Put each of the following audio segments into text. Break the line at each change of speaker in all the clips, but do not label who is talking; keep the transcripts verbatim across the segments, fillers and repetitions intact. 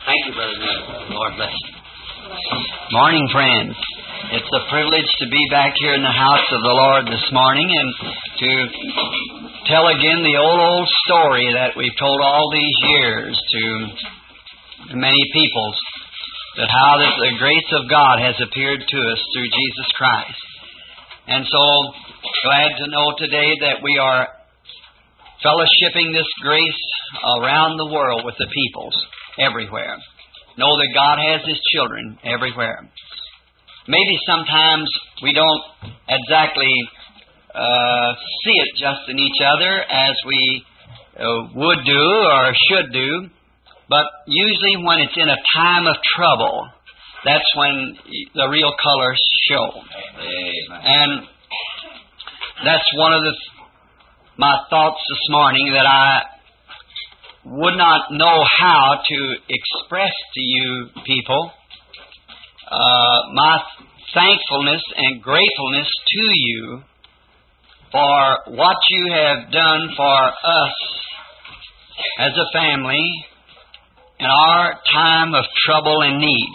Thank you, Brother Neil. Lord bless you. Morning, friends. It's a privilege to be back here in the house of the Lord this morning and to tell again the old, old story that we've told all these years to many peoples, that how that the grace of God has appeared to us through Jesus Christ. And so, glad to know today that we are fellowshipping this grace around the world with the peoples everywhere. Know that God has His children everywhere. Maybe sometimes we don't exactly uh, see it just in each other as we uh, would do or should do, but usually when it's in a time of trouble, that's when the real colors show. Amen. And that's one of the my thoughts this morning, that I would not know how to express to you people uh, my thankfulness and gratefulness to you for what you have done for us as a family in our time of trouble and need.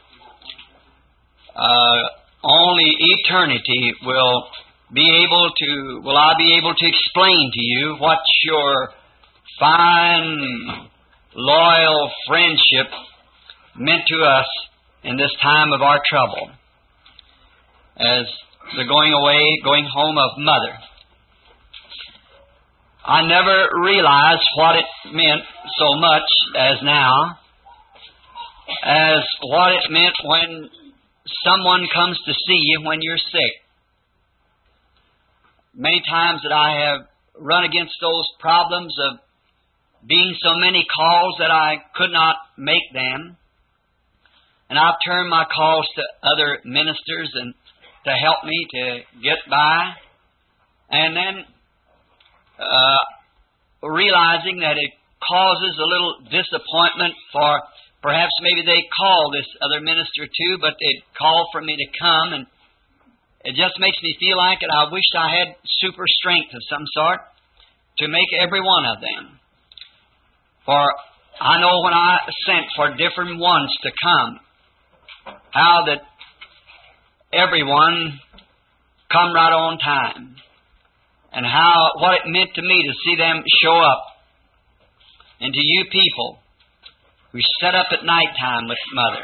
Uh, only eternity will be able to, will I be able to explain to you what your fine, loyal friendship meant to us in this time of our trouble, as the going away, going home of Mother. I never realized what it meant so much as now, as what it meant when someone comes to see you when you're sick. Many times that I have run against those problems of being so many calls that I could not make them. And I've turned my calls to other ministers and to help me to get by. And then uh, realizing that it causes a little disappointment for perhaps maybe they call this other minister too, but they'd call for me to come, and it just makes me feel like it. I wish I had super strength of some sort to make every one of them. For I know when I sent for different ones to come, how that everyone come right on time, and how what it meant to me to see them show up, and to you people who sat up at night time with Mother.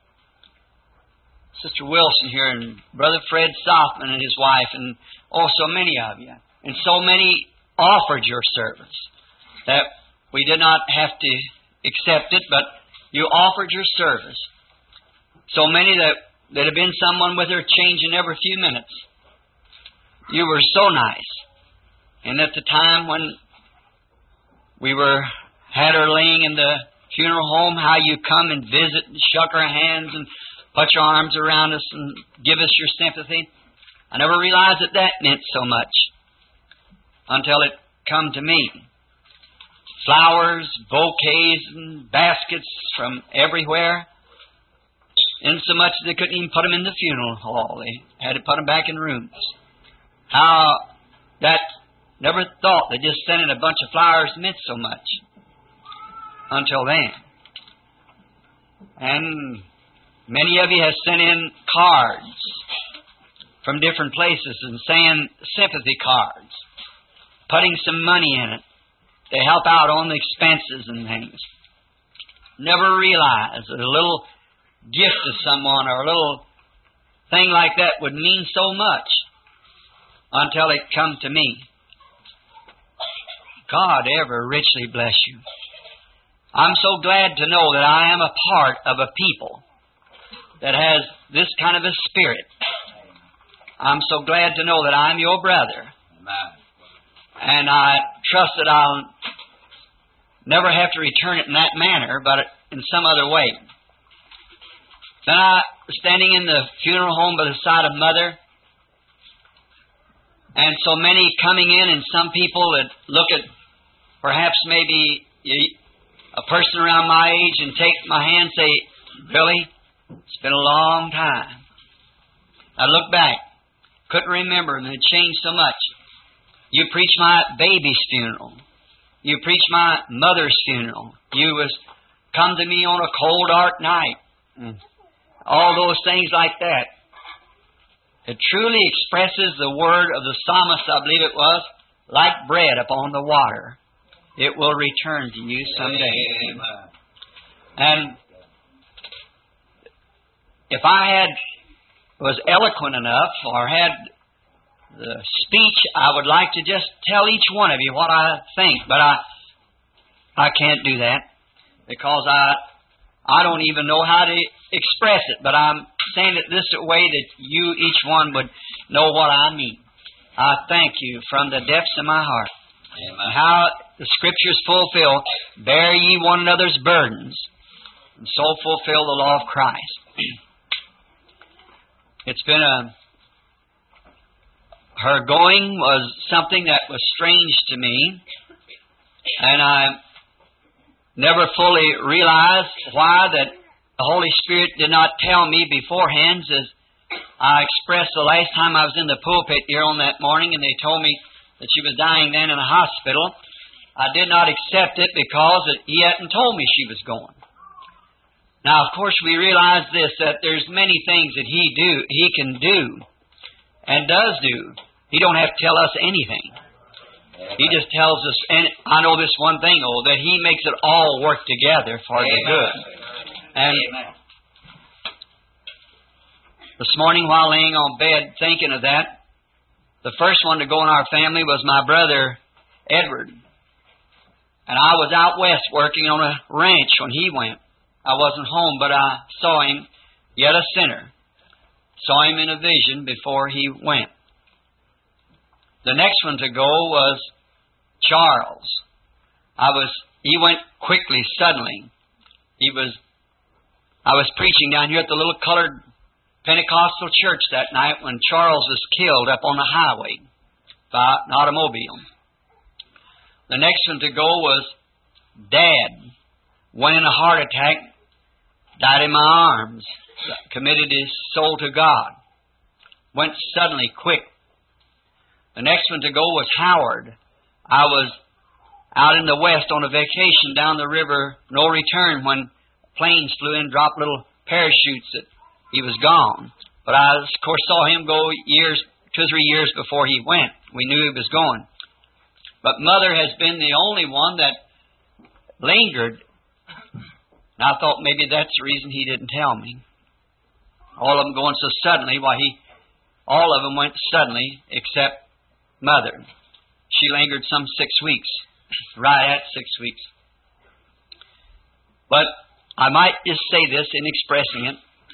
Sister Wilson here, and Brother Fred Softman and his wife, and oh, so many of you. And so many offered your service that we did not have to accept it, but you offered your service. So many that that have been someone with her changing every few minutes. You were so nice. And at the time when we were had her laying in the funeral home, how you come and visit and shook her hands and put your arms around us and give us your sympathy. I never realized that that meant so much until it come to me. Flowers, bouquets, and baskets from everywhere, insomuch that they couldn't even put them in the funeral hall. They had to put them back in rooms. How that, never thought that just sending a bunch of flowers meant so much until then. And many of you have sent in cards from different places and saying sympathy cards, putting some money in it to help out on the expenses and things. Never realized that a little gift to someone or a little thing like that would mean so much until it come to me. God ever richly bless you. I'm so glad to know that I am a part of a people that has this kind of a spirit. I'm so glad to know that I'm your brother. Amen. And I trust that I'll never have to return it in that manner, but in some other way. Then I was standing in the funeral home by the side of Mother, and so many coming in, and some people that look at perhaps maybe a person around my age and take my hand and say, Billy, it's been a long time. I look back, couldn't remember, and it changed so much. You preached my baby's funeral. You preached my mother's funeral. You was come to me on a cold, dark night. Mm. All those things like that. It truly expresses the word of the psalmist, I believe it was, like bread upon the water. It will return to you someday. Amen. And if I had was eloquent enough or had the speech, I would like to just tell each one of you what I think, but I I can't do that because I I don't even know how to express it, but I'm saying it this way that you, each one, would know what I mean. I thank you from the depths of my heart. Amen. How the Scriptures fulfill, bear ye one another's burdens, and so fulfill the law of Christ. It's been a... Her going was something that was strange to me, and I never fully realized why that the Holy Spirit did not tell me beforehand, as I expressed the last time I was in the pulpit here on that morning, and they told me that she was dying then in a hospital. I did not accept it because He hadn't told me she was going. Now, of course, we realize this, that there's many things that He do, He can do, and does do. He don't have to tell us anything. He just tells us, and I know this one thing, oh, that He makes it all work together for the good. And this morning while laying on bed thinking of that, the first one to go in our family was my brother, Edward. And I was out west working on a ranch when he went. I wasn't home, but I saw him, yet a sinner. Saw him in a vision before he went. The next one to go was Charles. I was, he went quickly, suddenly. He was, I was preaching down here at the little colored Pentecostal church that night when Charles was killed up on the highway by an automobile. The next one to go was Dad. Went in a heart attack, died in my arms, committed his soul to God. Went suddenly, quick. The next one to go was Howard. I was out in the west on a vacation down the river, no return, when planes flew in, dropped little parachutes that he was gone. But I, of course, saw him go years, two or three years before he went. We knew he was going. But Mother has been the only one that lingered. And I thought maybe that's the reason he didn't tell me. All of them going so suddenly, why he, all of them went suddenly, except Mother. She lingered some six weeks, right at six weeks. But I might just say this in expressing it.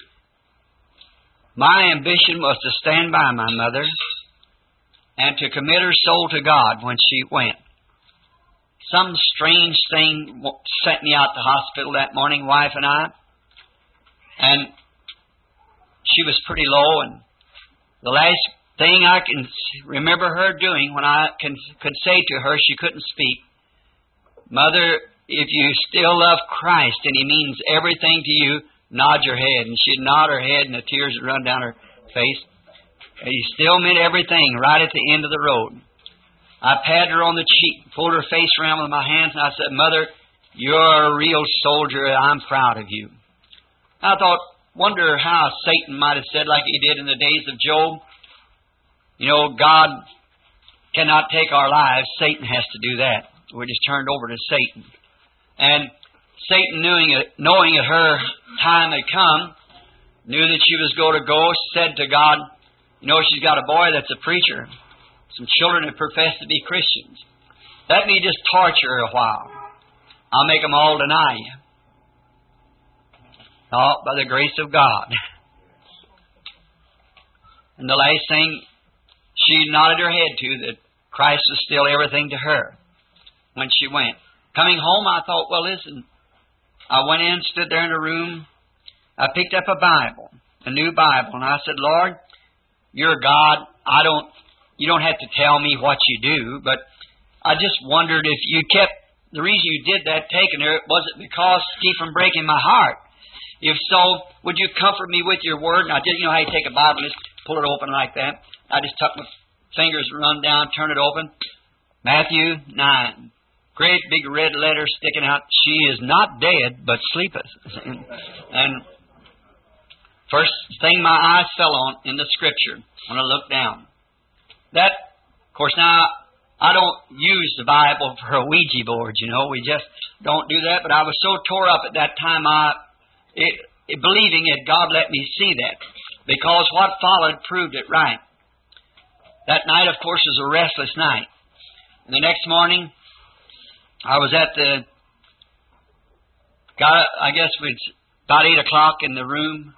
My ambition was to stand by my mother and to commit her soul to God when she went. Some strange thing sent me out to the hospital that morning, wife and I, and she was pretty low, and the last thing I can remember her doing when I can, could say to her, she couldn't speak, Mother, if you still love Christ and He means everything to you, nod your head. And she'd nod her head and the tears would run down her face. And He still meant everything right at the end of the road. I patted her on the cheek, pulled her face around with my hands, and I said, Mother, you're a real soldier. I'm proud of you. I thought, wonder how Satan might have said like he did in the days of Job. You know, God cannot take our lives. Satan has to do that. We're just turned over to Satan. And Satan, knowing it, knowing that her time had come, knew that she was going to go, said to God, you know, she's got a boy that's a preacher, some children that profess to be Christians. Let me just torture her a while. I'll make them all deny you. Oh, by the grace of God. And the last thing, she nodded her head to that Christ was still everything to her when she went. Coming home, I thought, well, listen, I went in, stood there in a room. I picked up a Bible, a new Bible, and I said, Lord, you're God. I don't, you don't have to tell me what you do, but I just wondered if you kept, the reason you did that, taking her, was it because to keep from breaking my heart? If so, would you comfort me with your word? And I did, you know how you take a Bible and just pull it open like that? I just tuck my fingers, run down, turn it open. Matthew nine. great big red letter sticking out. She is not dead, but sleepeth. And first thing my eyes fell on in the Scripture when I looked down. That, of course, now I don't use the Bible for a Ouija board, you know. We just don't do that. But I was so tore up at that time, I it, it, believing it, God let me see that. Because what followed proved it right. That night, of course, was a restless night. And the next morning, I was at the, got, I guess it's about eight o'clock in the room,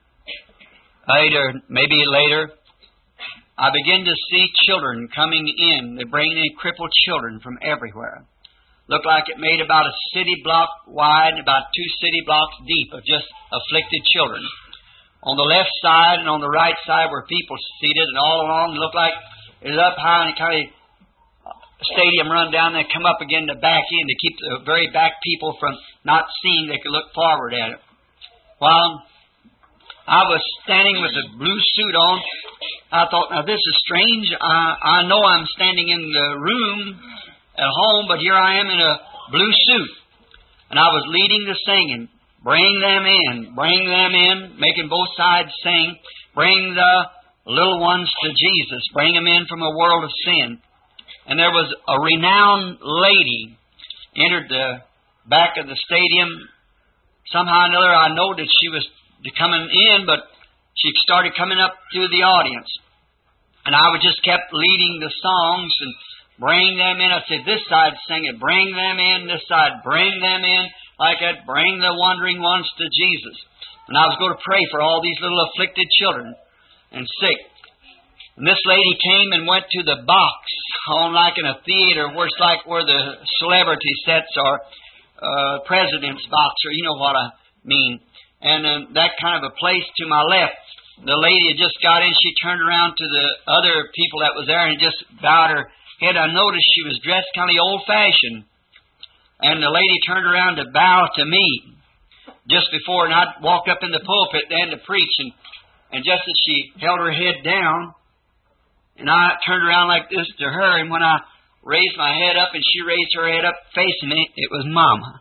eight or maybe later. I began to see children coming in. They bring in crippled children from everywhere. Looked like it made about a city block wide and about two city blocks deep of just afflicted children. On the left side and on the right side were people seated, and all along it looked like it was up high and kind of stadium run down there, come up again to back in to keep the very back people from not seeing they could look forward at it. While I was standing with a blue suit on, I thought, now this is strange. I, I know I'm standing in the room at home, but here I am in a blue suit. And I was leading the singing. Bring them in, bring them in, making both sides sing. Bring the little ones to Jesus. Bring them in from a world of sin. And there was a renowned lady entered the back of the stadium. Somehow or another, I know that she was coming in, but she started coming up through the audience. And I would just kept leading the songs and bring them in. I said, this side sing it. Bring them in, this side. Bring them in. Like that, bring the wandering ones to Jesus. And I was going to pray for all these little afflicted children and sick. And this lady came and went to the box on like in a theater where it's like where the celebrity sets are, uh, president's box, or you know what I mean. And uh, that kind of a place to my left. The lady had just got in. She turned around to the other people that was there and just bowed her head. I noticed she was dressed kind of old-fashioned. And the lady turned around to bow to me just before, and I'd walk up in the pulpit then to preach. And, and just as she held her head down, and I turned around like this to her, and when I raised my head up and she raised her head up facing me, it was Mama.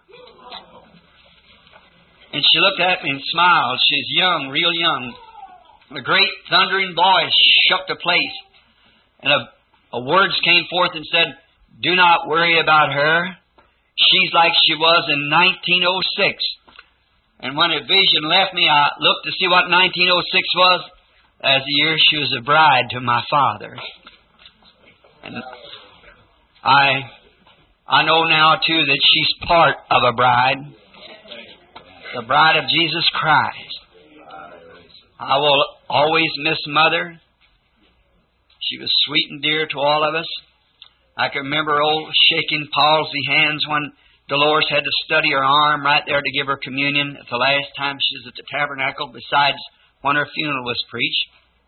And she looked at me and smiled. She's young, real young. A great thundering voice shook the place. And a, a words came forth and said, do not worry about her. She's like she was in nineteen oh six. And when a vision left me, I looked to see what nineteen oh six was. As the year she was a bride to my Father. And I I know now, too, that she's part of a bride. The bride of Jesus Christ. I will always miss Mother. She was sweet and dear to all of us. I can remember old shaking palsy hands when Dolores had to study her arm right there to give her communion at the last time she was at the tabernacle, besides when her funeral was preached.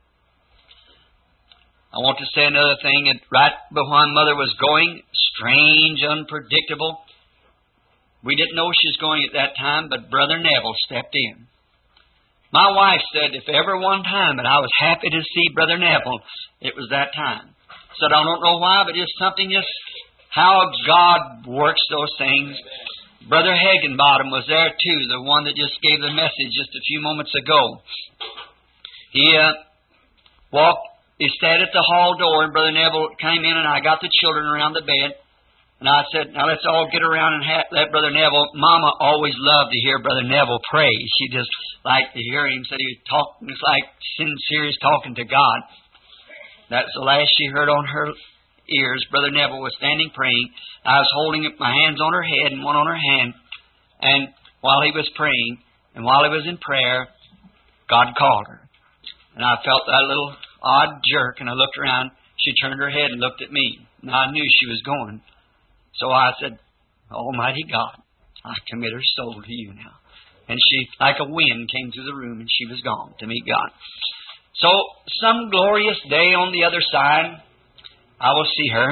I want to say another thing. Right behind Mother was going, strange, unpredictable. We didn't know she was going at that time, but Brother Neville stepped in. My wife said if ever one time that I was happy to see Brother Neville, it was that time. Said, I don't know why, but it's something just how God works those things. Brother Hagenbottom was there too, the one that just gave the message just a few moments ago. He uh, walked, he stayed at the hall door, and Brother Neville came in, and I got the children around the bed. And I said, now let's all get around and ha- let Brother Neville. Mama always loved to hear Brother Neville pray. She just liked to hear him. Said he was talking, it's like sincere as talking to God. That's the last she heard on her ears. Brother Neville was standing praying. I was holding my hands on her head and one on her hand. And while he was praying, and while he was in prayer, God called her. And I felt that little odd jerk, and I looked around. She turned her head and looked at me. And I knew she was going. So I said, Almighty God, I commit her soul to you now. And she, like a wind, came through the room, and she was gone to meet God. So, some glorious day on the other side, I will see her.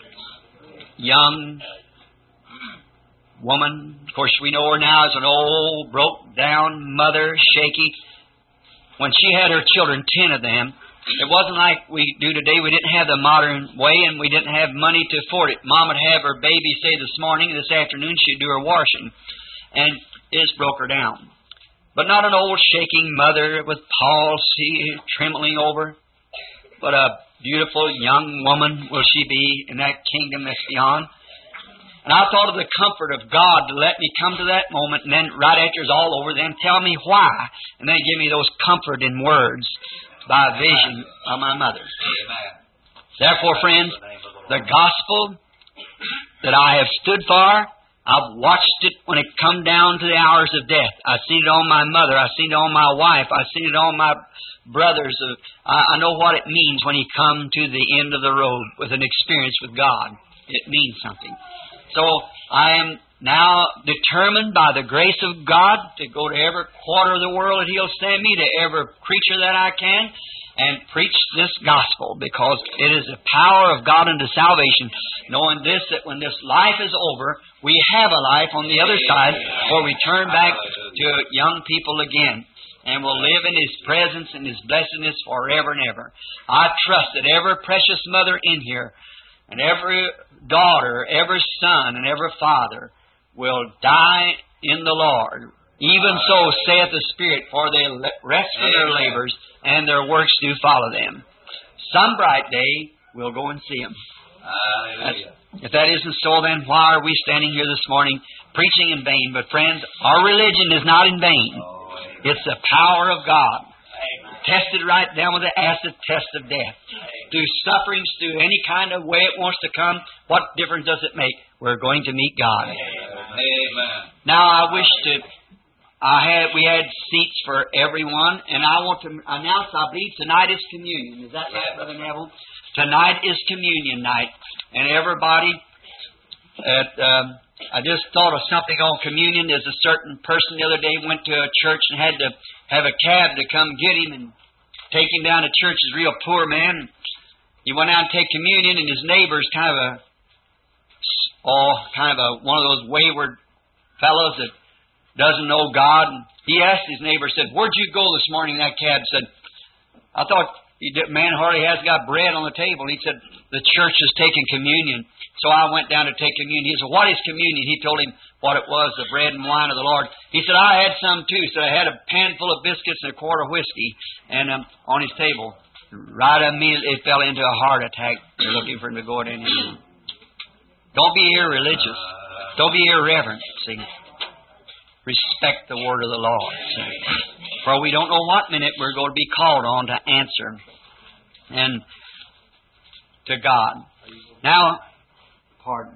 Young woman. Of course, we know her now as an old, broke-down mother, shaky. When she had her children, ten of them, It wasn't like we do today. We didn't have the modern way, and we didn't have money to afford it. Mom would have her baby, say, this morning, this afternoon, she'd do her washing. And it just broke her down. But not an old shaking mother with palsy trembling over, but a beautiful young woman will she be in that kingdom that's beyond. And I thought of the comfort of God to let me come to that moment, and then right after it's all over, then tell me why, and then give me those comfort in words by a vision of my mother. Amen. Therefore, friends, the gospel that I have stood for, I've watched it when it come down to the hours of death. I've seen it on my mother. I've seen it on my wife. I've seen it on my brothers. I know what it means when you come to the end of the road with an experience with God. It means something. So I am now determined by the grace of God to go to every quarter of the world that He'll send me, to every preacher that I can, and preach this gospel, because it is the power of God unto salvation, knowing this, that when this life is over, we have a life on the other side where we turn back to young people again, and will live in His presence and His blessedness forever and ever. I trust that every precious mother in here, and every daughter, every son, and every father will die in the Lord. Even so saith the Spirit, for they rest from their labors, and their works do follow them. Some bright day, we'll go and see them. If that isn't so, then why are we standing here this morning preaching in vain? But friends, our religion is not in vain. It's the power of God, tested right down with the acid test of death. Through sufferings, through any kind of way it wants to come, what difference does it make? We're going to meet God. Amen. Now, I wish to, I had, we had seats for everyone, and I want to announce, I believe tonight is communion. Is that right, Brother Neville? Tonight is communion night, and everybody, at, um, I just thought of something on communion. There's a certain person the other day went to a church and had to have a cab to come get him and take him down to church. He's a real poor man. He went out and take communion, and his neighbor's kind of a, oh, kind of a one of those wayward fellows that doesn't know God. And he asked his neighbor, said, "Where'd you go this morning?" And that cab said, "I thought the man hardly has got bread on the table." He said, "The church is taking communion." So I went down to take communion. He said, "What is communion?" He told him what it was, the bread and wine of the Lord. He said, "I had some too." So I had a pan full of biscuits and a quart of whiskey and um, on his table. Right immediately it fell into a heart attack. They're looking for him to go in. Don't be irreligious. Don't be irreverent. See, respect the word of the Lord. See? For we don't know what minute we're going to be called on to answer and to God. Now, pardon.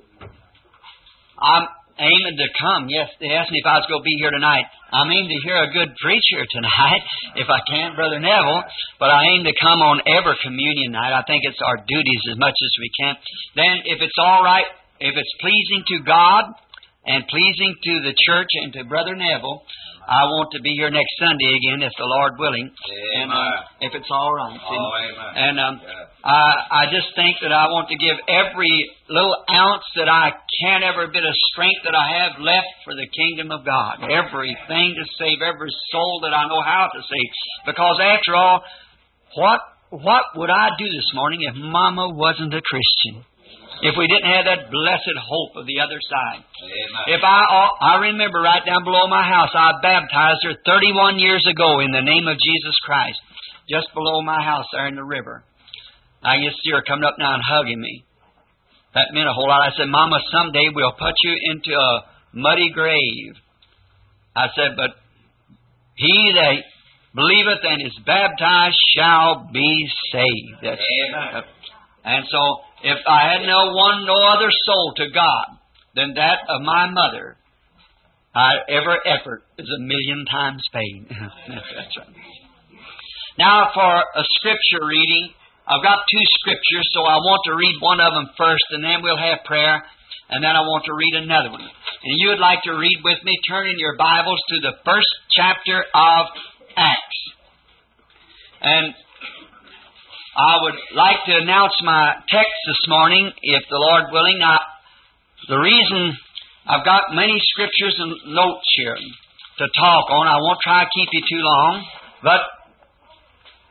I'm aiming to come. Yes, they asked me if I was going to be here tonight. I'm aiming to hear a good preacher tonight, if I can, Brother Neville. But I aim to come on every communion night. I think it's our duties as much as we can. Then, if it's all right, if it's pleasing to God and pleasing to the church and to Brother Neville, I want to be here next Sunday again, if the Lord willing. Amen. And uh, if it's all right. Oh, and um, yeah. I, I just think that I want to give every little ounce that I can, every bit of strength that I have left for the kingdom of God. Everything to save every soul that I know how to save. Because after all, what what would I do this morning if Mama wasn't a Christian? If we didn't have that blessed hope of the other side. Amen. If I I remember right down below my house, I baptized her thirty-one years ago in the name of Jesus Christ. Just below my house there in the river. I can see her coming up now and hugging me. That meant a whole lot. I said, "Mama, someday we'll put you into a muddy grave." I said, "But he that believeth and is baptized shall be saved." That's, Amen. And so, if I had no one, no other soul to God than that of my mother, I, every effort is a million times paid. That's right. Now, for a scripture reading, I've got two scriptures, so I want to read one of them first, and then we'll have prayer, and then I want to read another one. And you would like to read with me, turn in your Bibles to the first chapter of Acts. And I would like to announce my text this morning, if the Lord willing. Now, the reason I've got many scriptures and notes here to talk on, I won't try to keep you too long, but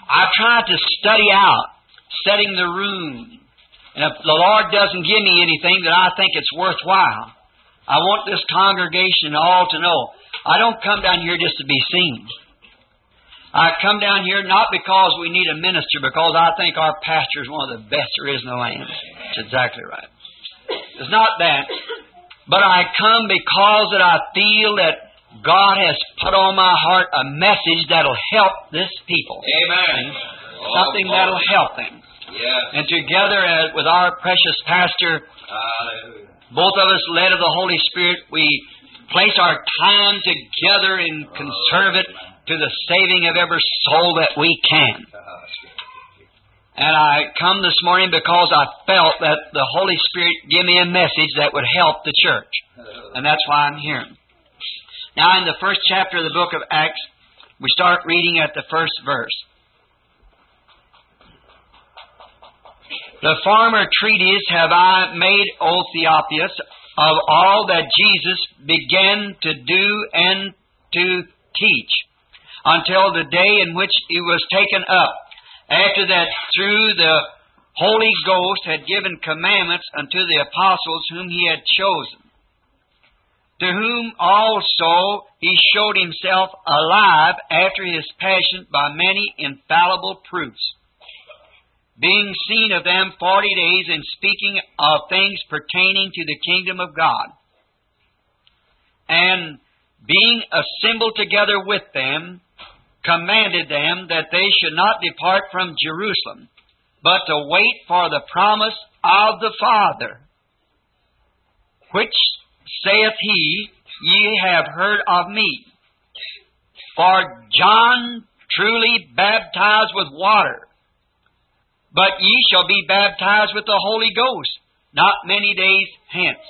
I try to study out, setting the room. And if the Lord doesn't give me anything that I think it's worthwhile, I want this congregation all to know I don't come down here just to be seen. I come down here not because we need a minister, because I think our pastor is one of the best there is in the land. That's exactly right. It's not that. But I come because that I feel that God has put on my heart a message that'll help this people.
Amen.
Something that'll help them.
Yes.
And together as, with our precious pastor,
Hallelujah.
both of us led of the Holy Spirit, we place our time together and conserve it to the saving of every soul that we can. And I come this morning because I felt that the Holy Spirit gave me a message that would help the church. And that's why I'm here. Now in the first chapter of the book of Acts, we start reading at the first verse. The former treatise have I made, O Theophilus, of all that Jesus began to do and to teach, until the day in which He was taken up. After that, through the Holy Ghost had given commandments unto the apostles whom He had chosen, to whom also He showed Himself alive after His passion by many infallible proofs, being seen of them forty days, and speaking of things pertaining to the kingdom of God. And being assembled together with them, commanded them that they should not depart from Jerusalem, but to wait for the promise of the Father, which saith He, Ye have heard of me. For John truly baptized with water, but ye shall be baptized with the Holy Ghost not many days hence.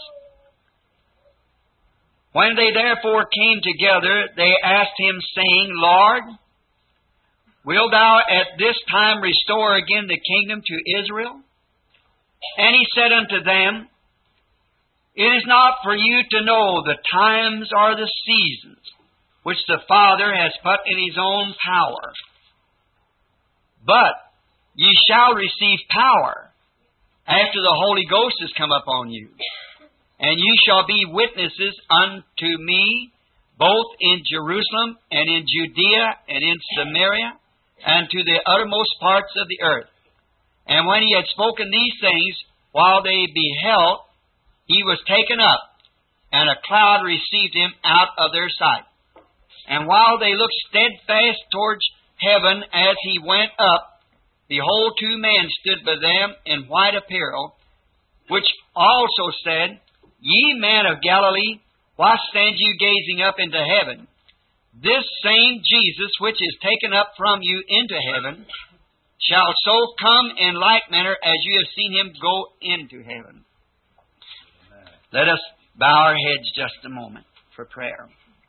When they therefore came together, they asked Him, saying, Lord, wilt Thou at this time restore again the kingdom to Israel? And He said unto them, It is not for you to know the times or the seasons which the Father has put in His own power, but ye shall receive power after the Holy Ghost has come upon you. And you shall be witnesses unto me, both in Jerusalem and in Judea and in Samaria, and to the uttermost parts of the earth. And when He had spoken these things, while they beheld, He was taken up, and a cloud received Him out of their sight. And while they looked steadfast towards heaven as He went up, behold, two men stood by them in white apparel, which also said, Ye men of Galilee, why stand you gazing up into heaven? This same Jesus, which is taken up from you into heaven, shall so come in like manner as you have seen Him go into heaven. Let us bow our heads just a moment for prayer.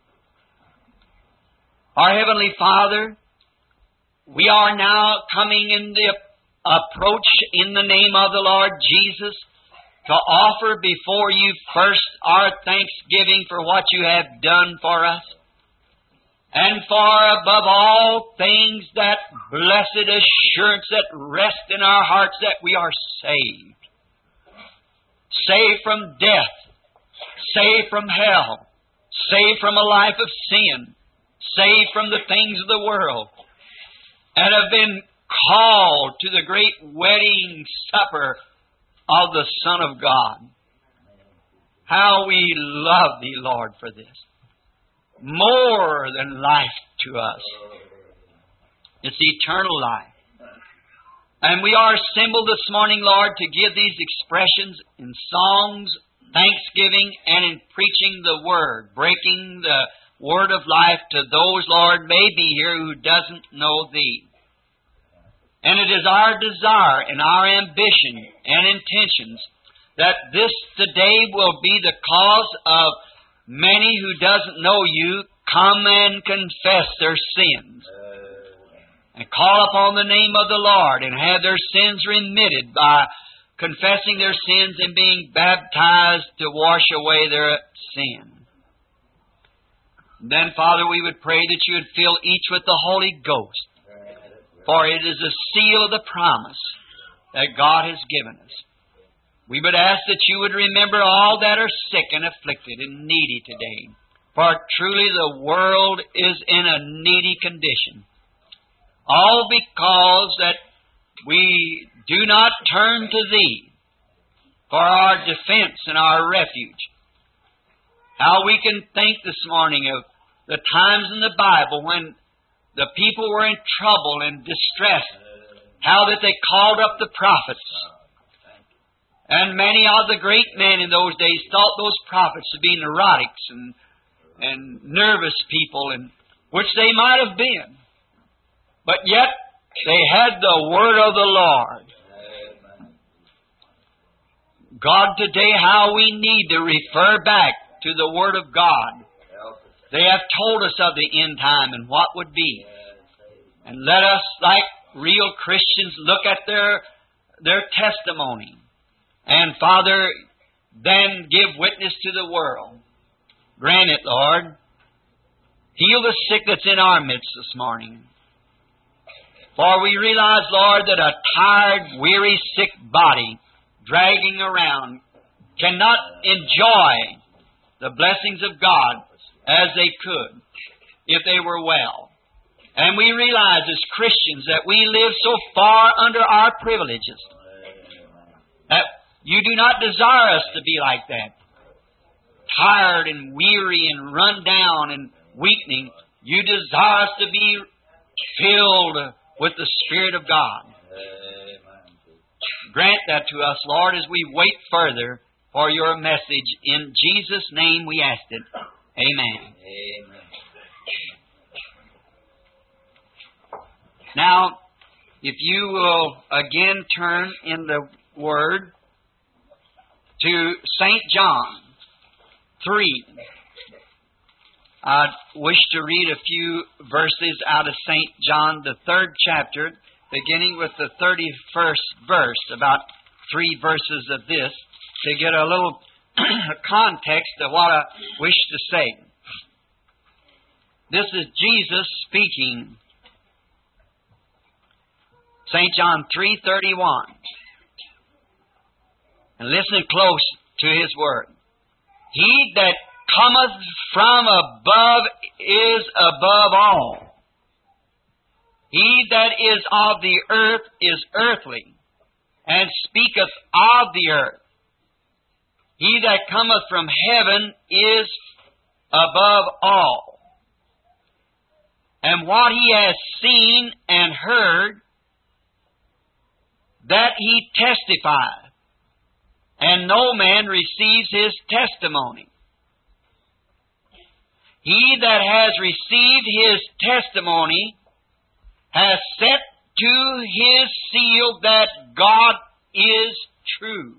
Our Heavenly Father, we are now coming in the approach in the name of the Lord Jesus, to offer before you first our thanksgiving for what you have done for us, and for above all things that blessed assurance that rests in our hearts that we are saved. Saved from death, saved from hell, saved from a life of sin, saved from the things of the world, and have been called to the great wedding supper of the Son of God. How we love Thee, Lord, for this. More than life to us. It's eternal life. And we are assembled this morning, Lord, to give these expressions in songs, thanksgiving, and in preaching the Word, breaking the Word of life to those, Lord, may be here who doesn't know Thee. And it is our desire and our ambition and intentions that this today will be the cause of many who doesn't know You come and confess their sins and call upon the name of the Lord and have their sins remitted by confessing their sins and being baptized to wash away their sin. Then, Father, we would pray that You would fill each with the Holy Ghost, for it is a seal of the promise that God has given us. We would ask that you would remember all that are sick and afflicted and needy today, for truly the world is in a needy condition. All because that we do not turn to Thee for our defense and our refuge. How we can think this morning of the times in the Bible when the people were in trouble and distress, how that they called up the prophets. And many of the great men in those days thought those prophets to be neurotics and, and nervous people, and which they might have been. But yet, they had the Word of the Lord. God, today, how we need to refer back to the Word of God. They have told us of the end time and what would be. And let us, like real Christians, look at their, their testimony. And, Father, then give witness to the world. Grant it, Lord. Heal the sick that's in our midst this morning. For we realize, Lord, that a tired, weary, sick body dragging around cannot enjoy the blessings of God as they could if they were well. And we realize as Christians that we live so far under our privileges that you do not desire us to be like that. Tired and weary and run down and weakening, you desire us to be filled with the Spirit of God. Grant that to us, Lord, as we wait further for your message. In Jesus' name we ask it. Amen. Amen. Now, if you will again turn in the Word to Saint John three. I wish to read a few verses out of Saint John, the third chapter, beginning with the thirty-first verse, about three verses of this, to get a little context of what I wish to say. This is Jesus speaking. Saint John three thirty-one. And listen close to His Word. He that cometh from above is above all. He that is of the earth is earthly, and speaketh of the earth. He that cometh from heaven is above all. And what he has seen and heard, that he testifieth, and no man receives his testimony. He that has received his testimony has set to his seal that God is true.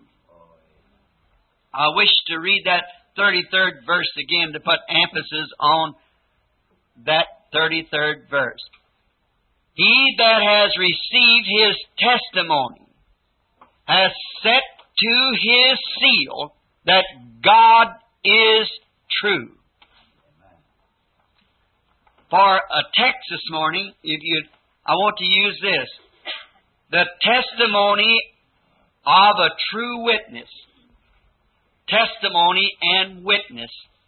I wish to read that thirty-third verse again to put emphasis on that thirty-third verse. He that has received his testimony has set to his seal that God is true. For a text this morning, if you, I want to use this. The testimony of a true witness. Testimony and witness.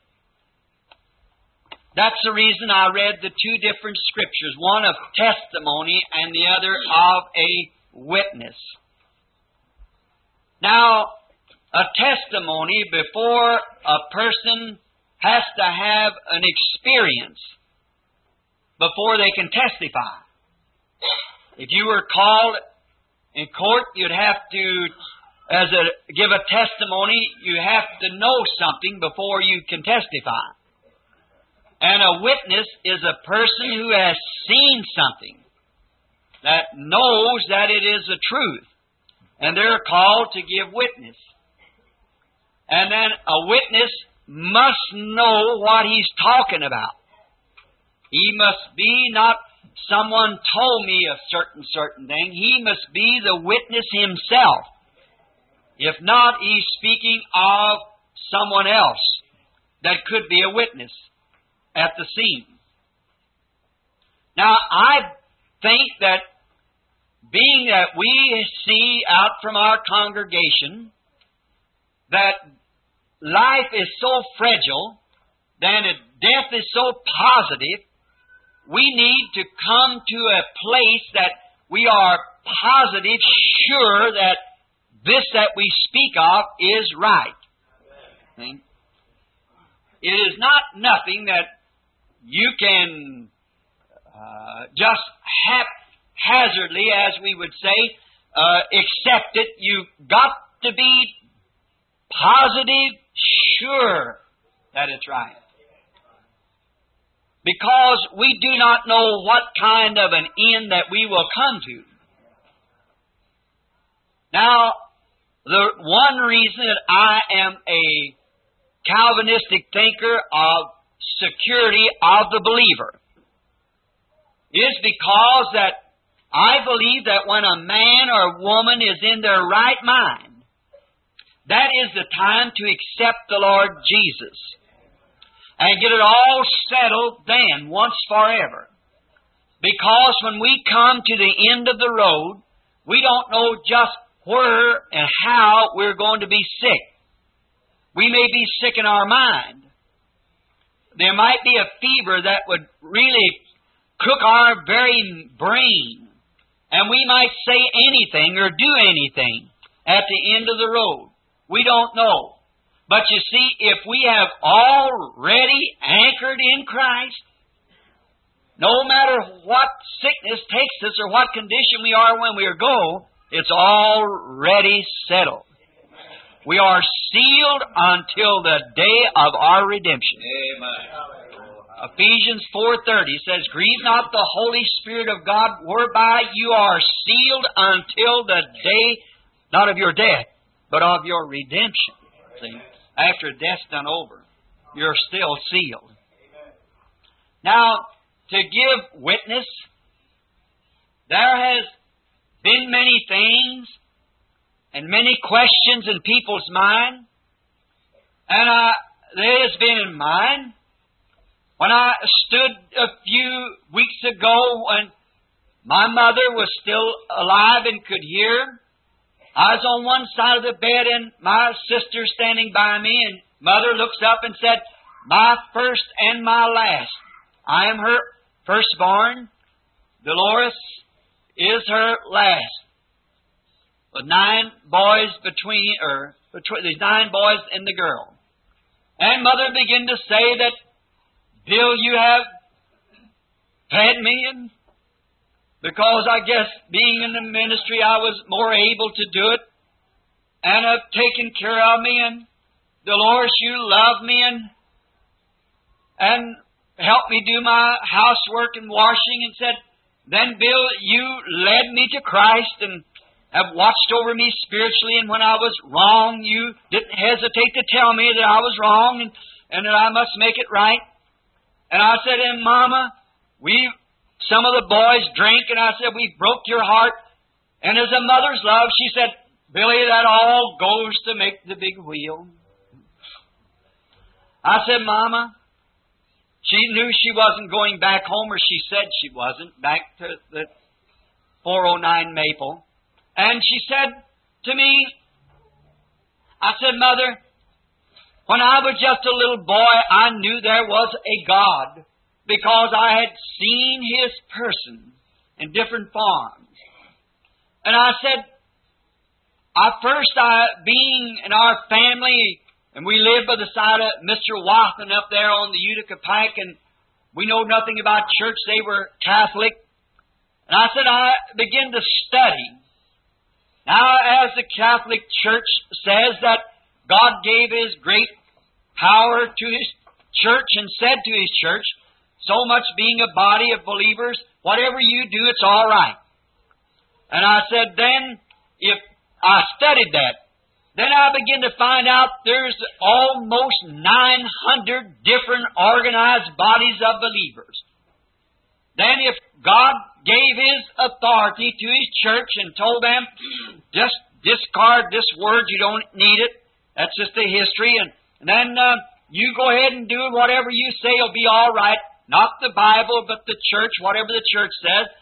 That's the reason I read the two different scriptures, one of testimony and the other of a witness. Now, a testimony, before a person has to have an experience before they can testify. If you were called in court, you'd have to, as a give a testimony, you have to know something before you can testify. And a witness is a person who has seen something, that knows that it is the truth, and they're called to give witness. And then a witness must know what he's talking about. He must be not someone told me a certain, certain thing. He must be the witness himself. If not, he's speaking of someone else that could be a witness at the scene. Now, I think that being that we see out from our congregation that life is so fragile, then death is so positive, we need to come to a place that we are positive, sure that this that we speak of is right. See? It is not nothing that you can uh, just haphazardly, as we would say, uh, accept it. You've got to be positive, sure that it's right. Because we do not know what kind of an end that we will come to. Now, the one reason that I am a Calvinistic thinker of security of the believer is because that I believe that when a man or woman is in their right mind, that is the time to accept the Lord Jesus and get it all settled then, once forever. Because when we come to the end of the road, we don't know just where and how we're going to be sick. We may be sick in our mind. There might be a fever that would really cook our very brain. And we might say anything or do anything at the end of the road. We don't know. But you see, if we have already anchored in Christ, no matter what sickness takes us or what condition we are when we go, it's already settled. We are sealed until the day of our redemption. Amen. Ephesians four thirty says, "Grieve not the Holy Spirit of God, whereby you are sealed until the day, not of your death, but of your redemption." See? After death's done over, you're still sealed. Now, to give witness, there has been many things and many questions in people's mind, and uh, there has been in mine. When I stood a few weeks ago when my mother was still alive and could hear, I was on one side of the bed and my sister standing by me, and Mother looks up and said, "My first and my last. I am her firstborn. Dolores is her last." With nine boys between, or between these nine boys and the girl. And Mother began to say that, "Bill, you have fed me, and because I guess being in the ministry, I was more able to do it, and have taken care of me, and Dolores, you love me, and and helped me do my housework and washing," and said, "Then, Bill, you led me to Christ and have watched over me spiritually, and when I was wrong, you didn't hesitate to tell me that I was wrong and, and that I must make it right." And I said, "And Mama, we some of the boys drink," and I said, "We broke your heart." And as a mother's love, she said, "Billy, that all goes to make the big wheel." I said, "Mama," she knew she wasn't going back home, or she said she wasn't, back to the four oh nine Maple. And she said to me, I said, "Mother, when I was just a little boy, I knew there was a God because I had seen His person in different forms." And I said, I first, I, being in our family, and we lived by the side of Mister Wathen up there on the Utica Pike, and we know nothing about church. They were Catholic. And I said, I began to study. Now, as the Catholic Church says that God gave His great power to His church and said to His church, so much being a body of believers, whatever you do, it's all right. And I said, then, if I studied that, then I began to find out there's almost nine hundred different organized bodies of believers. Then if God gave His authority to His church and told them, just discard this word, you don't need it, that's just the history, and, and then uh, you go ahead and do whatever you say will be all right, not the Bible, but the church, whatever the church says,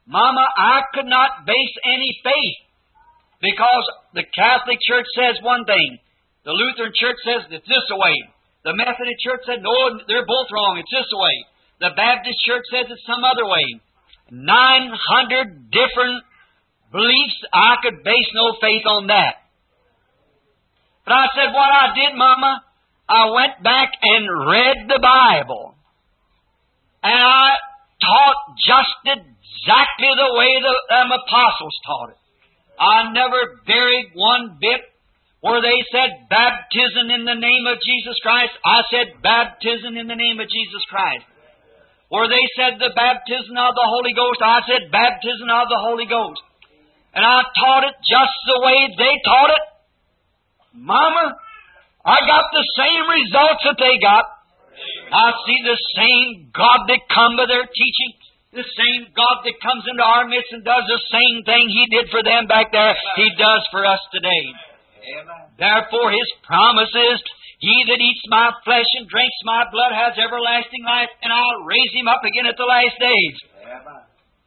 Mama, I could not base any faith because the Catholic Church says one thing. The Lutheran Church says it's this way. The Methodist Church said, no, they're both wrong. It's this way. The Baptist Church says it's some other way. Nine hundred different beliefs. I could base no faith on that. But I said, what I did, Mama, I went back and read the Bible. And I taught just exactly the way the um, apostles taught it. I never varied one bit. Where they said baptism in the name of Jesus Christ, I said baptism in the name of Jesus Christ. Where they said the baptism of the Holy Ghost, I said baptism of the Holy Ghost. And I taught it just the way they taught it. Mama, I got the same results that they got. I see the same God that come by their teaching. The same God that comes into our midst and does the same thing He did for them back there, He does for us today. Amen. Therefore His promise is, He that eats my flesh and drinks my blood has everlasting life, and I'll raise him up again at the last days. Amen.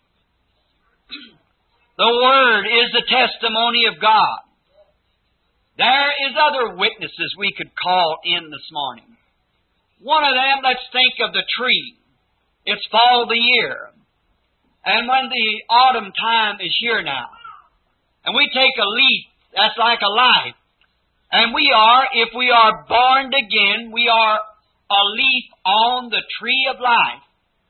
The Word is the testimony of God. There is other witnesses we could call in this morning. One of them, let's think of the tree. It's fall of the year. And when the autumn time is here now, and we take a leaf, that's like a life. And we are, if we are born again, we are a leaf on the tree of life.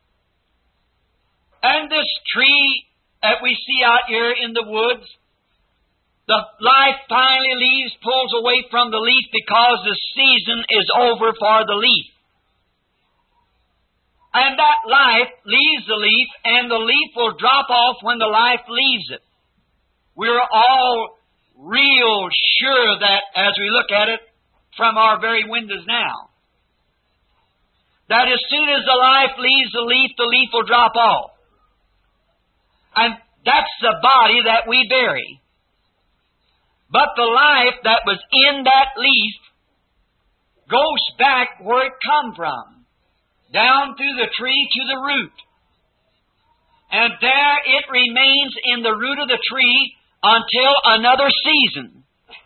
And this tree that we see out here in the woods, the life finally leaves, pulls away from the leaf because the season is over for the leaf. And that life leaves the leaf, and the leaf will drop off when the life leaves it. We're all real sure that as we look at it from our very windows now, that as soon as the life leaves the leaf, the leaf will drop off. And that's the body that we bury. But the life that was in that leaf goes back where it come from, down through the tree to the root. And there it remains in the root of the tree until another season.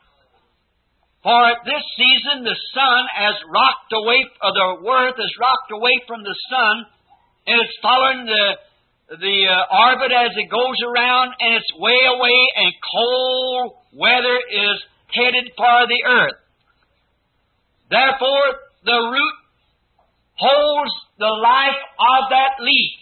For at this season the sun has rocked away, or the earth has rocked away from the sun, and it's following the the uh, orbit as it goes around, and it's way away, and cold weather is headed for the earth. Therefore, the root holds the life of that leaf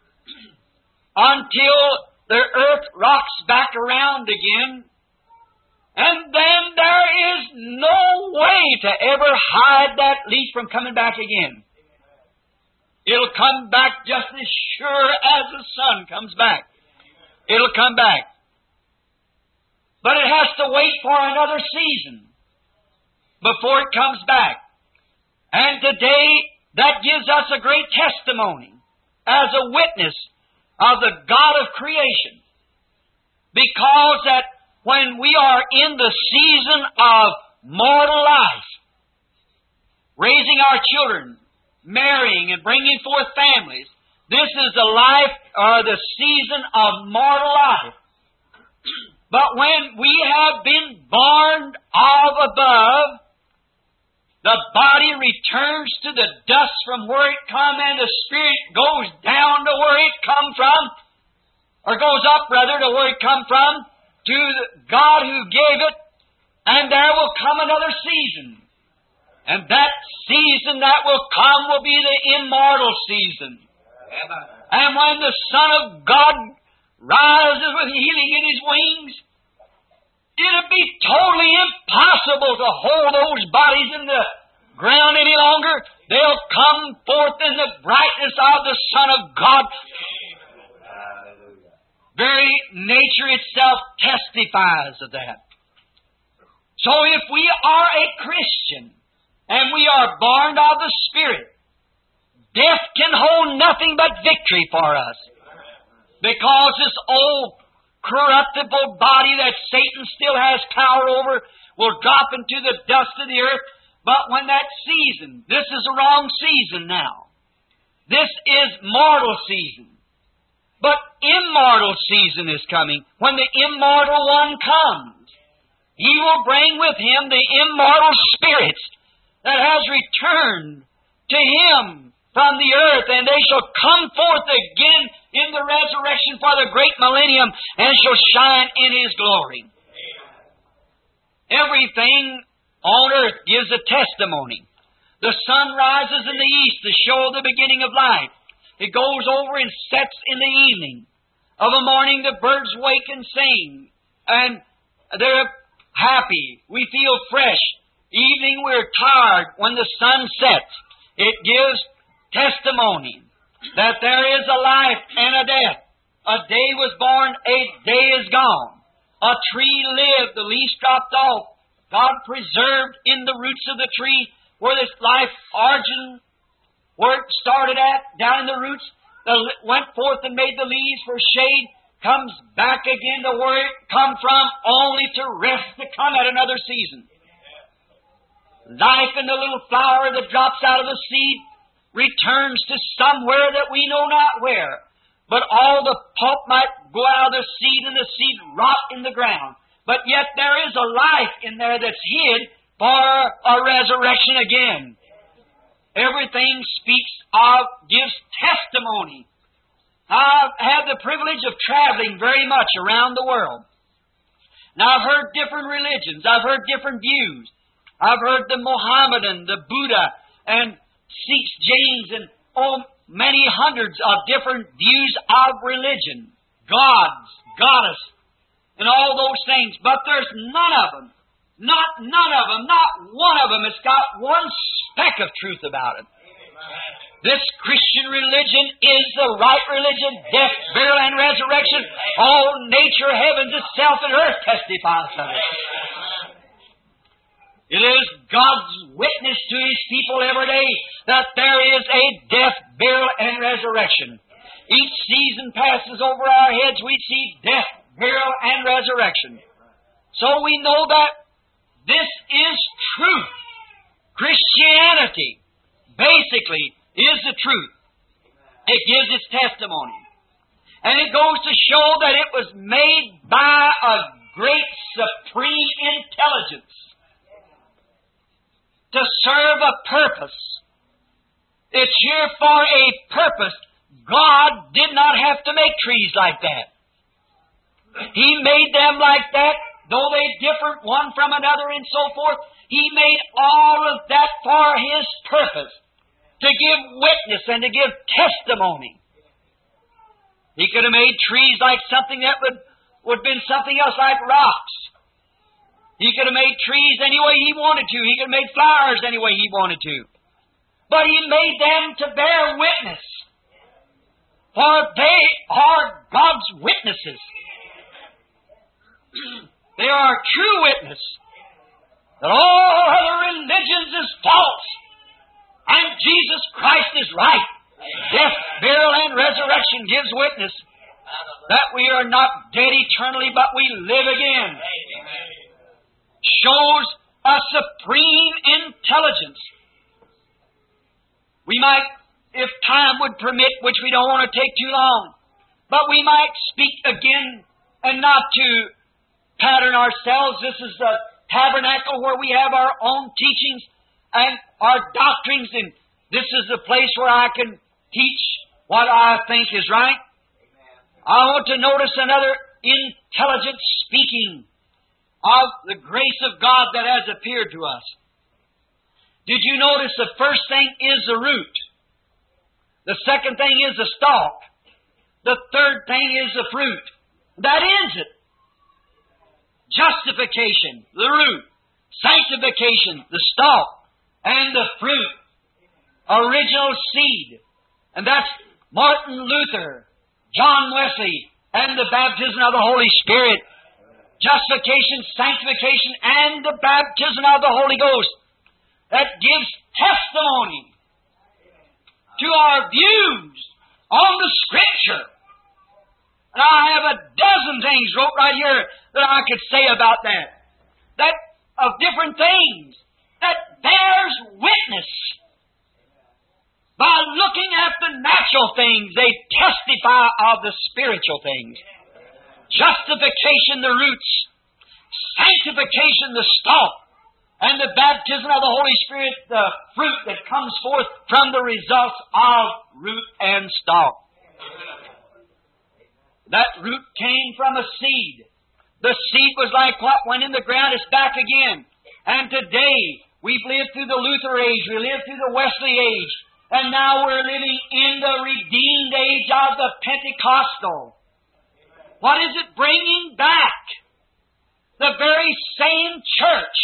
until the earth rocks back around again, and then there is no way to ever hide that leaf from coming back again. It'll come back just as sure as the sun comes back. It'll come back. But it has to wait for another season before it comes back. And today, that gives us a great testimony as a witness of the God of creation. Because that when we are in the season of mortal life, raising our children, marrying and bringing forth families, this is the life or the season of mortal life. But when we have been born of above, the body returns to the dust from where it come, and the spirit goes down to where it come from, or goes up rather to where it come from, to God who gave it, and there will come another season. And that season that will come will be the immortal season. Amen. And when the Son of God rises with healing in His wings, it'll be totally impossible to hold those bodies in the ground any longer. They'll come forth in the brightness of the Son of God. Hallelujah. Very nature itself testifies of that. So if we are a Christian, and we are born of the Spirit, death can hold nothing but victory for us. Because this old corruptible body that Satan still has power over will drop into the dust of the earth. But when that season, this is the wrong season now. This is mortal season. But immortal season is coming. When the immortal one comes, He will bring with Him the immortal spirits that has returned to Him from the earth, and they shall come forth again in the resurrection for the great millennium, and shall shine in His glory. Everything on earth gives a testimony. The sun rises in the east to show the beginning of light. It goes over and sets in the evening. Of a morning the birds wake and sing, and they're happy. We feel fresh. Evening we're tired when the sun sets. It gives testimony that there is a life and a death. A day was born, a day is gone. A tree lived, the leaves dropped off. God preserved in the roots of the tree where this life origin, where it started at, down in the roots, the, went forth and made the leaves for shade, comes back again to where it come from, only to rest to come at another season. Life in the little flower that drops out of the seed returns to somewhere that we know not where. But all the pulp might go out of the seed and the seed rot in the ground. But yet there is a life in there that's hid for a resurrection again. Everything speaks of, gives testimony. I've had the privilege of traveling very much around the world. Now I've heard different religions. I've heard different views. I've heard the Mohammedan, the Buddha, and Sikhs, Jains, and oh, many hundreds of different views of religion, gods, goddess, and all those things. But there's none of them, not none of them, not one of them has got one speck of truth about it. This Christian religion is the right religion, death, burial, and resurrection. All nature, heavens itself, and earth testifies of it. It is God's witness to His people every day that there is a death, burial, and resurrection. Each season passes over our heads, we see death, burial, and resurrection. So we know that this is truth. Christianity, basically, is the truth. It gives its testimony. And it goes to show that it was made by a great supreme intelligence to serve a purpose. It's here for a purpose. God did not have to make trees like that. He made them like that, though they differed one from another and so forth. He made all of that for His purpose, to give witness and to give testimony. He could have made trees like something that would would have been something else, like rocks. He could have made trees any way He wanted to. He could have made flowers any way He wanted to. But He made them to bear witness. For they are God's witnesses. They are a true witness that all other religions is false and Jesus Christ is right. Death, burial, and resurrection gives witness that we are not dead eternally, but we live again. Shows a supreme intelligence. We might, if time would permit, which we don't want to take too long, but we might speak again, and not to pattern ourselves. This is the tabernacle where we have our own teachings and our doctrines, and this is the place where I can teach what I think is right. I want to notice another intelligent speaking of the grace of God that has appeared to us. Did you notice the first thing is the root? The second thing is the stalk. The third thing is the fruit. That ends it. Justification, the root. Sanctification, the stalk. And the fruit. Original seed. And that's Martin Luther, John Wesley, and the baptism of the Holy Spirit. Justification, sanctification, and the baptism of the Holy Ghost. That gives testimony to our views on the Scripture. And I have a dozen things wrote right here that I could say about that. That of different things that bears witness by looking at the natural natural things, they testify of the spiritual things. Justification, the roots. Sanctification, the stalk. And the baptism of the Holy Spirit, the fruit that comes forth from the results of root and stalk. That root came from a seed. The seed was like what went in the ground, it's back again. And today, we've lived through the Luther age, we lived through the Wesley age, and now we're living in the redeemed age of the Pentecostal. What is it bringing back? The very same church.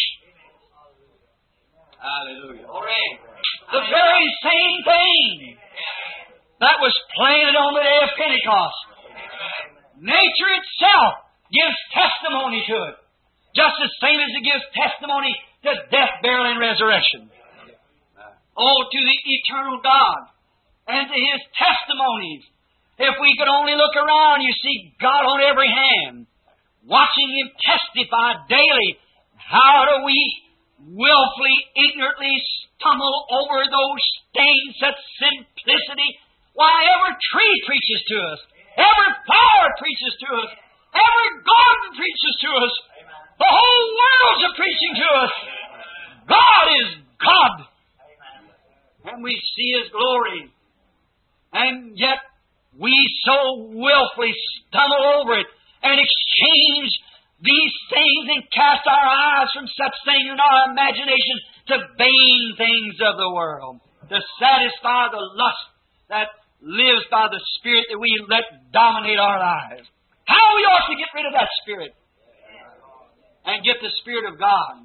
Hallelujah. The very same thing that was planted on the day of Pentecost. Nature itself gives testimony to it. Just the same as it gives testimony to death, burial, and resurrection. Oh, to the eternal God and to His testimonies. If we could only look around, you see God on every hand, watching Him testify daily. How do we willfully, ignorantly stumble over those stains, such simplicity? Why, every tree preaches to us. Every flower preaches to us. Every garden preaches to us. The whole world's a preaching to us. God is God. And we see His glory. And yet we so willfully stumble over it and exchange these things and cast our eyes from such things in our imagination to vain things of the world, to satisfy the lust that lives by the Spirit that we let dominate our lives. How we ought to get rid of that spirit and get the Spirit of God.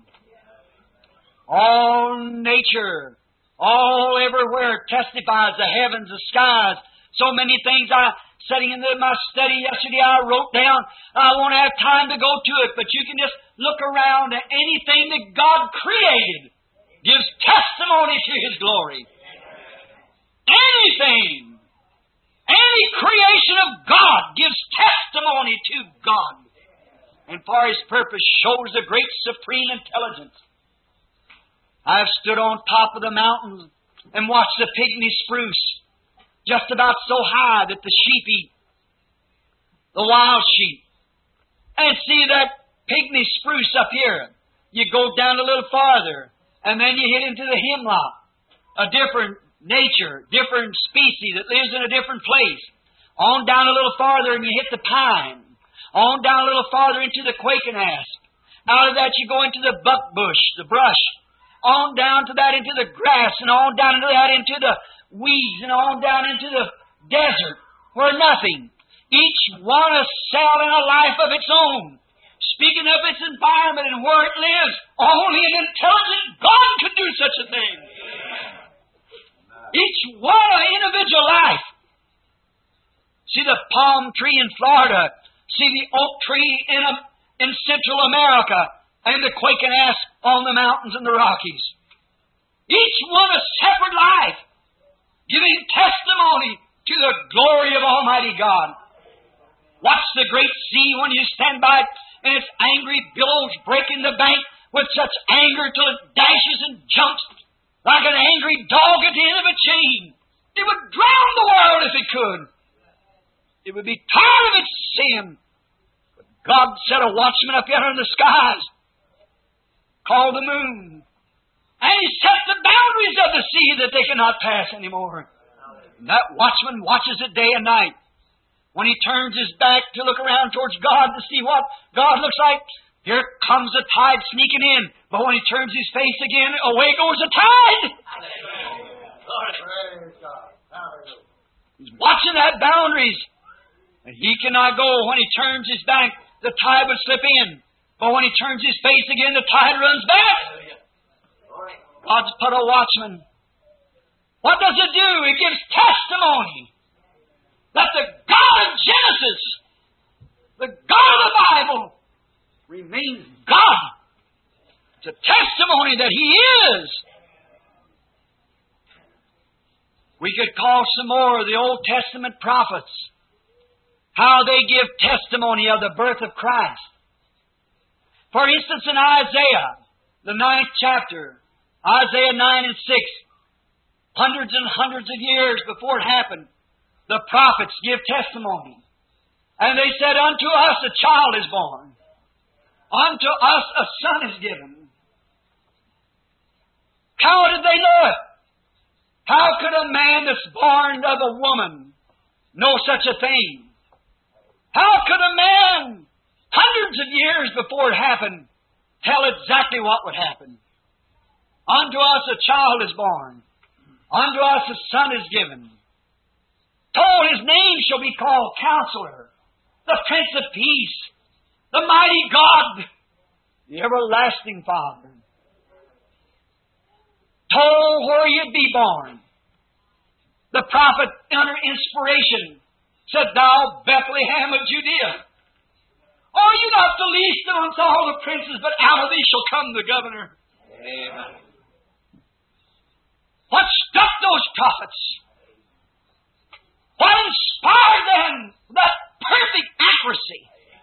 All nature, all everywhere testifies, the heavens, the skies. So many things I, sitting in my study yesterday, I wrote down. I won't have time to go to it, but you can just look around at anything that God created gives testimony to His glory. Anything. Any creation of God gives testimony to God. And for His purpose shows the great supreme intelligence. I've stood on top of the mountains and watched the pygmy spruce, just about so high that the sheep eat, the wild sheep. And see that pygmy spruce up here. You go down a little farther, and then you hit into the hemlock, a different nature, different species that lives in a different place. On down a little farther and you hit the pine. On down a little farther into the quaking asp. Out of that you go into the buckbush, the brush. On down to that into the grass, and on down into that into the weeds, and on down into the desert where nothing. Each one a cell in a life of its own. Speaking of its environment and where it lives, only an intelligent God could do such a thing. Each one an individual life. See the palm tree in Florida. See the oak tree in, a, in Central America. And the quaking asp on the mountains and the Rockies. Each one a separate life. Giving testimony to the glory of Almighty God. Watch the great sea when you stand by it and its angry billows breaking the bank with such anger till it dashes and jumps like an angry dog at the end of a chain. It would drown the world if it could. It would be tired of its sin. But God set a watchman up yonder in the skies, called the moon. And He set the boundaries of the sea that they cannot pass anymore. And that watchman watches it day and night. When he turns his back to look around towards God to see what God looks like, here comes the tide sneaking in. But when he turns his face again, away goes the tide. He's watching that boundaries. And he cannot go. When he turns his back, the tide would slip in. But when he turns his face again, the tide runs back. God's put a watchman. What does it do? It gives testimony that the God of Genesis, the God of the Bible, remains God. It's a testimony that He is. We could call some more of the Old Testament prophets, how they give testimony of the birth of Christ. For instance, in Isaiah, the ninth chapter, Isaiah nine and six, hundreds and hundreds of years before it happened,
the prophets give testimony. And they said, unto us a child is born. Unto us a son is given. How did they know it? How could a man that's born of a woman know such a thing? How could a man, hundreds of years before it happened, tell exactly what would happen? Unto us a child is born. Unto us a son is given. Told his name shall be called Counselor, the Prince of Peace, the Mighty God, the Everlasting Father. Told where you'd be born. The prophet, under inspiration, said, Thou Bethlehem of Judea, are you not the least amongst all the princes, but out of thee shall come the governor. Amen. What struck those prophets? What inspired them? That perfect accuracy.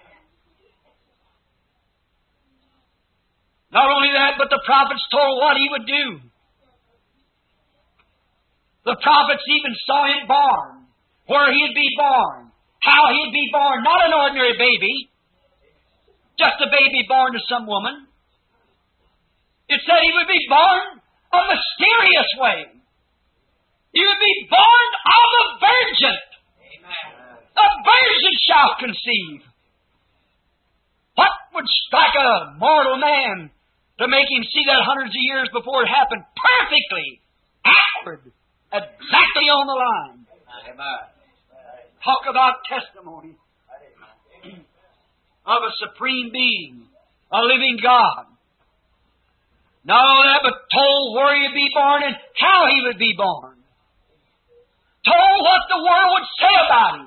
Not only that, but the prophets told what he would do. The prophets even saw him born, where he'd be born, how he'd be born, not an ordinary baby, just a baby born to some woman. It said he would be born a mysterious way. He would be born of a virgin. Amen. A virgin shall conceive. What would strike a mortal man to make him see that hundreds of years before it happened perfectly, accurate, exactly on the line? Amen. Talk about testimony of a supreme being, a living God. Not only that, but told where he'd be born and how he would be born. Told what the world would say about him.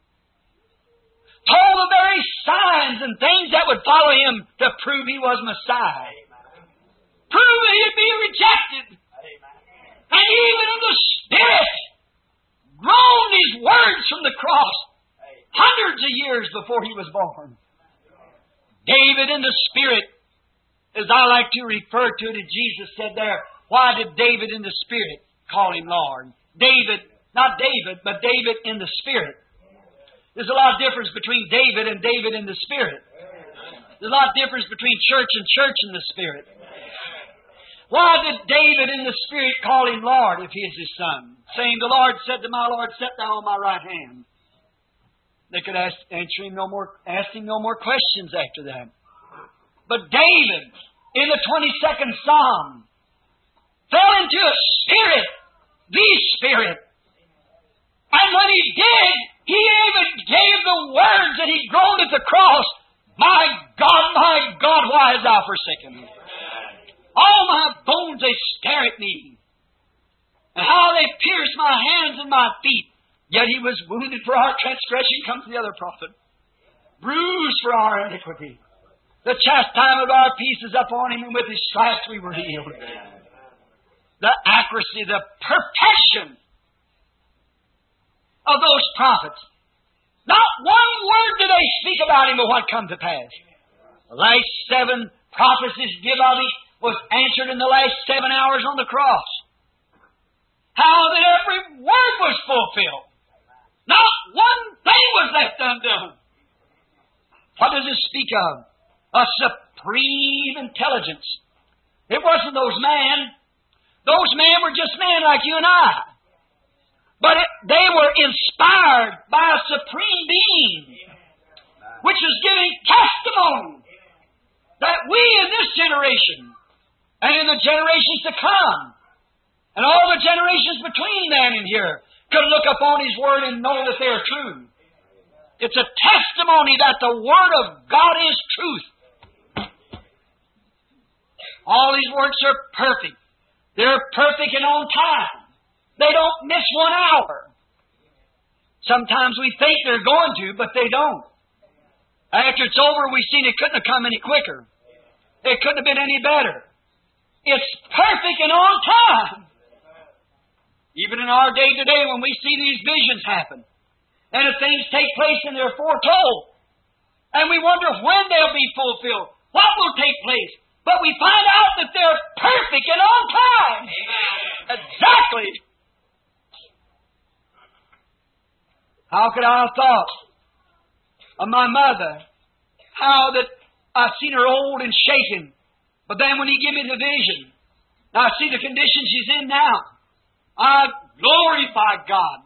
Told the very signs and things that would follow him to prove he was Messiah. Prove that he'd be rejected. And even in the Spirit, groaned these words from the cross hundreds of years before he was born. David in the Spirit, as I like to refer to it, and Jesus said there, why did David in the Spirit call him Lord? David, not David, but David in the Spirit. There's a lot of difference between David and David in the Spirit. There's a lot of difference between church and church in the Spirit. Why did David in the Spirit call him Lord if he is his son? Saying, the Lord said to my Lord, Set thou on my right hand. They could ask, answer him no more, ask him no more questions after that. But David, in the twenty-second Psalm, fell into a spirit, the Spirit. And when he did, he even gave the words that he groaned at the cross, My God, my God, why hast thou forsaken me? All my bones, they stare at me. And how they pierced my hands and my feet. Yet he was wounded for our transgression, comes the other prophet. Bruised for our iniquity. The chastisement of our peace is upon him, and with his stripes we were healed. The accuracy, the perfection of those prophets. Not one word did they speak about him but what come to pass. The last seven prophecies given of him was answered in the last seven hours on the cross. How that every word was fulfilled. Not one thing was left undone. What does it speak of? A supreme intelligence. It wasn't those men. Those men were just men like you and I. But it, they were inspired by a supreme being, which is giving testimony that we in this generation and in the generations to come, and all the generations between then and here, could look upon His Word and know that they are true. It's a testimony that the Word of God is truth. All these works are perfect. They're perfect and on time. They don't miss one hour. Sometimes we think they're going to, but they don't. After it's over, we've seen it couldn't have come any quicker. It couldn't have been any better. It's perfect and on time. Even in our day today, when we see these visions happen, and if things take place and they're foretold, and we wonder when they'll be fulfilled, what will take place, but we find out that they're perfect and on time. Amen. Exactly. How could I have thought of my mother? How that I've seen her old and shaken. But then when He gave me the vision, now I see the condition she's in now. I glorify God.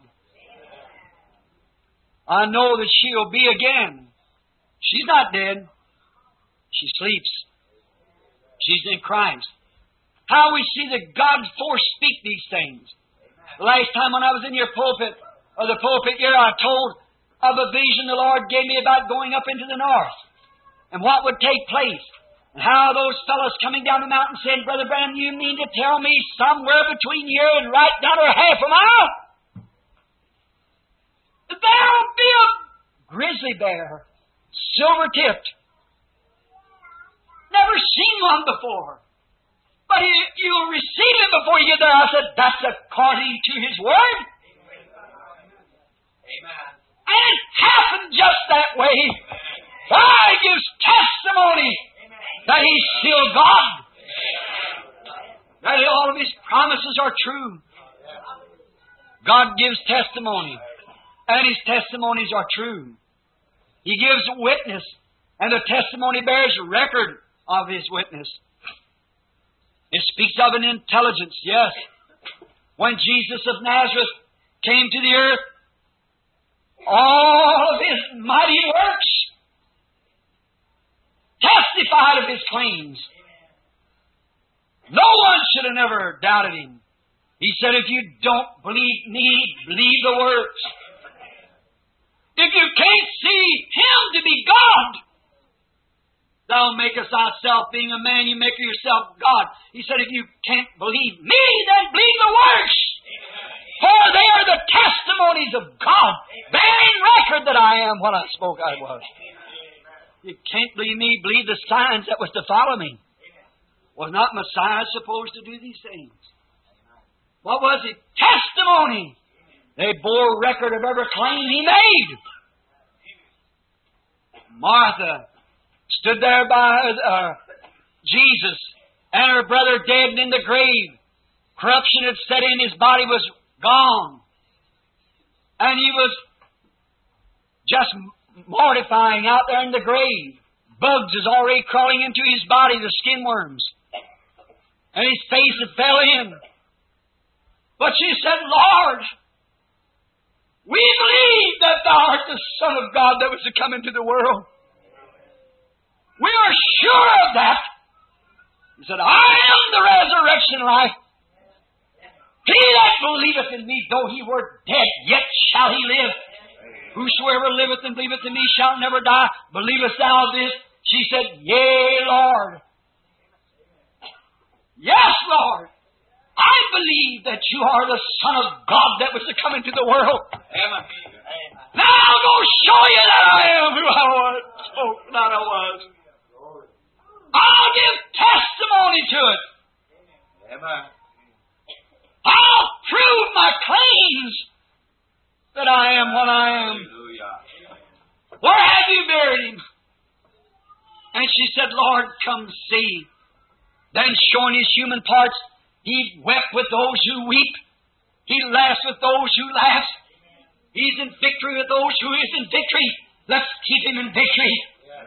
I know that she'll be again. She's not dead. She sleeps. She's in Christ. How we see that God forespeak these things. The last time when I was in your pulpit, or the pulpit here, I told of a vision the Lord gave me about going up into the north and what would take place. And how those fellows coming down the mountain said, Brother Branham, you mean to tell me somewhere between here and right down or half a mile, there'll be a grizzly bear, silver-tipped. Never seen one before. But you, you'll receive him before you get there. I said, that's according to His Word.
Amen.
And it happened just that way. God gives testimony that He's still God. That all of His promises are true. God gives testimony, and His testimonies are true. He gives witness, and the testimony bears record of His witness. It speaks of an intelligence, yes. When Jesus of Nazareth came to the earth, all of His mighty works testified of His claims. No one should have never doubted Him. He said, if you don't believe me, believe the works. If you can't see Him to be God, thou makest thyself, being a man, you make yourself God. He said, if you can't believe me, then believe the works. For they are the testimonies of God, bearing record that I am what I spoke I was. You can't believe me, believe the signs that was to follow me. Was not Messiah supposed to do these things? What was it? Testimony. They bore record of every claim He made. Martha stood there by uh, Jesus, and her brother dead and in the grave. Corruption had set in, his body was gone. And he was just mortifying out there in the grave. Bugs is already crawling into his body, the skin worms. And his face had fell in. But she said, Lord, we believe that Thou art the Son of God that was to come into the world. We are sure of that. He said, I am the resurrection life. He that believeth in me, though he were dead, yet shall he live. Whosoever liveth and believeth in me shall never die. Believest thou this? She said, Yea, Lord. Yes, Lord. I believe that you are the Son of God that was to come into the world.
Amen.
Now I'll go show you that I am who I was. Oh, that I was. I'll give testimony to it.
Amen.
I'll prove my claims that I am what I am.
Hallelujah.
Where have you buried him? And she said, Lord, come see. Then showing his human parts, he wept with those who weep. He laughs with those who laugh. He's in victory with those who is in victory. Let's keep him in victory.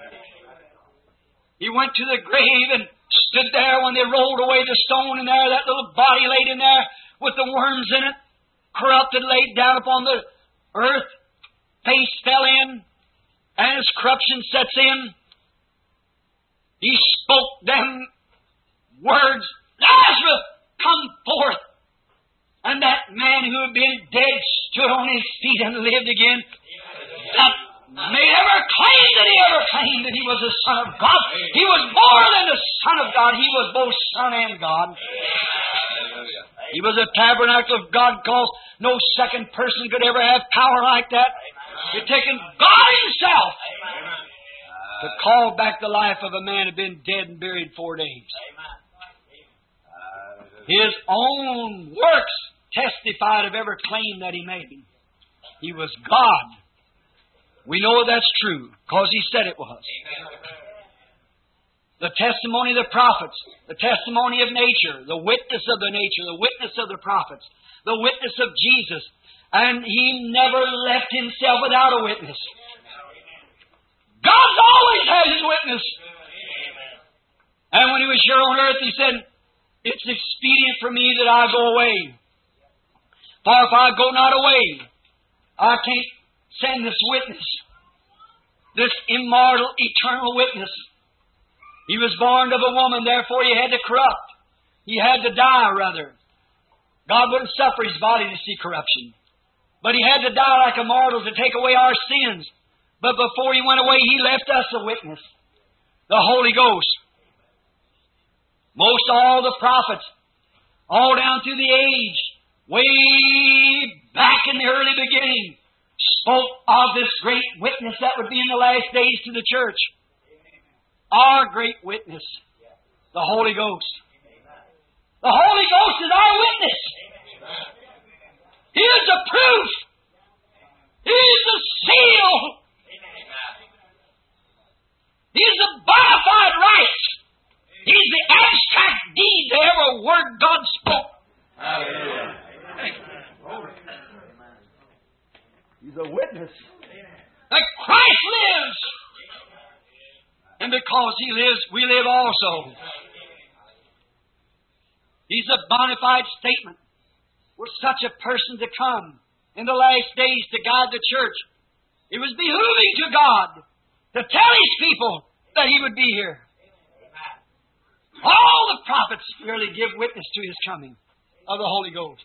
He went to the grave and stood there when they rolled away the stone, and there that little body laid in there with the worms in it, corrupted, laid down upon the earth. Face fell in, and as corruption sets in, he spoke them words, Lazarus, come forth. And that man who had been dead stood on his feet and lived again. That may ever claim that he ever claimed that he was the Son of God. He was more than the Son of God. He was both Son and God. He was a tabernacle of God, because no second person could ever have power like that. He'd taken God Himself to call back the life of a man who had been dead and buried four days. His own works testified of every claim that He made. He was God. We know that's true, because He said it was. The testimony of the prophets, the testimony of nature, the witness of the nature, the witness of the prophets, the witness of Jesus. And He never left Himself without a witness. God's always had His witness. And when He was here on earth, He said, it's expedient for me that I go away. For if I go not away, I can't send this witness, this immortal, eternal witness. He was born of a woman, therefore He had to corrupt. He had to die, rather. God wouldn't suffer His body to see corruption. But He had to die like a mortal to take away our sins. But before He went away, He left us a witness, the Holy Ghost. Most all the prophets, all down through the age, way back in the early beginning, spoke of this great witness that would be in the last days to the church. Our great witness, the Holy Ghost. The Holy Ghost is our witness. He is the proof. He is the seal. He is the bona fide right. He's the abstract deed to every word God spoke. Hallelujah. He's a witness that Christ lives. And because He lives, we live also. He's a bona fide statement. Were such a person to come in the last days to guide the church, it was behooving to God to tell His people that He would be here. All the prophets really give witness to His coming of the Holy Ghost.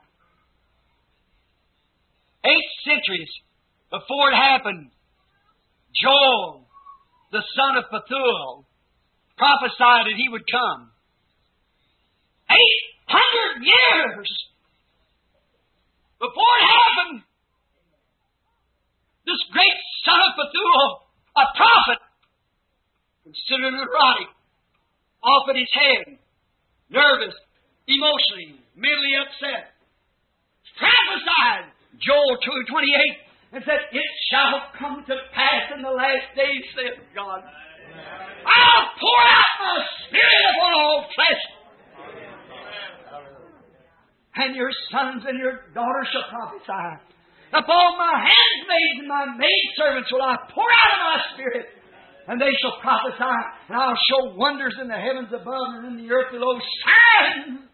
Eight centuries before it happened, Joel, the son of Pethuel, prophesied that he would come. Eight hundred years before it happened, this great son of Pethuel, a prophet, considered neurotic, off at his head, nervous, emotionally, mentally upset, prophesied Joel two twenty-eight and said, it shall come to pass in the last days, saith God, I'll pour out my Spirit upon all flesh. And your sons and your daughters shall prophesy. Upon my handmaids and my maidservants will I pour out of my Spirit. And they shall prophesy, and I'll show wonders in the heavens above and in the earth below. Signs!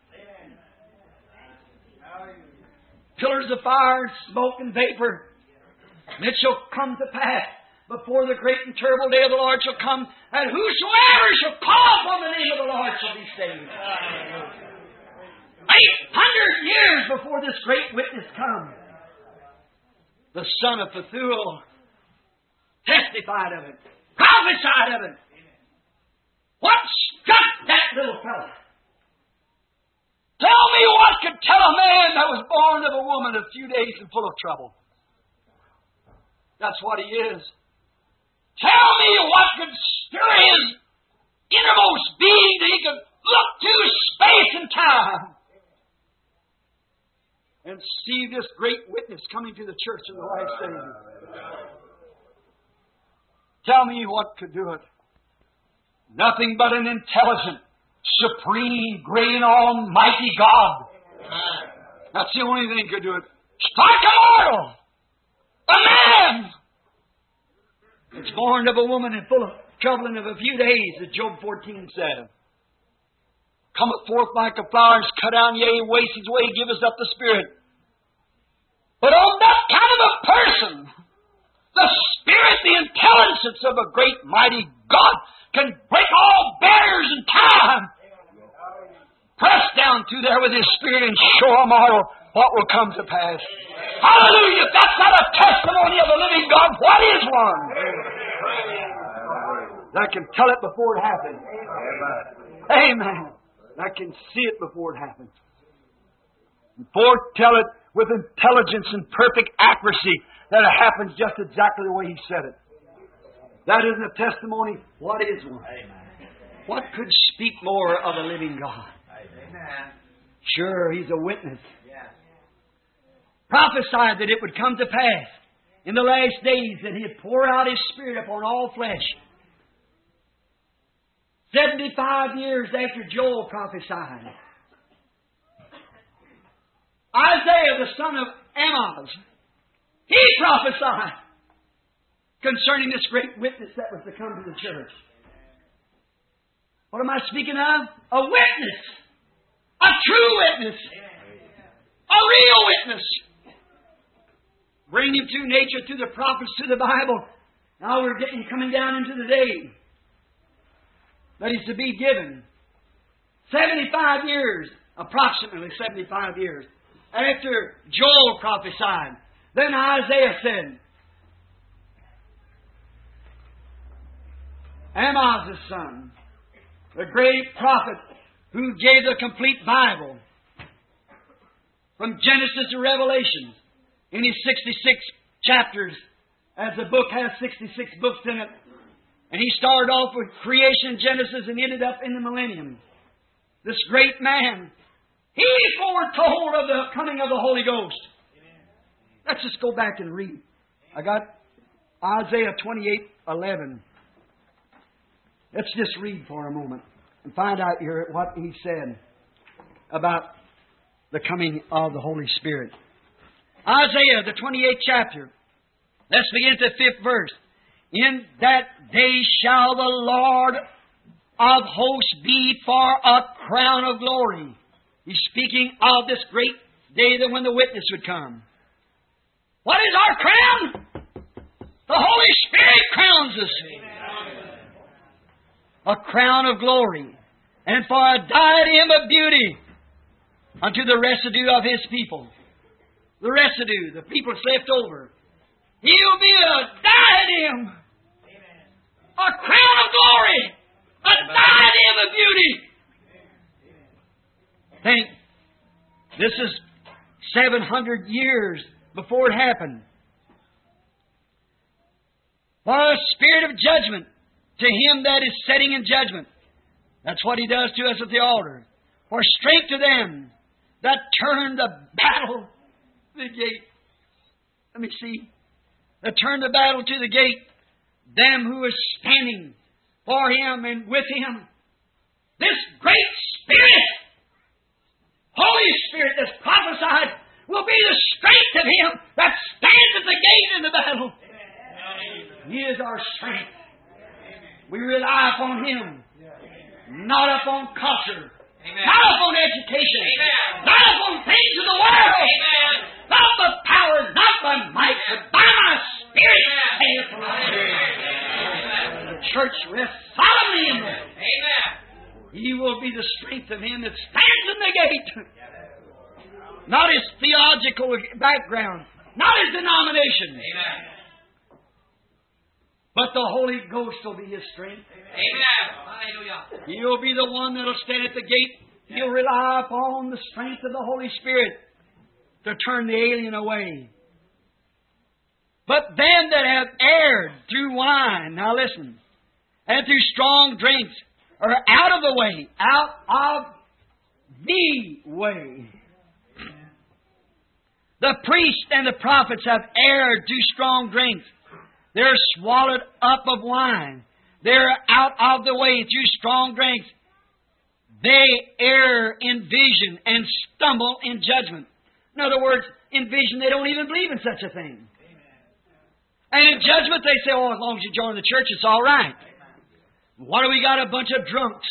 Pillars of fire, smoke, and vapor. And it shall come to pass before the great and terrible day of the Lord shall come, and whosoever shall call upon the name of the Lord shall be saved. Eight hundred years before this great witness comes, the son of Pethuel testified of it, prophesied of it. What struck that little fellow? Tell me what could tell a man that was born of a woman a few days and full of trouble. That's what he is. Tell me what could stir his innermost being that he could look to space and time and see this great witness coming to the church in the last days. Tell me what could do it. Nothing but an intelligent, supreme, great and almighty God. That's the only thing that could do it. Strike a mortal, a man. It's born of a woman and full of trouble and of a few days, as Job fourteen said. Cometh forth like a flower, is cut down, yea, wastes his way, giveth up the Spirit. But on that kind of a person, the Spirit, the intelligence of a great, mighty God, can break all barriers in time. Press down through there with His Spirit and show a mortal what will come to pass. Hallelujah! If that's not a testimony of the living God, what is one? That can tell it before it happens. Amen. That can see it before it happens. And foretell it with intelligence and perfect accuracy that it happens just exactly the way He said it. That isn't a testimony. What is one? What could speak more of a living God? Sure, He's a witness. Prophesied that it would come to pass in the last days that He'd pour out His Spirit upon all flesh. seventy-five years after Joel prophesied. Isaiah, the son of Amoz, he prophesied concerning this great witness that was to come to the church. What am I speaking of? A witness. A true witness. A real witness. Bring him through nature, through the prophets, through the Bible. Now we're getting coming down into the day that is to be given. seventy-five years, approximately seventy-five years, after Joel prophesied. Then Isaiah said, Amoz's son, the great prophet who gave the complete Bible from Genesis to Revelation in his sixty-six chapters, as the book has sixty-six books in it. And he started off with creation, Genesis, and ended up in the millennium. This great man, he foretold of the coming of the Holy Ghost. Let's just go back and read. I got Isaiah twenty-eight eleven. Let's just read for a moment and find out here what he said about the coming of the Holy Spirit. Isaiah, the twenty-eighth chapter. Let's begin at the fifth verse. In that day shall the Lord of hosts be for a crown of glory. He's speaking of this great day that when the witness would come. What is our crown? The Holy Spirit crowns us. A crown of glory. And for a diadem of beauty unto the residue of His people. The residue, the people left over. He'll be a diadem. A crown of glory. A diadem of beauty. Think, this is seven hundred years before it happened. For a spirit of judgment to him that is sitting in judgment. That's what He does to us at the altar. For strength to them that turn the battle to the gate. Let me see. That turn the battle to the gate. Them who are standing for Him and with Him. This great Spirit, Holy Spirit that's prophesied, will be the strength of Him that stands at the gate in the battle. Amen. He is our strength. We rely upon Him. Not upon culture. Amen. Not upon education. Amen. Not upon things of the world. Amen. Not by power, not by might, but by my Spirit, saith the Lord. The church rests solemnly in there. Amen. He will be the strength of Him that stands in the gate. Not his theological background. Not his denomination. Amen. But the Holy Ghost will be his strength. Amen. Hallelujah. He'll be the one that will stand at the gate. He'll rely upon the strength of the Holy Spirit to turn the alien away. But them that have erred through wine, now listen, and through strong drinks, are out of the way, out of the way. The priests and the prophets have erred through strong drinks. They're swallowed up of wine. They're out of the way through strong drinks. They err in vision and stumble in judgment. In other words, in vision, they don't even believe in such a thing. And in judgment, they say, oh, as long as you join the church, it's all right. What do we got? A bunch of drunks.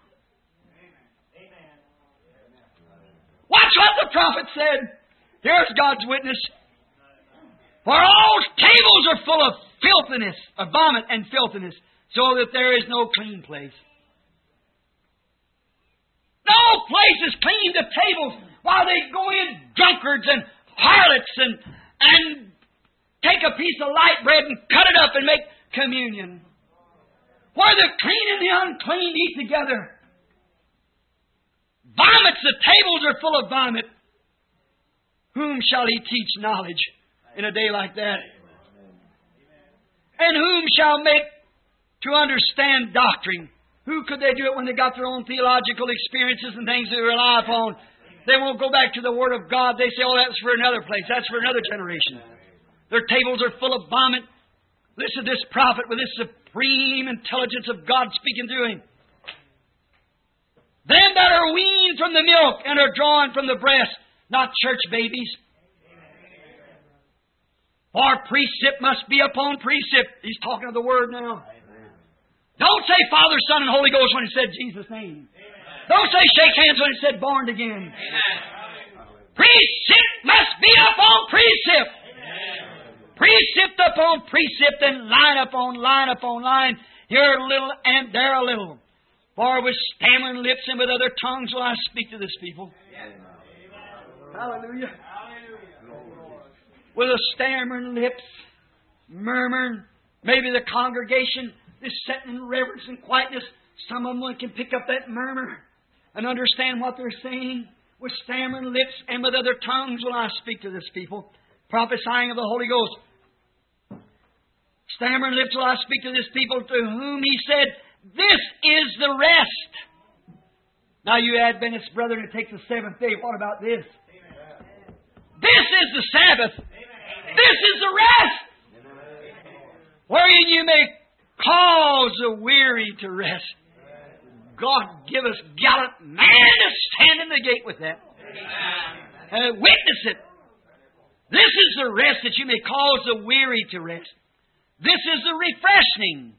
Watch what the prophet said. Here's God's witness. For all tables are full of filthiness, of vomit and filthiness, so that there is no clean place. No place is clean. The tables, while they go in drunkards and harlots and, and take a piece of light bread and cut it up and make communion. Where the clean and the unclean eat together. Vomits, the tables are full of vomit. Whom shall he teach knowledge in a day like that? And whom shall make to understand doctrine? Who could they do it when they got their own theological experiences and things they rely upon? They won't go back to the Word of God. They say, oh, that's for another place. That's for another generation. Their tables are full of vomit. Listen to this prophet with this supreme intelligence of God speaking through him. Them that are weaned from the milk and are drawn from the breast, not church babies. For precept must be upon precept. He's talking of the Word now. Don't say Father, Son, and Holy Ghost when He said Jesus' name. Don't say shake hands when He said born again. Precept must be upon precept. Precept upon precept and line upon line upon line. Here a little and there a little. For with stammering lips and with other tongues will I speak to this people. Hallelujah. With a stammering lips, murmuring, maybe the congregation is sitting in reverence and quietness. Some of them can pick up that murmur and understand what they're saying. With stammering lips and with other tongues will I speak to this people, prophesying of the Holy Ghost. Stammering lips will I speak to this people, to whom He said, this is the rest. Now you Adventist brethren, it takes the seventh day. What about this? Amen. This is the Sabbath. Amen. This is the rest. Wherein you may cause the weary to rest. God give us gallant man to stand in the gate with that. Uh, witness it. This is the rest that you may cause the weary to rest. This is the refreshing.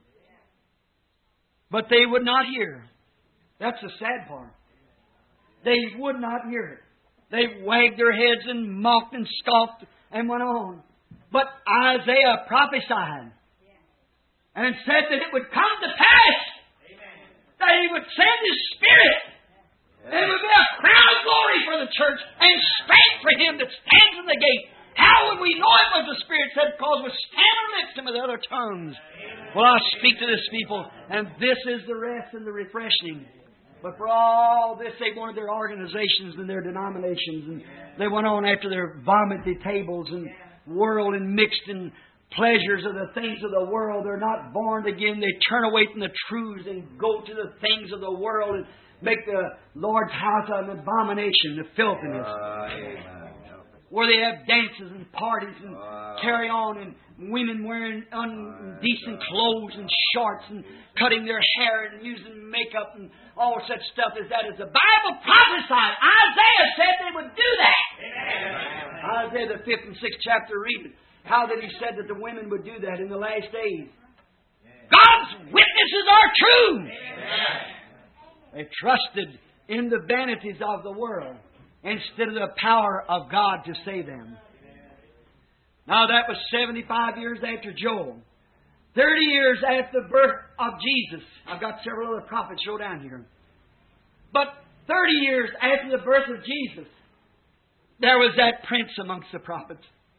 But they would not hear. That's the sad part. They would not hear it. They wagged their heads and mocked and scoffed and went on. But Isaiah prophesied and said that it would come to pass. That He would send His Spirit. And it would be a crown of glory for the church and strength for Him that stands in the gate. How would we know it was the Spirit said? Because with stammering lips and with other tongues will I speak to this people. And this is the rest and the refreshing. But for all this, they wanted their organizations and their denominations. And they went on after their vomity tables and world and mixed and pleasures of the things of the world. They're not born again. They turn away from the truths and go to the things of the world and make the Lord's house an abomination, the filthiness. Uh, where they have dances and parties and uh, carry on, and women wearing indecent clothes and shorts and cutting their hair and using makeup and all such stuff as that. As the Bible prophesied, Isaiah said they would do that. Amen. Isaiah the fifth and sixth chapter, read it. How that He said that the women would do that in the last days. God's witnesses are true. They trusted in the vanities of the world instead of the power of God to save them. Now that was seventy-five years after Joel. thirty years after the birth of Jesus. I've got several other prophets show down here. But thirty years after the birth of Jesus, there was that prince amongst the prophets.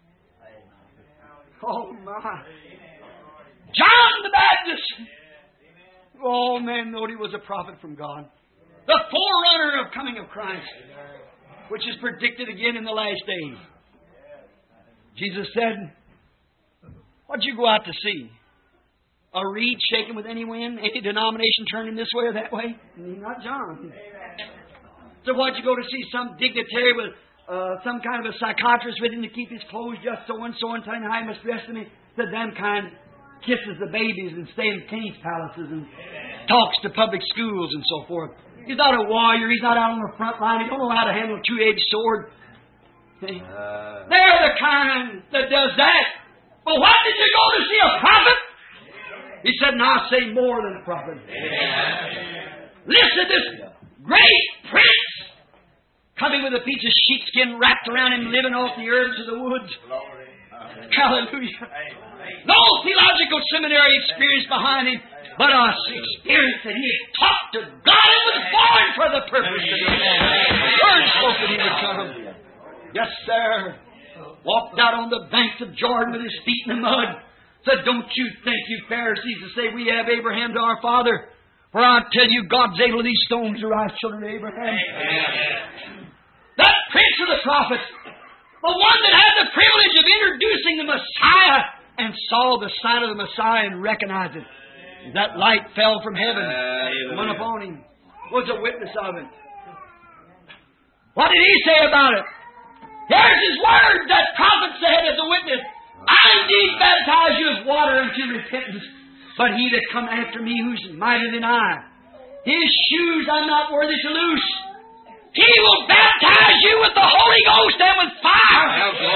Oh my. John the Baptist. Oh man, knowed he was a prophet from God. The forerunner of coming of Christ, which is predicted again in the last days. Jesus said, what'd you go out to see? A reed shaken with any wind? Any denomination turning this way or that way? Not John. So what'd you go to see? Some dignitary with uh, some kind of a psychiatrist with him to keep his clothes just so and so and telling how he must dress them? Said them kind kisses the babies and stay in king's palaces and talks to public schools and so forth. He's not a warrior. He's not out on the front line. He don't know how to handle a two-edged sword. Uh, They're the kind that does that. But what did you go to see? A prophet? He said, no, I say more than a prophet. Amen. Listen to this great prince coming with a piece of sheepskin wrapped around him, living off the herbs of the woods. Hallelujah. No theological seminary experience behind him, but an experience that he had talked to God and was born for the purpose of it. Word spoke that he would come. Yes, sir. Walked out on the banks of Jordan with his feet in the mud. Said, don't you think, you Pharisees, to say we have Abraham to our father? For I tell you, God's able of these stones to rise children of Abraham. Amen. That prince of the prophets, the one that had the privilege of introducing the Messiah and saw the sign of the Messiah and recognized it. That light fell from heaven, uh, went upon him, was a witness of it. What did he say about it? Here's his word that prophet said as a witness. I indeed baptize you with water unto repentance, but he that come after me, who's mightier than I, His shoes I'm not worthy to loose. He will baptize you with the Holy Ghost and with fire.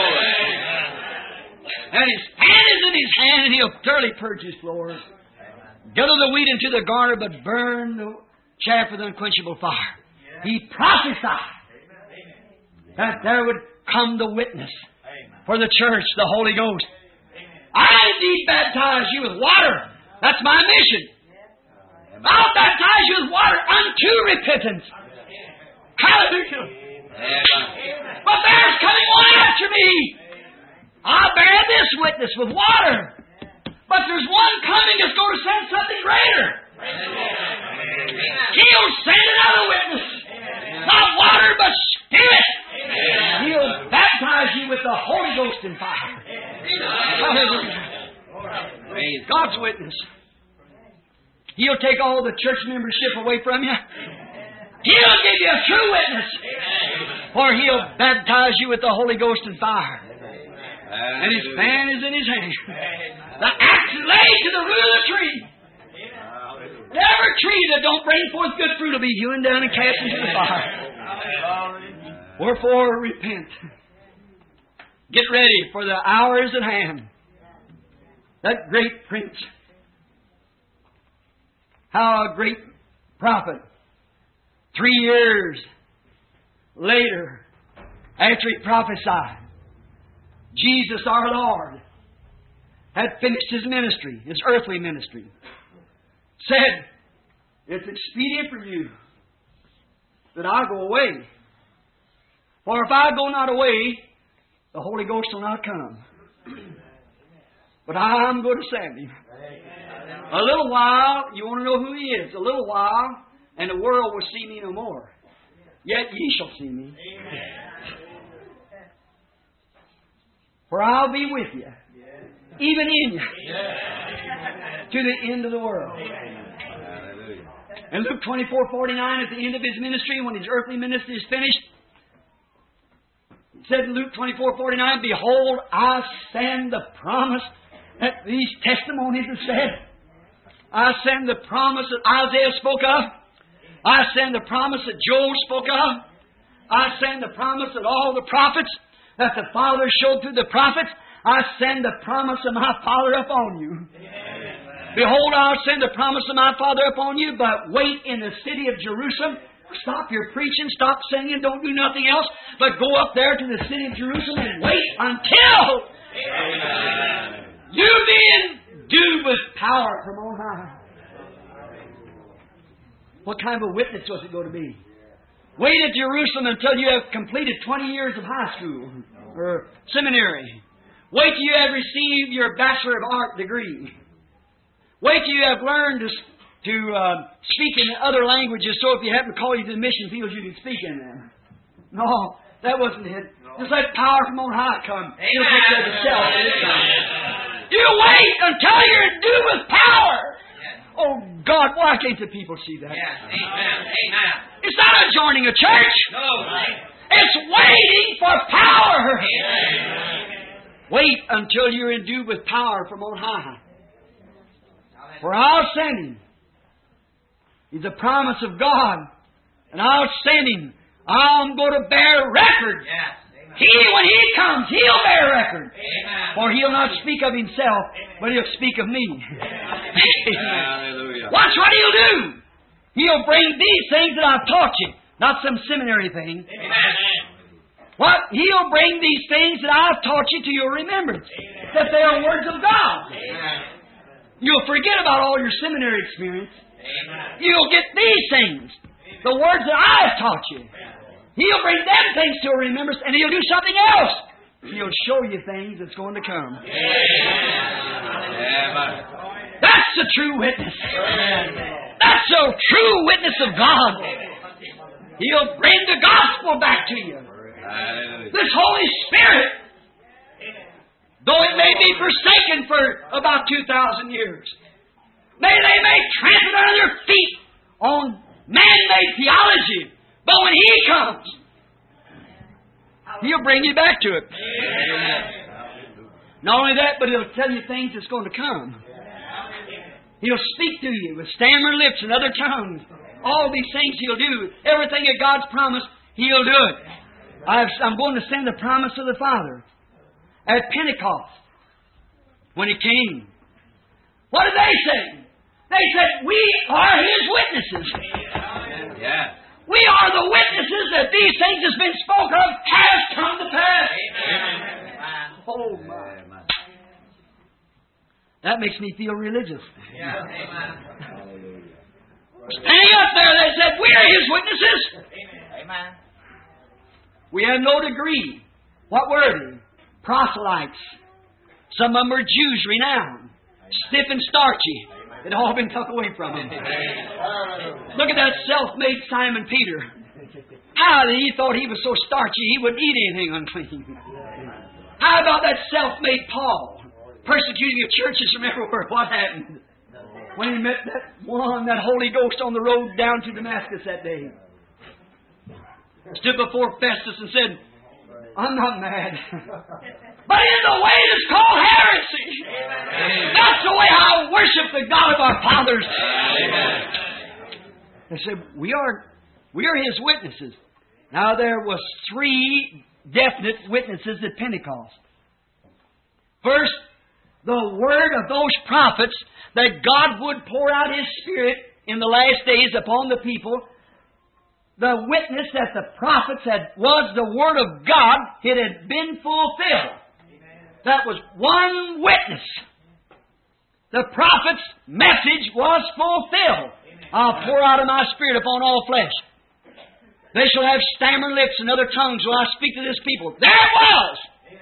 And His hand is in His hand, and He'll thoroughly purge His floor. Gather the wheat into the garner, but burn the chaff with unquenchable fire. He prophesied that there would come the witness for the church, the Holy Ghost. I indeed baptize you with water. That's my mission. I'll baptize you with water unto repentance. Hallelujah. But there's coming one after me. I'll bear this witness with water. But there's one coming that's going to send something greater. He'll send another witness. Not water, but Spirit. He'll baptize you with the Holy Ghost and fire. Hallelujah. God's witness. He'll take all the church membership away from you. He'll give you a true witness. For He'll baptize you with the Holy Ghost and fire. And His fan is in His hand. The axe is laid to the root of the tree. Every tree that don't bring forth good fruit will be hewn down and cast into the fire. Wherefore, repent. Get ready, for the hour is at hand. That great prince, how a great prophet, three years later, after he prophesied, Jesus our Lord had finished His ministry, His earthly ministry, said, it's expedient for you that I go away. For if I go not away, the Holy Ghost will not come. But I'm going to send Him. A little while, you want to know who He is. A little while, and the world will see me no more. Yet ye shall see me. For I'll be with you, even in you, to the end of the world. And Luke twenty-four forty-nine, at the end of His ministry, when His earthly ministry is finished, He said in Luke twenty-four forty-nine, behold, I send the promise that these testimonies have said. I send the promise that Isaiah spoke of. I send the promise that Joel spoke of. I send the promise that all the prophets, that the Father showed through the prophets. I send the promise of my Father upon you. Amen. Behold, I'll send the promise of my Father upon you, but wait in the city of Jerusalem. Stop your preaching, stop singing, don't do nothing else, but go up there to the city of Jerusalem and wait until Amen. You being endued with power from on high. What kind of a witness was it going to be? Wait at Jerusalem until you have completed twenty years of high school or seminary. Wait till you have received your Bachelor of Art degree. Wait till you have learned to, to uh, speak in other languages, so if you happen to call you to the mission fields, you can speak in them. No, that wasn't it. No. Just let power from on high come. It'll take care of itself. You wait until you're endued with power. Oh, God, why can't the people see that?
Yes. Amen. Amen.
It's not joining a church.
No.
It's waiting for power.
Amen.
Wait until you're endued with power from on high. For I'll send Him. He's a promise of God. And I'll send Him. I'm going to bear record.
Yes.
He, when He comes, He'll bear record.
Amen.
For He'll not speak of Himself, but He'll speak of me.
Hallelujah.
Watch what He'll do. He'll bring these things that I've taught you. Not some seminary thing.
Amen.
What? He'll bring these things that I've taught you to your remembrance. Amen. That they are words of God.
Amen.
You'll forget about all your seminary experience.
Amen.
You'll get these things. The words that I've taught you. He'll bring them things to your remembrance, and He'll do something else. He'll show you things that's going to come.
Amen.
That's the true witness. That's the true witness of God. He'll bring the gospel back to you. This Holy Spirit, though it may be forsaken for about two thousand years, may they may trample under their feet on man-made theology, but when He comes, He'll bring you back to it. Not only that, but He'll tell you things that's going to come. He'll speak to you with stammering lips and other tongues. All these things He'll do. Everything that God's promised, He'll do it. I've, I'm going to send the promise of the Father. At Pentecost, when He came, what did they say? They said, we are His witnesses.
Yeah.
We are the witnesses that these things that's been spoken of has come to pass.
Amen.
Oh, my. That makes me feel religious.
Yeah. Amen.
Standing up there, they said, we are His witnesses.
Amen.
We have no degree. What were they? Proselytes. Some of them were Jews renowned. Stiff and starchy. It all been tucked away from him. Look at that self-made Simon Peter. How he thought he was so starchy he wouldn't eat anything unclean. How about that self-made Paul? Persecuting the churches from everywhere. What happened? When he met that one, that Holy Ghost on the road down to Damascus that day. Stood before Festus and said, I'm not mad. But in the way it's called heresy. Amen. That's the way I worship the God of our fathers. Amen. They said, we are, we are His witnesses. Now there was three definite witnesses at Pentecost. First, the word of those prophets that God would pour out His Spirit in the last days upon the people. The witness that the prophets had was the Word of God. It had been fulfilled. That was one witness. The prophet's message was fulfilled. I'll pour out of my Spirit upon all flesh. They shall have stammering lips and other tongues while I speak to this people. There it was!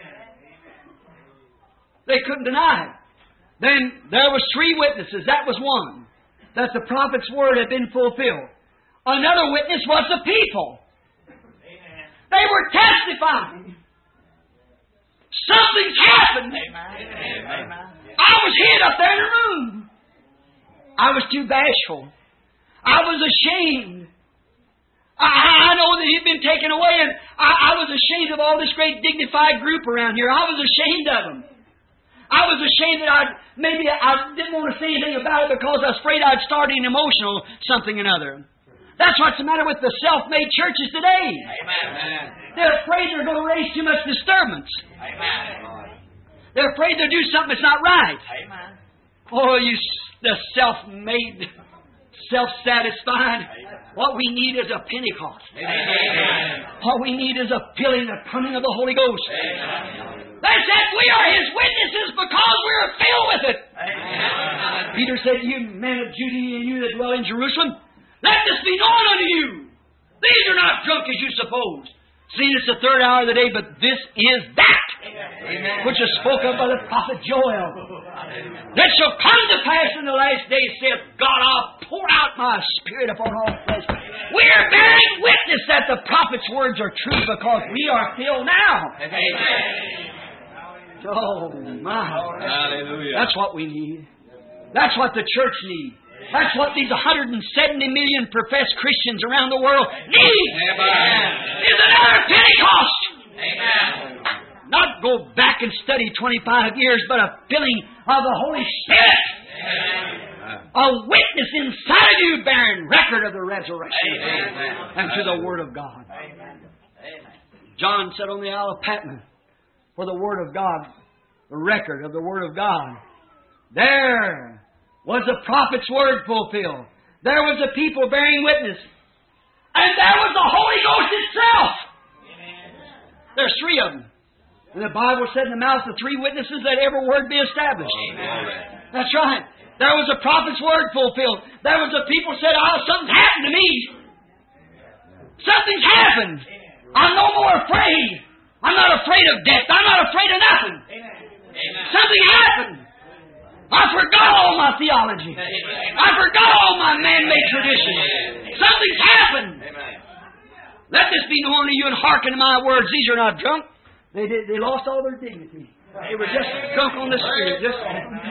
They couldn't deny it. Then there was three witnesses. That was one. That the prophet's word had been fulfilled. Another witness was the people. They were testifying. Something's happened.
Amen.
I was hid up there in the room. I was too bashful. I was ashamed. I, I know that He'd been taken away, and I, I was ashamed of all this great dignified group around here. I was ashamed of them. I was ashamed that I maybe I didn't want to say anything about it because I was afraid I'd start an emotional something or another. That's what's the matter with the self-made churches today.
Amen.
They're afraid they're going to raise too much disturbance.
Amen.
They're afraid they'll do something that's not right.
Amen.
Oh, you the self-made, self-satisfied. What we need is a Pentecost.
Amen.
What we need is a filling, a coming of the Holy Ghost.
Amen.
They said we are His witnesses because we are filled with it.
Amen.
Peter said, you men of Judea and you that dwell in Jerusalem, let this be known unto you. These are not drunk as you suppose. Seeing it's the third hour of the day, but this is that
Amen.
which is spoken by the prophet Joel. That shall come to pass in the last days, saith God, I'll pour out my Spirit upon all flesh. We are bearing witness that the prophet's words are true because we are filled now.
Amen.
Oh, my.
Hallelujah.
That's what we need. That's what the church needs. That's what these one hundred seventy million professed Christians around the world need.
Amen.
Is another Pentecost.
Amen.
Not go back and study twenty-five years, but a filling of the Holy Spirit.
Amen.
A witness inside of you bearing record of the resurrection.
Amen.
And to the Word of God.
Amen.
John said on the Isle of Patmos, for the Word of God, the record of the Word of God. There was the prophet's word fulfilled. There was the people bearing witness. And there was the Holy Ghost itself. There's three of them. And the Bible said in the mouth of three witnesses that every word be established.
Amen.
That's right. There was a prophet's word fulfilled. There was the people said, oh, something's happened to me. Something's happened. I'm no more afraid. I'm not afraid of death. I'm not afraid of nothing.
Amen.
Something happened. I forgot all my theology. I forgot all my man-made traditions. Something's happened.
Amen.
Let this be known to you and hearken to my words. These are not drunk. They did, they lost all their dignity. They were just drunk on the Spirit. Just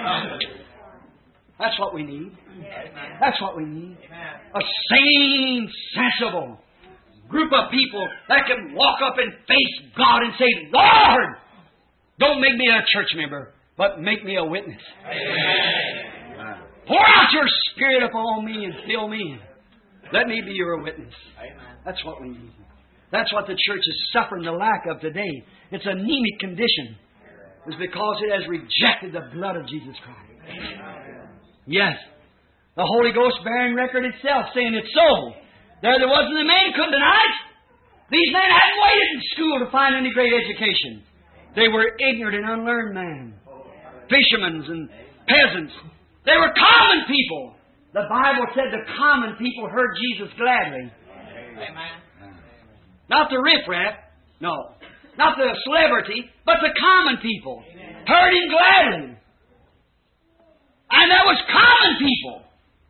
That's what we need. That's what we need. A sane, sensible group of people that can walk up and face God and say, Lord, don't make me a church member, but make me a witness.
Amen.
Pour out your Spirit upon me and fill me. Let me be your witness. That's what we need. That's what the church is suffering the lack of today. It's an anemic condition. It's because it has rejected the blood of Jesus Christ. Yes. The Holy Ghost bearing record itself, saying it's so. There there wasn't a man who couldn't deny it. These men hadn't waited in school to find any great education. They were ignorant and unlearned men. Fishermen and peasants. They were common people. The Bible said the common people heard Jesus gladly.
Amen.
Not the riffraff, no. Not the celebrity, but the common people heard Him gladly. And that was common people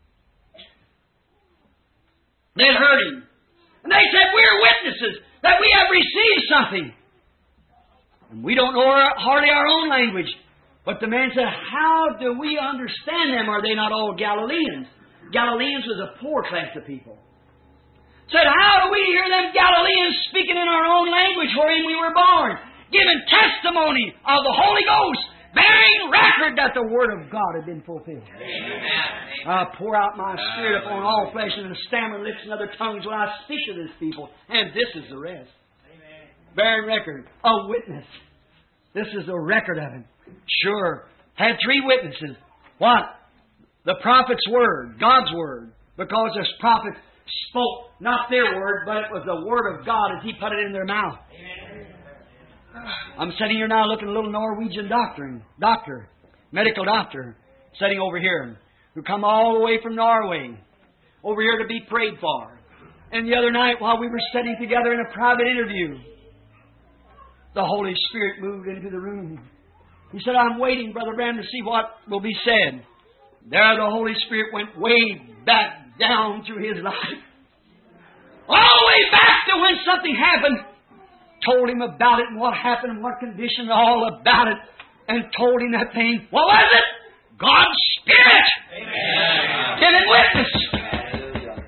that heard Him. And they said, we're witnesses that we have received something. And we don't know our, hardly our own language. But the man said, how do we understand them? Are they not all Galileans? Galileans was a poor class of people. Said, how do we hear them Galileans speaking in our own language wherein we were born, giving testimony of the Holy Ghost, bearing record that the Word of God had been fulfilled? I pour out my Spirit upon all flesh, and the stammering lips and other tongues when I speak to this people. And this is the rest. Amen. Bearing record, a witness. This is the record of it. Sure. Had three witnesses. What? The prophet's word, God's word. Because this prophet spoke not their word, but it was the word of God as He put it in their mouth. Amen. I'm sitting here now looking at a little Norwegian doctor, doctor, medical doctor, sitting over here, who come all the way from Norway, over here to be prayed for. And the other night, while we were sitting together in a private interview, the Holy Spirit moved into the room. He said, I'm waiting, Brother Branham, to see what will be said. There the Holy Spirit went way back down through his life. All the way back to when something happened. Told him about it and what happened and what condition, all about it. And told him that thing. What was it? God's Spirit. Amen. Giving witness.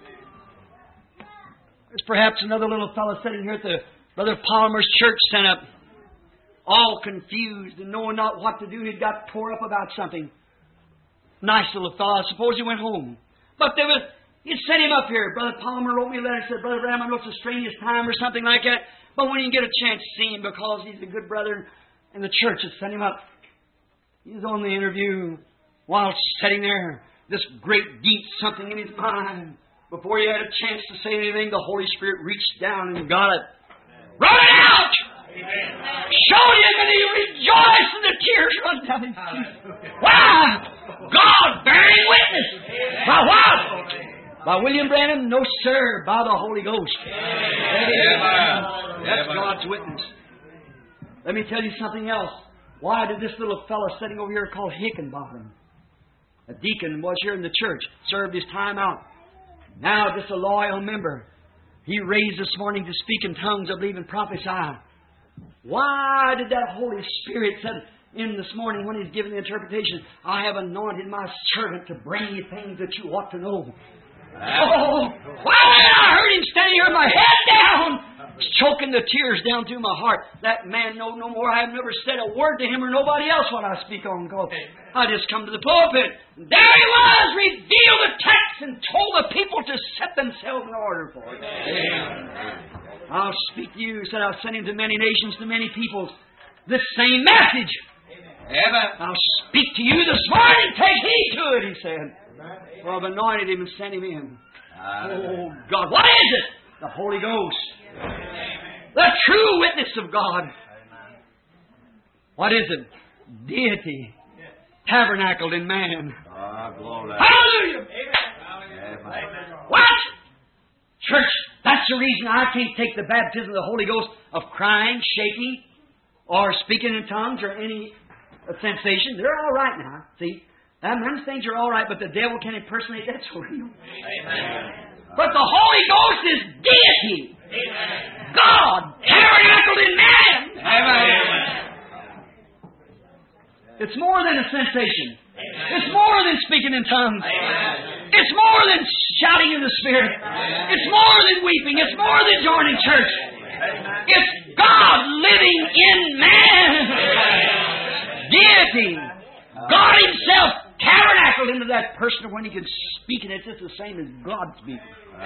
There's perhaps another little fellow sitting here at the Brother Palmer's church sent up. All confused and knowing not what to do. He got tore up about something. Nice little fellow. I suppose he went home. But there was, he sent him up here. Brother Palmer wrote me a letter and said, Brother Branham, I know it's the strangest time or something like that. But when you get a chance to see him, because he's a good brother and the church has sent him up. He was on the interview while sitting there. This great deep something in his mind. Before he had a chance to say anything, the Holy Spirit reached down and got it. Wrote it out! Amen. Showed him, and he rejoiced, and the tears run down his cheeks. Wow! God bearing witness. By what? By William Branham? No, sir. By the Holy Ghost. Amen. That's God's witness. Let me tell you something else. Why did this little fellow sitting over here called Hickenbottom, a deacon, was here in the church, served his time out. Now just a loyal member. He raised this morning to speak in tongues, I believe, and prophesy. Why did that Holy Spirit said in this morning when He's giving the interpretation, I have anointed my servant to bring you things that you ought to know. Oh, why I heard him standing here with my head down, choking the tears down through my heart. That man know no more. I have never said a word to him or nobody else when I speak on God. I just come to the pulpit. There he was, revealed the text and told the people to set themselves in order for it. Amen. I'll speak to you. He said I'll send him to many nations, to many peoples. This same message. Amen. I'll speak to you this morning. Take heed to it, he said. For I've anointed him and sent him in. Oh, God. What is it? The Holy Ghost. The true witness of God. What is it? Deity. Tabernacled in man. Hallelujah. What? Church, that's the reason I can't take the baptism of the Holy Ghost of crying, shaking, or speaking in tongues or any sensation. They're all right now. See? And those things are all right, but the devil can impersonate. That's real. Amen. But the Holy Ghost is deity. Amen. God tabernacled in man. Amen. It's more than a sensation. Amen. It's more than speaking in tongues. Amen. It's more than shouting in the Spirit. Amen. It's more than weeping. It's more than joining church. Amen. It's God living in man. Amen. Deity. God Himself tabernacled. shackled into that person when he can speak, and it's just the same as God speaking.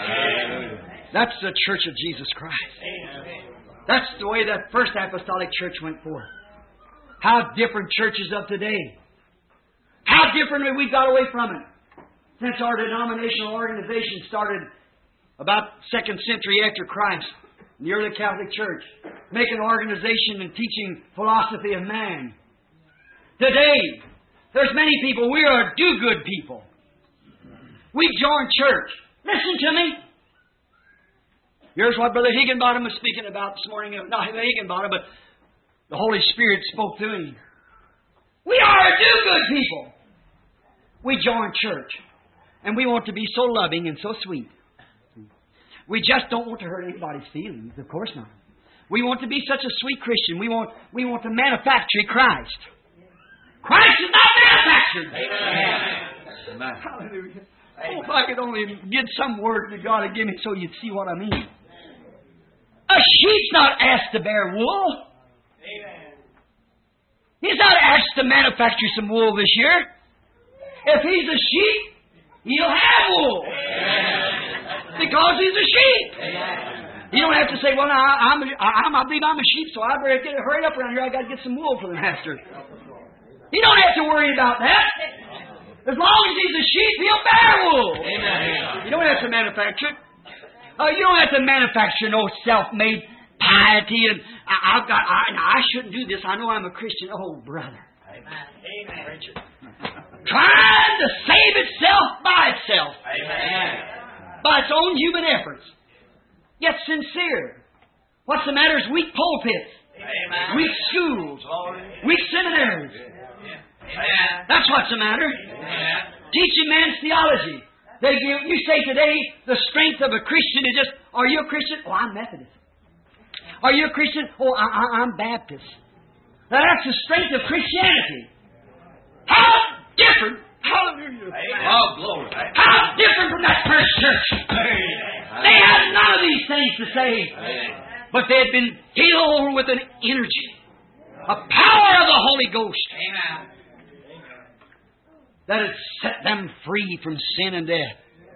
That's the Church of Jesus Christ. That's the way that first apostolic church went forth. How different churches of today. How different have we got away from it since our denominational organization started about second century after Christ, in the early Catholic Church, making an organization and teaching philosophy of man. Today, there's many people, we are do-good people. We join church. Listen to me. Here's what Brother Higginbottom was speaking about this morning. Not Higginbottom, but the Holy Spirit spoke to him. We are a do-good people. We join church. And we want to be so loving and so sweet. We just don't want to hurt anybody's feelings. Of course not. We want to be such a sweet Christian. We want, we want to manufacture Christ. Christ is not manufactured. Amen. Hallelujah. Oh, if I could only get some word that God would give me so you'd see what I mean. A sheep's not asked to bear wool. Amen. He's not asked to manufacture some wool this year. If he's a sheep, he'll have wool. Amen. Because he's a sheep. Amen. You don't have to say, well, I, I'm, I'm, I believe I'm a sheep, so I better get hurry up around here. I got to get some wool for the master. You don't have to worry about that. As long as he's a sheep, he'll bear wool. Amen. You don't have to manufacture it. Uh, you don't have to manufacture no self-made piety and I, I've got. I, I shouldn't do this. I know I'm a Christian. Oh, brother. Amen. Amen. Trying to save itself by itself. Amen. By its own human efforts. Yet sincere. What's the matter is weak pulpits. Amen. Weak schools. Weak seminaries. Amen. That's what's the matter. Amen. Teaching man's theology. They give, you say today the strength of a Christian is just, are you a Christian? Oh, I'm Methodist. Are you a Christian? Oh, I, I, I'm Baptist. Now, that's the strength of Christianity. How different. Hallelujah.
Oh, glory.
How different from that first church. They had none of these things to say. But they had been filled with an energy. A power of the Holy Ghost. Amen. That had set them free from sin and death.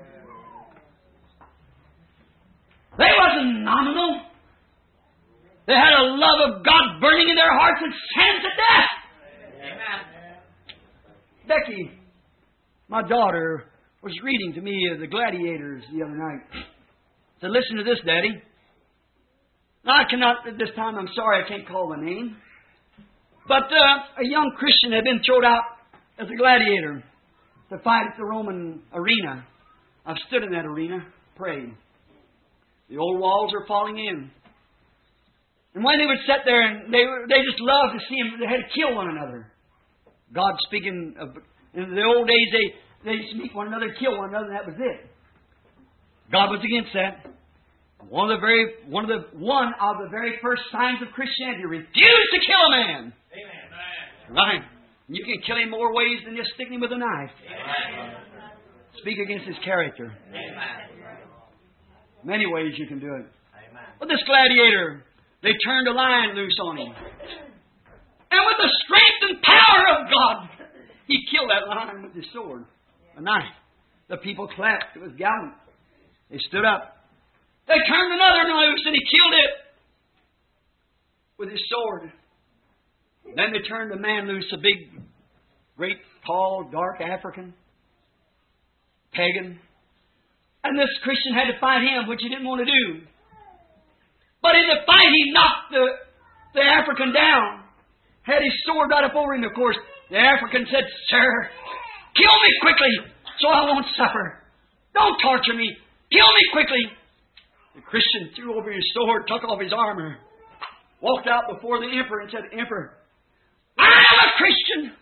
They wasn't nominal. They had a love of God burning in their hearts and sent to death. Amen. Becky, my daughter, was reading to me of the Gladiators the other night. Said, listen to this, Daddy. Now, I cannot, at this time, I'm sorry I can't call the name. But uh, a young Christian had been thrown out as a gladiator to fight at the Roman arena. I've stood in that arena, praying. The old walls are falling in. And when they would sit there, and they they just loved to see them, they had to kill one another. God speaking of, in the old days, they, they used to meet one another, kill one another, and that was it. God was against that. One of the very one of the one of the very first signs of Christianity refused to kill a man. Amen. Right. You can kill him more ways than just sticking him with a knife. Amen. Speak against his character. Amen. Many ways you can do it. Amen. But this gladiator, they turned a lion loose on him. And with the strength and power of God, he killed that lion with his sword, a knife. The people clapped. It was gallant. They stood up. They turned another loose and he killed it with his sword. Then they turned a man loose, a big, great, tall, dark African, pagan. And this Christian had to fight him, which he didn't want to do. But in the fight, he knocked the, the African down. Had his sword right up over him, of course. The African said, Sir, kill me quickly so I won't suffer. Don't torture me. Kill me quickly. The Christian threw over his sword, took off his armor, walked out before the emperor and said, Emperor, I am a Christian.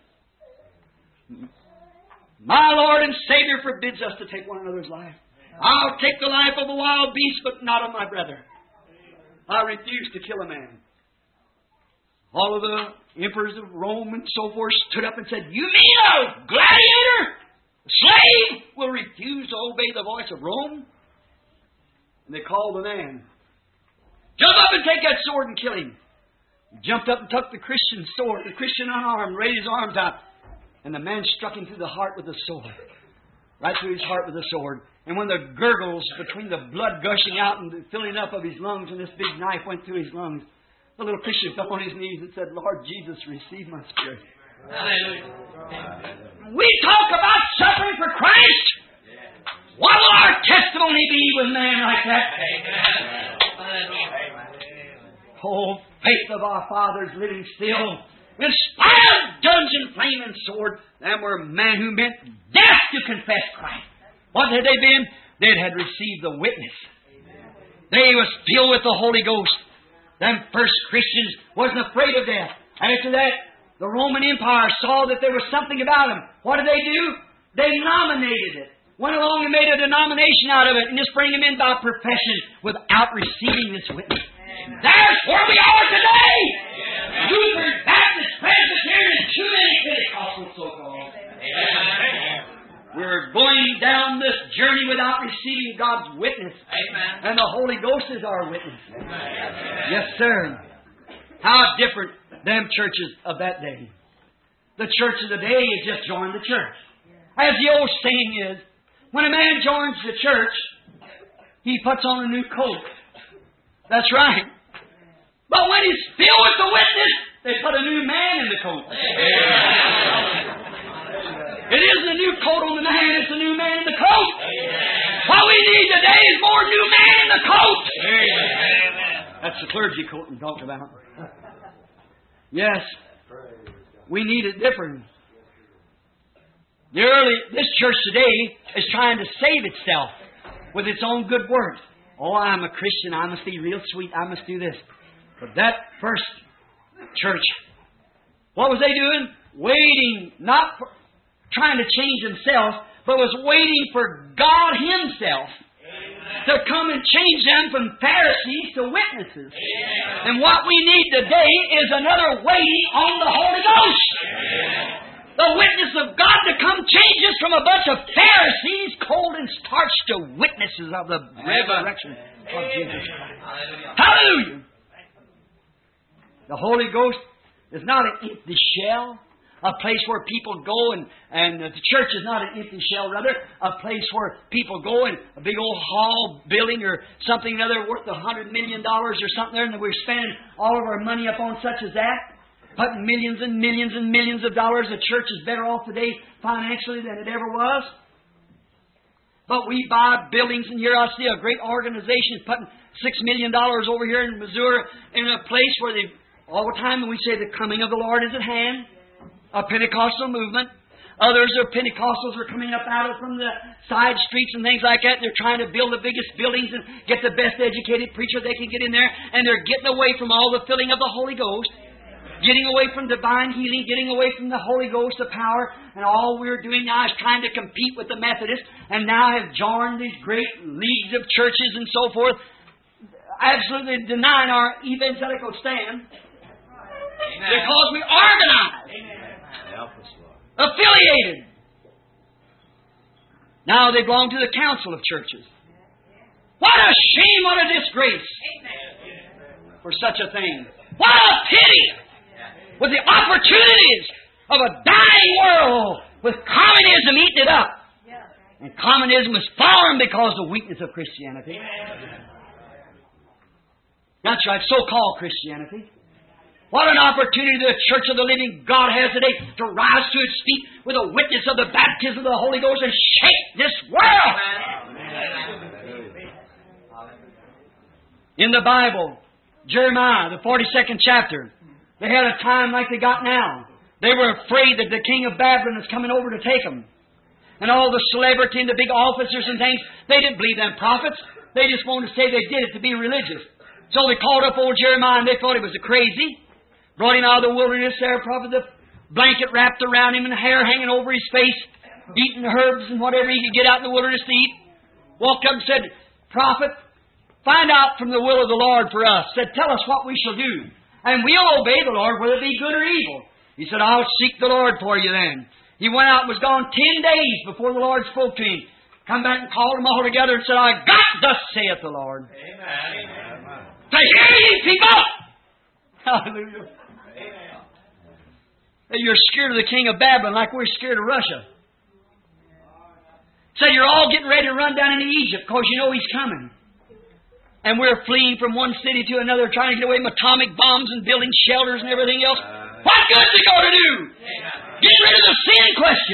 My Lord and Savior forbids us to take one another's life. I'll take the life of a wild beast, but not of my brother. I refuse to kill a man. All of the emperors of Rome and so forth stood up and said, You mean a gladiator? A slave will refuse to obey the voice of Rome? And they called the man. Jump up and take that sword and kill him. He jumped up and took the Christian's sword, the Christian unarmed, raised his arms out. And the man struck him through the heart with a sword. Right through his heart with a sword. And when the gurgles between the blood gushing out and the filling up of his lungs, and this big knife went through his lungs, the little Christian fell on his knees and said, Lord Jesus, receive my spirit.
Hallelujah.
We talk about suffering for Christ. What will our testimony be with man like that? Oh, faith of our fathers living still. In spite of dungeon flame and sword, them were men who meant death to confess Christ. What had they been? They had received the witness. They was filled with the Holy Ghost. Them first Christians wasn't afraid of death. After that, the Roman Empire saw that there was something about them. What did they do? They nominated it. Went along and made a denomination out of it and just bring them in by profession without receiving this witness. That's where we are today. Lutheran, Baptist, Presbyterian, and too many Pentecostals so-called. We're going down this journey without receiving God's witness.
Amen.
And the Holy Ghost is our witness. Yes, sir. How different them churches of that day. The church of the day has just joined the church. As the old saying is, when a man joins the church, he puts on a new coat. That's right. But when he's filled with the witness, they put a new man in the coat. It isn't a new coat on the man, it's a new man in the coat. What we need today is more new man in the coat. That's the clergy coat we talked about. Yes, we need it different. The early, this church today is trying to save itself with its own good works. Oh, I'm a Christian, I must be real sweet, I must do this. But that first church, what was they doing? Waiting, not for, trying to change themselves, but was waiting for God Himself to come and change them from Pharisees to witnesses. And what we need today is another waiting on the Holy Ghost. The witness of God to come change us from a bunch of Pharisees, cold and starched, to witnesses of the resurrection of Jesus Christ. Hallelujah! The Holy Ghost is not an empty shell, a place where people go and, and the church is not an empty shell, rather, a place where people go and a big old hall building or something other worth a hundred million dollars or something there, and we're spending all of our money upon such as that. Putting millions and millions and millions of dollars. The church is better off today financially than it ever was. But we buy buildings, and here I see a great organization putting six million dollars over here in Missouri in a place where they, all the time we say the coming of the Lord is at hand. A Pentecostal movement. Others are Pentecostals are coming up out of from the side streets and things like that. They're trying to build the biggest buildings and get the best educated preacher they can get in there. And they're getting away from all the filling of the Holy Ghost. Getting away from divine healing, getting away from the Holy Ghost, the power, and all we're doing now is trying to compete with the Methodists, and now have joined these great leagues of churches and so forth, absolutely denying our evangelical stand. Amen. Because we organize, affiliated. Now they belong to the council of churches. What a shame, what a disgrace for such a thing. What a pity! With the opportunities of a dying world, with communism eating it up. And communism is fallen because of the weakness of Christianity. That's right, so-called Christianity. What an opportunity the Church of the Living God has today to rise to its feet with a witness of the baptism of the Holy Ghost and shake this world. In the Bible, Jeremiah, the forty-second chapter, they had a time like they got now. They were afraid that the king of Babylon is coming over to take them. And all the celebrity and the big officers and things, they didn't believe them prophets. They just wanted to say they did it to be religious. So they called up old Jeremiah and they thought he was a crazy. Brought him out of the wilderness there, probably the blanket wrapped around him and the hair hanging over his face, eating herbs and whatever he could get out in the wilderness to eat. Walked up and said, Prophet, find out from the will of the Lord for us. Said, tell us what we shall do. And we'll obey the Lord, whether it be good or evil. He said, I'll seek the Lord for you then. He went out and was gone ten days before the Lord spoke to him. Come back and called them all together and said, I got thus saith the Lord. Amen. To hear ye people! Hallelujah. Amen. that you're scared of the king of Babylon like we're scared of Russia. Said you're all getting ready to run down into Egypt because you know he's coming. And we're fleeing from one city to another, trying to get away from atomic bombs and building shelters and everything else. What good is it going to do? Get rid of the sin question.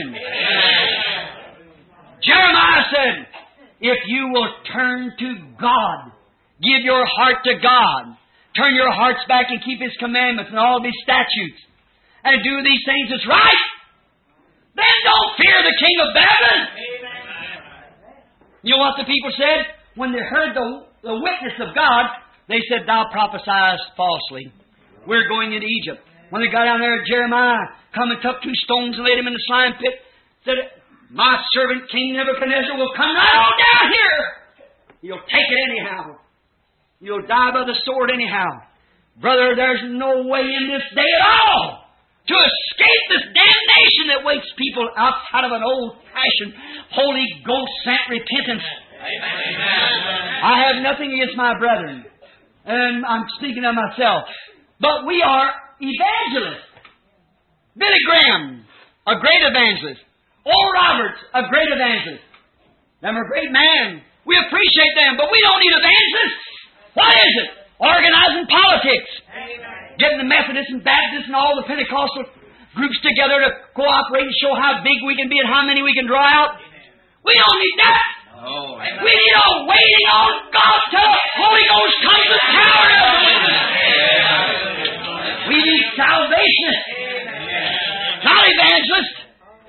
Jeremiah said, if you will turn to God, give your heart to God, turn your hearts back and keep His commandments and all of His statutes, and do these things that's right, then don't fear the king of Babylon. You know what the people said? When they heard the, the witness of God, they said, thou prophesiest falsely. We're going into Egypt. When they got down there, Jeremiah come and took two stones and laid them in the slime pit. Said, my servant King Nebuchadnezzar will come right on down here. He'll take it anyhow. You'll die by the sword anyhow. Brother, there's no way in this day at all to escape this damnation that waits people outside of an old-fashioned, Holy Ghost-sent repentance. Amen. I have nothing against my brethren, and I'm speaking of myself. But we are evangelists. Billy Graham, a great evangelist. Oral Roberts, a great evangelist. Them are great men. We appreciate them, but we don't need evangelists. What is it? Organizing politics. Getting the Methodists and Baptists and all the Pentecostal groups together to cooperate and show how big we can be and how many we can draw out. We don't need that.
Oh,
we need a waiting on God till the Holy Ghost comes with power. We need salvation. Not evangelists.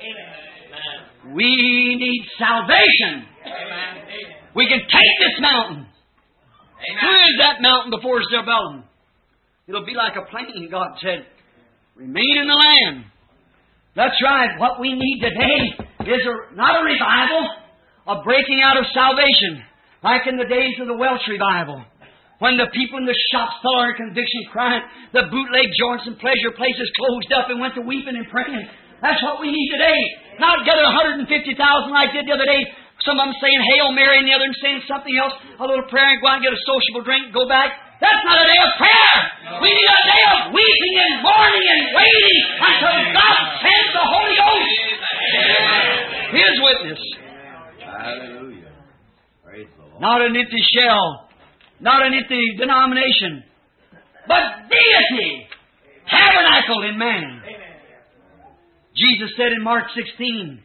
We need salvation. We can take this mountain. Who is that mountain before Zerubbabel? It'll be like a plain, God said. Remain in the land. That's right. What we need today is a, not a revival, a breaking out of salvation, like in the days of the Welsh revival, when the people in the shops fell under conviction, crying, the bootleg joints and pleasure places closed up and went to weeping and praying. That's what we need today. Not gather one hundred fifty thousand like did the other day. Some of them saying Hail Mary and the other saying something else, a little prayer and go out and get a sociable drink and go back. That's not a day of prayer. We need a day of weeping and mourning and waiting until God sends the Holy Ghost. His witness.
hallelujah. Praise the Lord.
Not an empty shell. Not an empty denomination. But deity. Tabernacled in man. Jesus said in Mark sixteen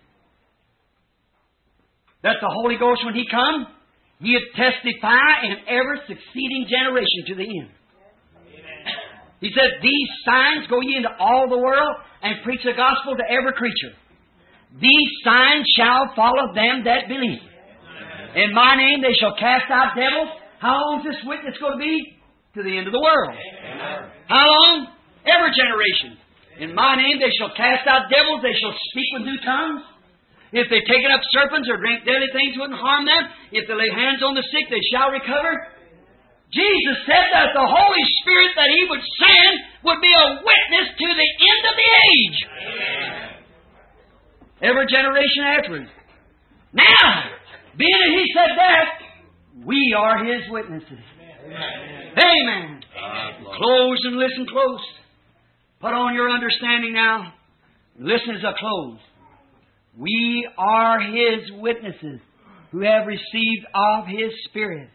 that the Holy Ghost, when He come, He'd testify in every succeeding generation to the end. Amen. He said, these signs go ye into all the world and preach the gospel to every creature. These signs shall follow them that believe. Amen. In my name they shall cast out devils. How long is this witness going to be? To the end of the world. Amen. How long? Every generation. In my name they shall cast out devils. They shall speak with new tongues. If they take up serpents or drink deadly things, wouldn't harm them. If they lay hands on the sick, they shall recover. Jesus said that the Holy Spirit that He would send would be a witness to the end of the age. Amen. Every generation afterwards. Now, being that He said that, we are His witnesses. Amen. Amen. Amen. Close and listen close. Put on your understanding now. Listen as I close. We are His witnesses who have received of His Spirit.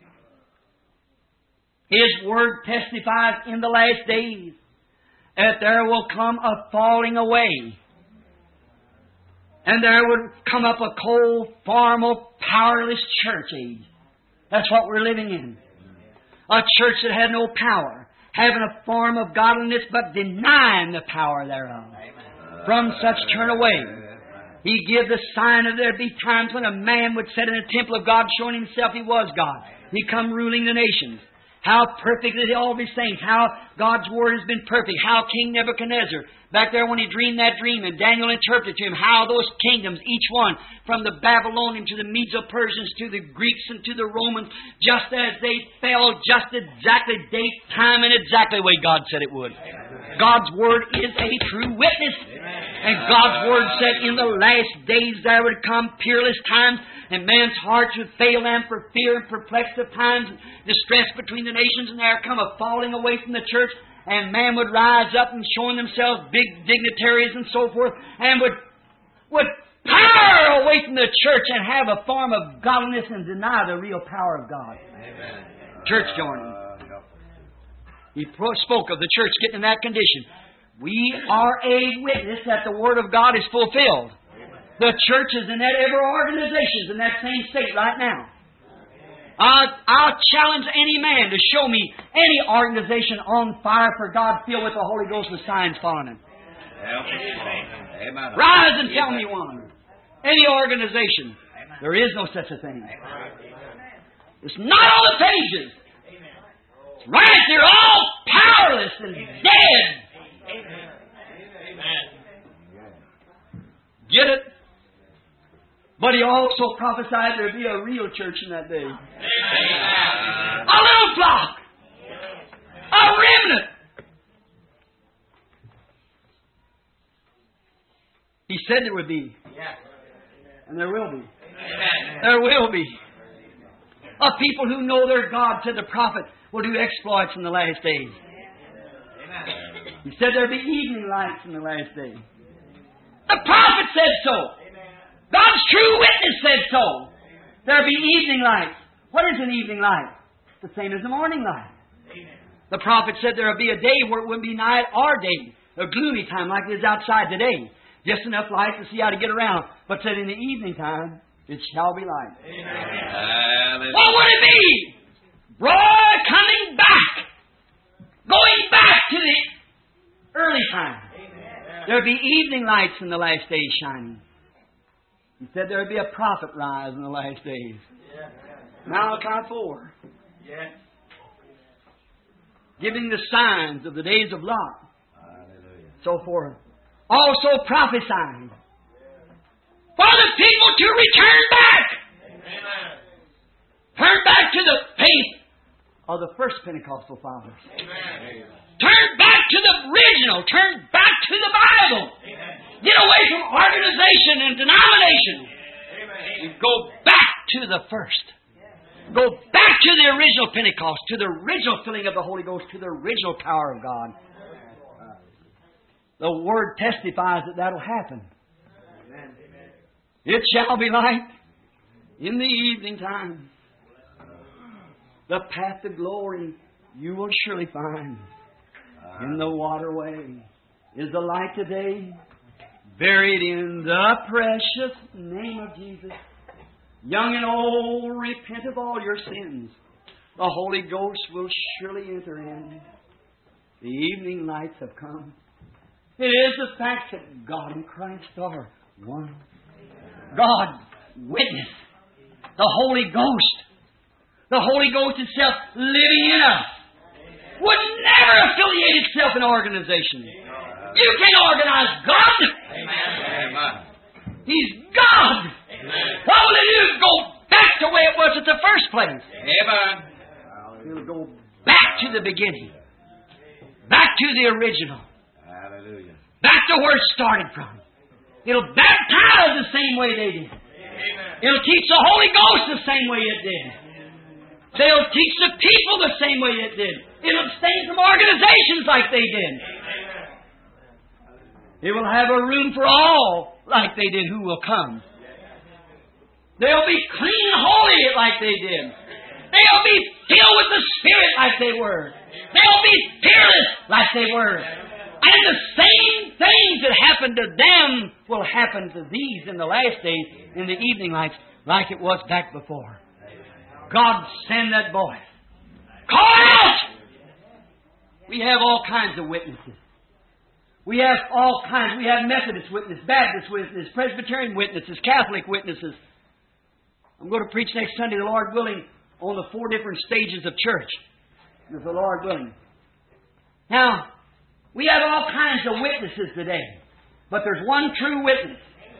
His Word testifies in the last days that there will come a falling away. And there would come up a cold, formal, powerless church age. That's what we're living in. A church that had no power, having a form of godliness but denying the power thereof. From such turn away. He gave the sign of there'd be times when a man would sit in the temple of God showing himself He was God. He come ruling the nations. How perfect is all these things. How God's Word has been perfect. How King Nebuchadnezzar, back there when he dreamed that dream and Daniel interpreted to him, how those kingdoms, each one, from the Babylonians to the Medo-Persians to the Greeks and to the Romans, just as they fell, just exactly date, time, and exactly the way God said it would. God's Word is a true witness. And God's Word said in the last days there would come peerless times, and man's hearts would fail them for fear and perplexed of times, distress between the nations, and there come a falling away from the church, and man would rise up and showing themselves big dignitaries and so forth, and would would power away from the church and have a form of godliness and deny the real power of God.
Amen.
Church joining. He spoke of the church getting in that condition. We are a witness that the Word of God is fulfilled. The church is in that, every organization is in that same state right now. Uh, I'll challenge any man to show me any organization on fire for God, filled with the Holy Ghost with signs following Him.
Amen.
Rise and tell me one. Any organization. There is no such a thing. It's not on the pages. It's right, they're all powerless and dead. Get it? But He also prophesied there'd be a real church in that day. A little flock. A remnant. He said there would be. And there will be. There will be. A people who know their God, said the prophet, will do exploits in the last days. He said there'll be evening lights in the last days. The prophet said so. God's true witness said so. There'll be evening lights. What is an evening light? It's the same as the morning light. The prophet said there'll be a day where it wouldn't be night or day. A gloomy time like it is outside today. Just enough light to see how to get around. But said in the evening time, it shall be light.
Amen.
What would it be? Broad coming back. Going back to the early time. There'll be evening lights in the last days shining. He said there'll be a prophet rise in the last days. Malachi four. Giving the signs of the days of Lot. So forth. Also prophesying for the people to return back. Amen. Turn back to the faith of the first Pentecostal fathers. Amen. Turn back to the original. Turn back to the Bible. Amen. Get away from organization and denomination. Amen. Go back to the first. Go back to the original Pentecost, to the original filling of the Holy Ghost, to the original power of God. The Word testifies that that'll happen. Amen. It shall be light in the evening time. The path to glory you will surely find. In the waterway is the light today, buried in the precious name of Jesus. Young and old, repent of all your sins. The Holy Ghost will surely enter in. The evening lights have come. It is the fact that God and Christ are one. God, witness. The Holy Ghost. The Holy Ghost itself living in us. Would never affiliate itself in an organization. You can't organize God. Amen. He's God. Amen. What will it do? Go back to where it was at the first place. Amen. It'll go back to the beginning. Back to the original. Hallelujah. Back to where it started from. It'll baptize the same way they did. Amen. It'll teach the Holy Ghost the same way it did. They'll teach the people the same way it did. It'll abstain from organizations like they did. Amen. It will have a room for all like they did who will come. They'll be clean and holy like they did. They'll be filled with the Spirit like they were. They'll be fearless like they were. And the same things that happened to them will happen to these in the last days, in the evening lights, like it was back before. God send that voice. Call out! We have all kinds of witnesses. We have all kinds. We have Methodist witnesses, Baptist witnesses, Presbyterian witnesses, Catholic witnesses. I'm going to preach next Sunday, the Lord willing, on the four different stages of church. If the Lord willing. Now, we have all kinds of witnesses today. But there's one true witness.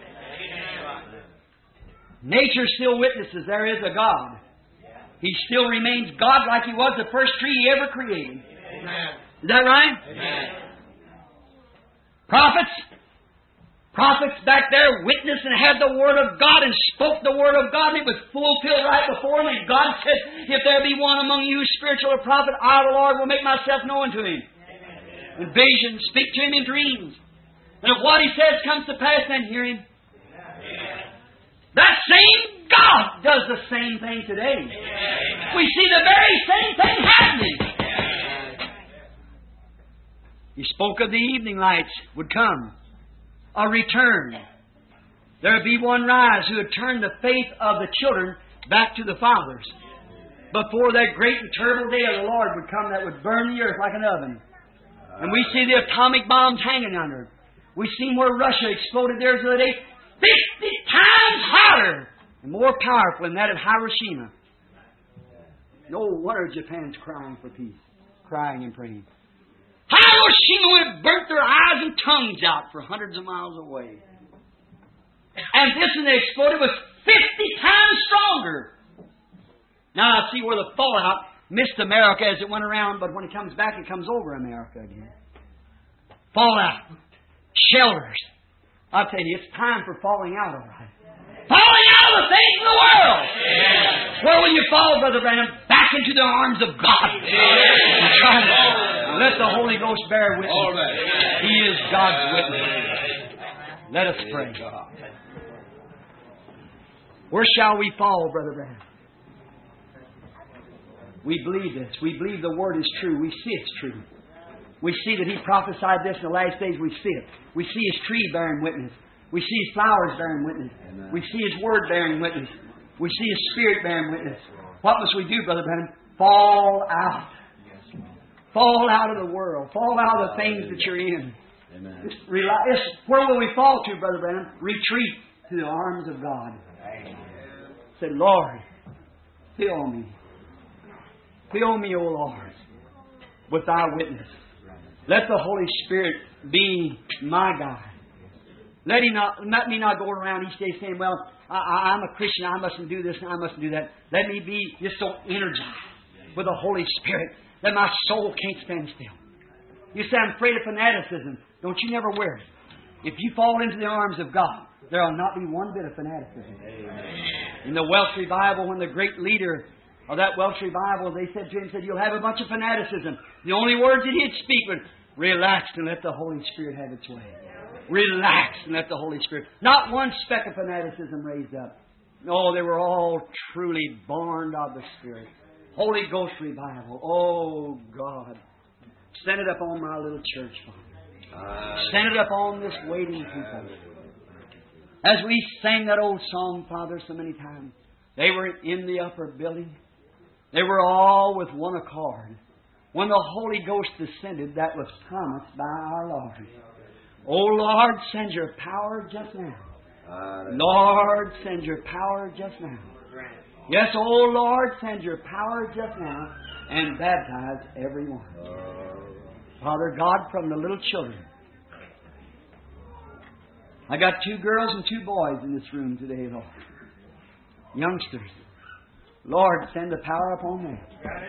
Nature still witnesses there is a God. He still remains God like He was the first tree He ever created. Amen. Is that right? Amen. Prophets. Prophets back there witnessed and had the Word of God and spoke the Word of God, and it was fulfilled right before them. And God said, if there be one among you spiritual or prophet, I, the Lord, will make myself known to him. Amen. In visions, speak to Him in dreams. And if what He says comes to pass, then hear Him. That same God does the same thing today. We see the very same thing happening. He spoke of the evening lights would come. A return. There would be one rise who would turn the faith of the children back to the fathers. Before that great and terrible day of the Lord would come that would burn the earth like an oven. And we see the atomic bombs hanging under it. We've seen where Russia exploded theirs the other day. Fifty times hotter and more powerful than that of Hiroshima. No wonder Japan's crying for peace. Crying and praying. Hiroshima would have burnt their eyes and tongues out for hundreds of miles away. And this one they exploded was fifty times stronger. Now I see where the fallout missed America as it went around, but when it comes back, it comes over America again. Fallout. Shelters. I'll tell you, it's time for falling out, all right. Falling out of the things of the world. Yeah. Where will you fall, Brother Branham? Back into the arms of God. Yeah. Try to let the Holy Ghost bear witness. Right. He is God's witness. Let us pray. Where shall we fall, Brother Branham? We believe this. We believe the Word is true. We see it's true. We see that He prophesied this in the last days. We see it. We see His tree bearing witness. We see His flowers bearing witness. Amen. We see His Word bearing witness. We see His Spirit bearing witness. What must we do, Brother Branham? Fall out. Fall out of the world. Fall out of the things that you're in. Amen. It's, it's, where will we fall to, Brother Branham? Retreat to the arms of God. Amen. Say, Lord, fill me. Fill me, O Lord, with Thy witness. Let the Holy Spirit be my guide. Let, he not, let me not go around each day saying, well, I, I, I'm a Christian, I mustn't do this and I mustn't do that. Let me be just so energized with the Holy Spirit that my soul can't stand still. You say, I'm afraid of fanaticism. Don't you never worry. If you fall into the arms of God, there will not be one bit of fanaticism. Amen. In the Welsh revival, when the great leader of that Welsh revival, they said to him, said, you'll have a bunch of fanaticism. The only words that he'd speak were, relax and let the Holy Spirit have its way. Relax and let the Holy Spirit. Not one speck of fanaticism raised up. No, they were all truly born of the Spirit. Holy Ghost revival. Oh, God. Send it up on my little church, Father. Uh, Send it up on this waiting people. As we sang that old song, Father, so many times, they were in the upper building. They were all with one accord. When the Holy Ghost descended, that was promised by our Lord. O Lord, send your power just now. Lord, send your power just now. Yes, O Lord, send your power just now and baptize everyone. Father God, from the little children. I got two girls and two boys in this room today, Lord. Youngsters. Lord, send the power upon them.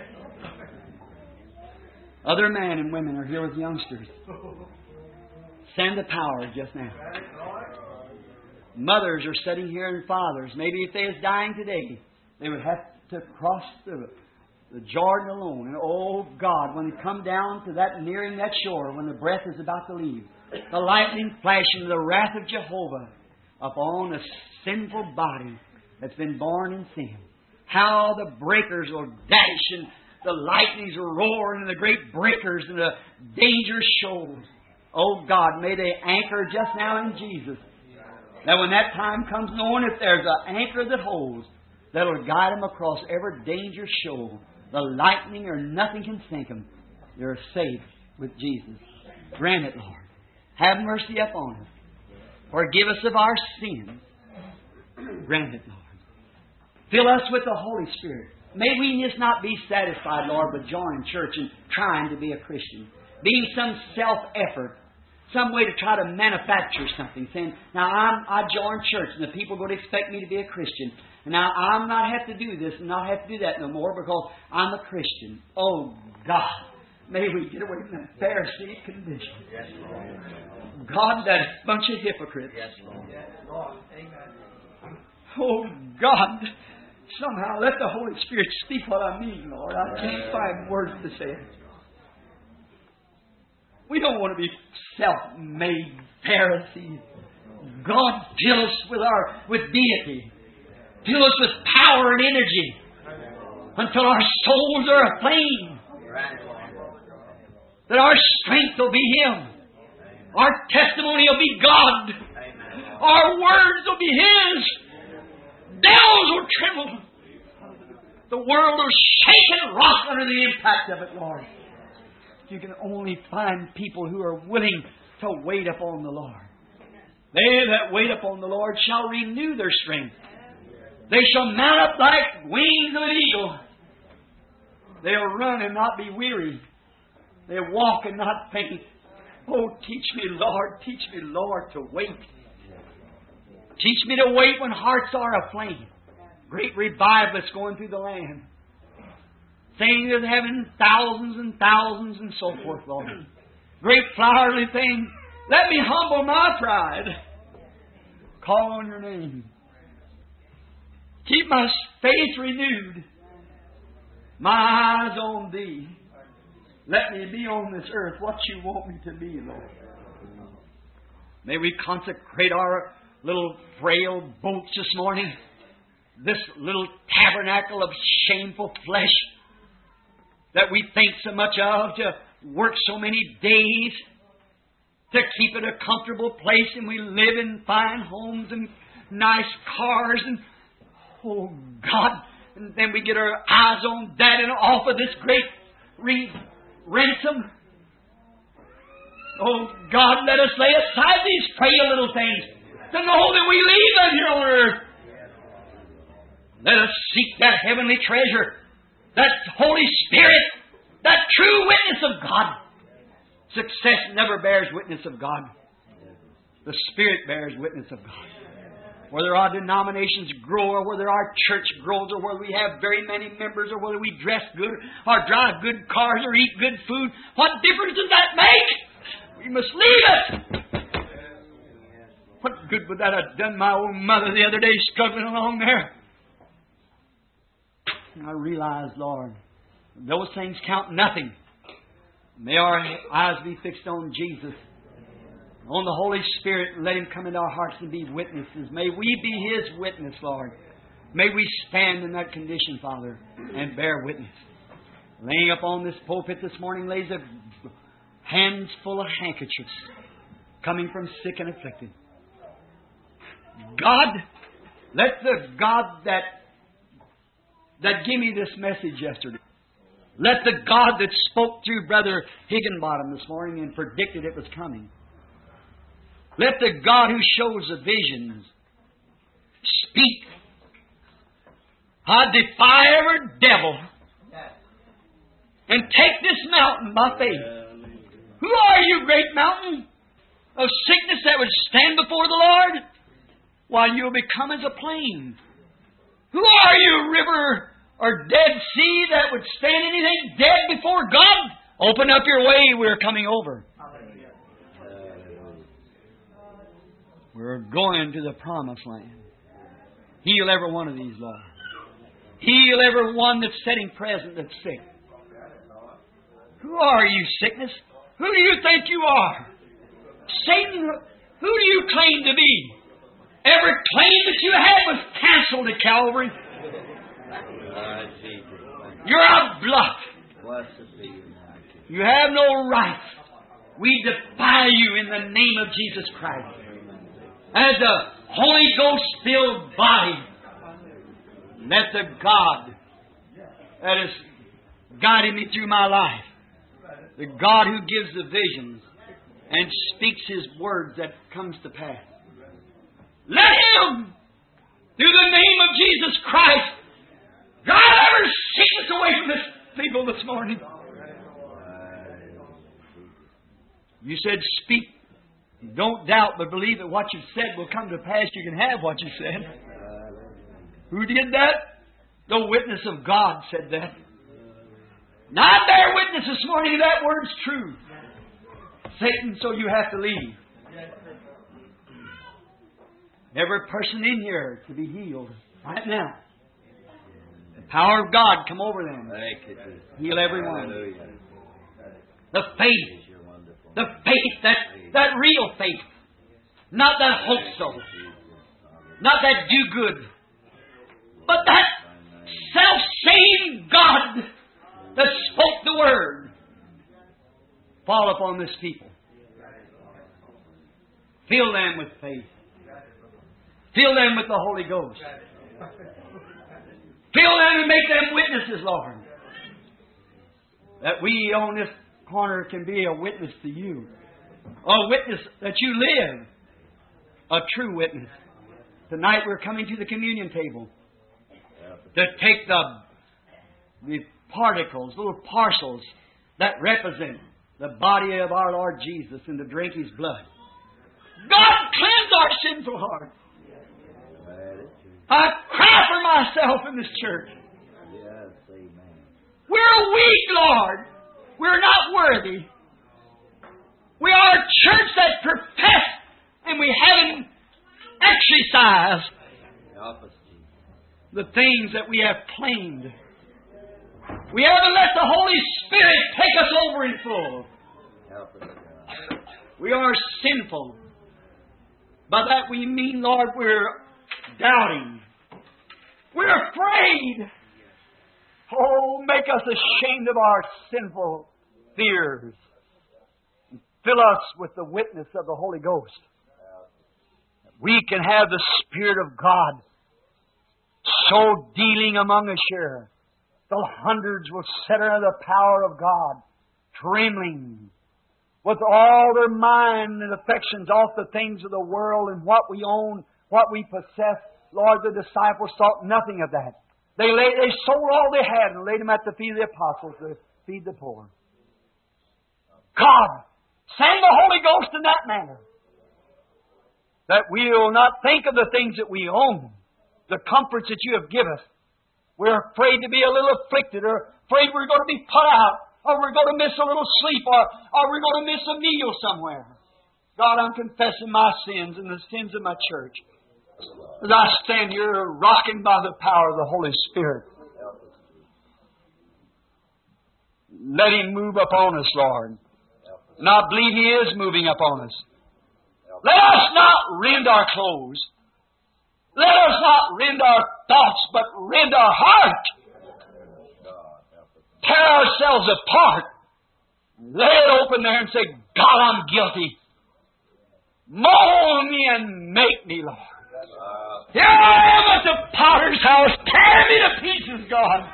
Other men and women are here with youngsters. Send the power just now. Mothers are sitting here and fathers. Maybe if they was dying today, they would have to cross the, the Jordan alone. And oh God, when they come down to that, nearing that shore, when the breath is about to leave, the lightning flashing, the wrath of Jehovah upon a sinful body that's been born in sin. How the breakers will dash and the lightnings will roar and the great breakers and the dangerous shoals. Oh God, may they anchor just now in Jesus. That when that time comes, knowing if there's an anchor that holds, that'll guide them across every dangerous shoal. The lightning or nothing can sink them. They're safe with Jesus. Grant it, Lord. Have mercy upon us. Forgive us of our sins. Grant it, Lord. Fill us with the Holy Spirit. May we just not be satisfied, Lord, with joining church and trying to be a Christian. Being some self-effort. Some way to try to manufacture something. Saying, now I'm, I join church and the people are going to expect me to be a Christian. And now I'm not have to do this and not have to do that no more because I'm a Christian. Oh, God. May we get away from that Pharisee condition. Yes, Lord. God, that bunch of hypocrites. Yes, Lord. Yes, Lord. Amen. Oh, God. Somehow let the Holy Spirit speak what I mean, Lord. I can't find words to say it. We don't want to be self-made Pharisees. God, fill us with our with deity. Fill us with power and energy until our souls are aflame. That our strength will be Him. Our testimony will be God. Our words will be His. Devils will tremble. The world will shake and rock under the impact of it, Lord. You can only find people who are willing to wait upon the Lord. They that wait upon the Lord shall renew their strength. They shall mount up like wings of an eagle. They'll run and not be weary. They'll walk and not faint. Oh, teach me, Lord, teach me, Lord, to wait. Teach me to wait when hearts are aflame. Great revivalists going through the land. Things that having thousands and thousands and so forth, Lord. Great flowery things. Let me humble my pride. Call on your name. Keep my faith renewed. My eyes on Thee. Let me be on this earth what You want me to be, Lord. May we consecrate our little frail boats this morning. This little tabernacle of shameful flesh that we think so much of, to work so many days to keep it a comfortable place, and we live in fine homes and nice cars, and oh God, and then we get our eyes on that and off of this great re- ransom. Oh God, let us lay aside these frail little things to know that we leave them here on earth. Let us seek that heavenly treasure, that Holy Spirit, that true witness of God. Success never bears witness of God. The Spirit bears witness of God. Whether our denominations grow, or whether our church grows, or whether we have very many members, or whether we dress good, or drive good cars, or eat good food, what difference does that make? We must leave it. What good would that have done my own mother the other day struggling along there? And I realized, Lord, those things count nothing. May our eyes be fixed on Jesus, on the Holy Spirit, and let Him come into our hearts and be witnesses. May we be His witness, Lord. May we stand in that condition, Father, and bear witness. Laying upon this pulpit this morning lays a hands full of handkerchiefs coming from sick and afflicted. God, let the God that that gave me this message yesterday, let the God that spoke through Brother Higginbottom this morning and predicted it was coming, let the God who shows the visions speak. I defy every devil and take this mountain by faith. Who are you, great mountain of sickness that would stand before the Lord? While you'll become as a plain. Who are you, river or Dead Sea, that would stand anything dead before God? Open up your way, we're coming over. We're going to the promised land. Heal every one of these, Lord. Heal every one that's sitting present that's sick. Who are you, sickness? Who do you think you are? Satan, who do you claim to be? Every claim that you had was canceled at Calvary. You're a bluff. You have no right. We defy you in the name of Jesus Christ. As a Holy Ghost-filled body, let the God that is guiding me through my life, the God who gives the visions and speaks His words that comes to pass, let Him, through the name of Jesus Christ, drive every sickness away from this people this morning. You said, speak. Don't doubt, but believe that what you've said will come to pass. You can have what you said. Who did that? The witness of God said that. Not bear witness this morning that word's true. Satan, so you have to leave. Every person in here to be healed right now. The power of God come over them. Heal everyone. The faith The faith, that, that real faith. Not that hope so. Not that do good. But that self-same God that spoke the Word fall upon this people. Fill them with faith. Fill them with the Holy Ghost. Fill them and make them witnesses, Lord. That we on this corner can be a witness to You. A witness that You live. A true witness. Tonight we're coming to the communion table to take the, the particles, little parcels that represent the body of our Lord Jesus and to drink His blood. God, cleanse our sinful heart. I cry for myself in this church. We're weak, Lord. We're not worthy. We are a church that profess and we haven't exercised the things that we have claimed. We haven't let the Holy Spirit take us over in full. We are sinful. By that we mean, Lord, we're doubting. We're afraid. Oh, make us ashamed of our sinful fears. Fill us with the witness of the Holy Ghost. We can have the Spirit of God so dealing among us here. The hundreds will sit under the power of God, trembling, with all their mind and affections off the things of the world and what we own, what we possess. Lord, the disciples thought nothing of that. They lay, they sold all they had and laid them at the feet of the apostles to feed the poor. God, send the Holy Ghost in that manner, that we will not think of the things that we own, the comforts that You have given us. We're afraid to be a little afflicted, or afraid we're going to be put out, or we're going to miss a little sleep, or, or we're going to miss a meal somewhere. God, I'm confessing my sins and the sins of my church. As I stand here rocking by the power of the Holy Spirit. Let Him move upon us, Lord. And I believe He is moving upon us. Let us not rend our clothes. Let us not rend our thoughts, but rend our heart. Tear ourselves apart. Lay it open there and say, God, I'm guilty. Mold me and make me, Lord. Here I am at the potter's house. Tear me to pieces, God.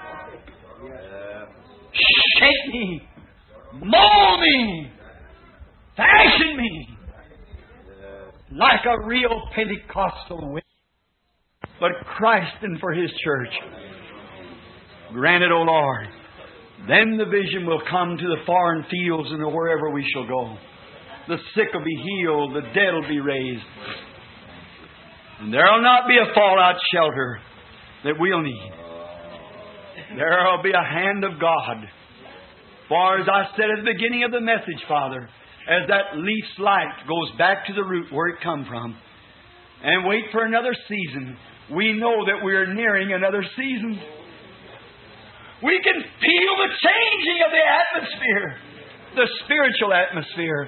Shape me. Mold me. Fashion me. Like a real Pentecostal witness. But Christ and for His church. Grant it, O Lord. Then the vision will come to the foreign fields and wherever we shall go. The sick will be healed. The dead will be raised. And there will not be a fallout shelter that we'll need. There will be a hand of God. For as I said at the beginning of the message, Father, as that leaf's light goes back to the root where it come from, and wait for another season, we know that we are nearing another season. We can feel the changing of the atmosphere, the spiritual atmosphere.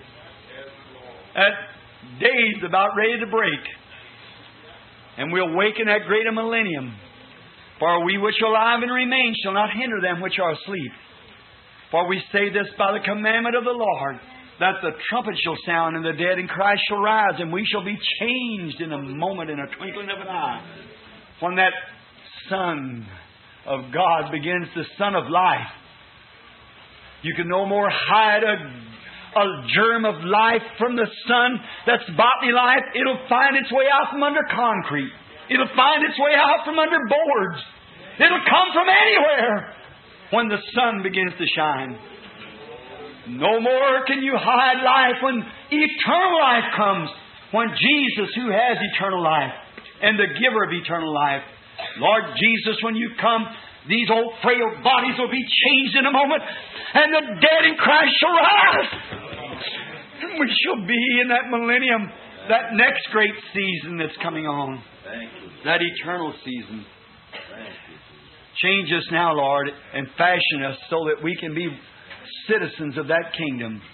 At days about ready to break. And we'll awaken that greater millennium. For we which are alive and remain shall not hinder them which are asleep. For we say this by the commandment of the Lord, that the trumpet shall sound, and the dead in Christ shall rise, and we shall be changed in a moment, in a twinkling of an eye. When that Son of God begins, the Son of life, you can no more hide a, a germ of life from the sun that's bodily life. It'll find its way out from under concrete. It'll find its way out from under boards. It'll come from anywhere when the sun begins to shine. No more can you hide life when eternal life comes. When Jesus, who has eternal life and the giver of eternal life, Lord Jesus, when you come, these old frail bodies will be changed in a moment, and the dead in Christ shall rise. And we shall be in that millennium, that next great season that's coming on. That eternal season. Change us now, Lord, and fashion us so that we can be citizens of that kingdom.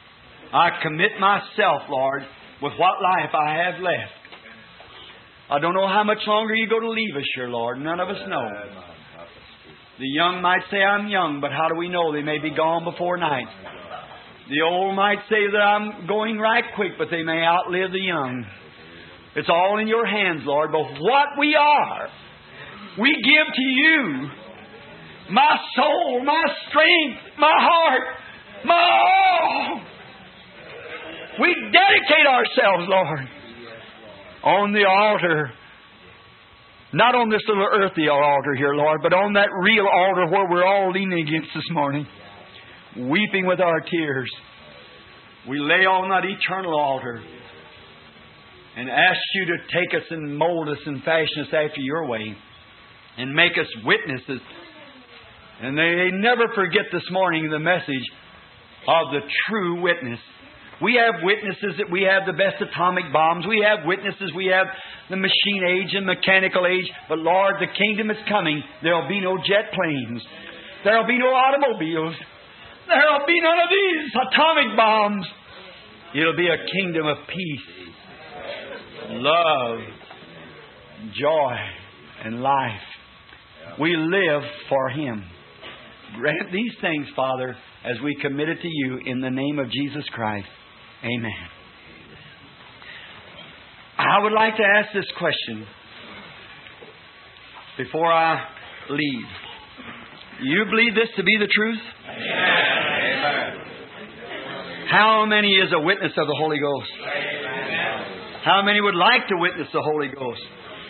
I commit myself, Lord, with what life I have left. I don't know how much longer you're going to leave us here, Lord. None of us know. The young might say, I'm young, but how do we know? They may be gone before night. The old might say that I'm going right quick, but they may outlive the young. It's all in your hands, Lord. But what we are, we give to you. My soul, my strength, my heart, my all. We dedicate ourselves, Lord, on the altar. Not on this little earthly altar here, Lord, but on that real altar where we're all leaning against this morning, weeping with our tears. We lay on that eternal altar and ask you to take us and mold us and fashion us after your way and make us witnesses. And they never forget this morning the message of the true witness. We have witnesses that we have the best atomic bombs. We have witnesses we have the machine age and mechanical age. But Lord, the kingdom is coming. There will be no jet planes. There will be no automobiles. There will be none of these atomic bombs. It'll be a kingdom of peace, love, joy, and life. We live for Him. Grant these things, Father, as we commit it to you in the name of Jesus Christ. Amen. I would like to ask this question before I leave. You believe this to be the truth?
Amen.
How many is a witness of the Holy Ghost?
Amen.
How many would like to witness the Holy Ghost?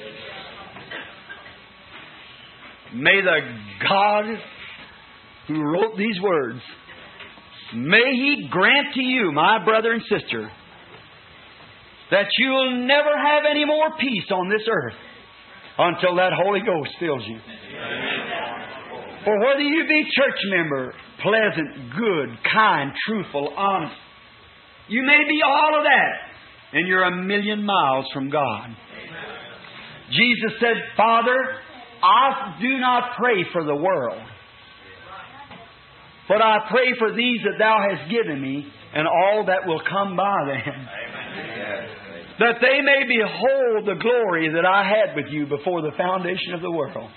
May the God who wrote these words, may He grant to you, my brother and sister, that you'll never have any more peace on this earth until that Holy Ghost fills you. Amen. For whether you be church member, pleasant, good, kind, truthful, honest, you may be all of that, and you're a million miles from God. Amen. Jesus said, Father, I do not pray for the world, but I pray for these that Thou hast given me, and all that will come by them. Amen. That they may behold the glory that I had with you before the foundation of the world.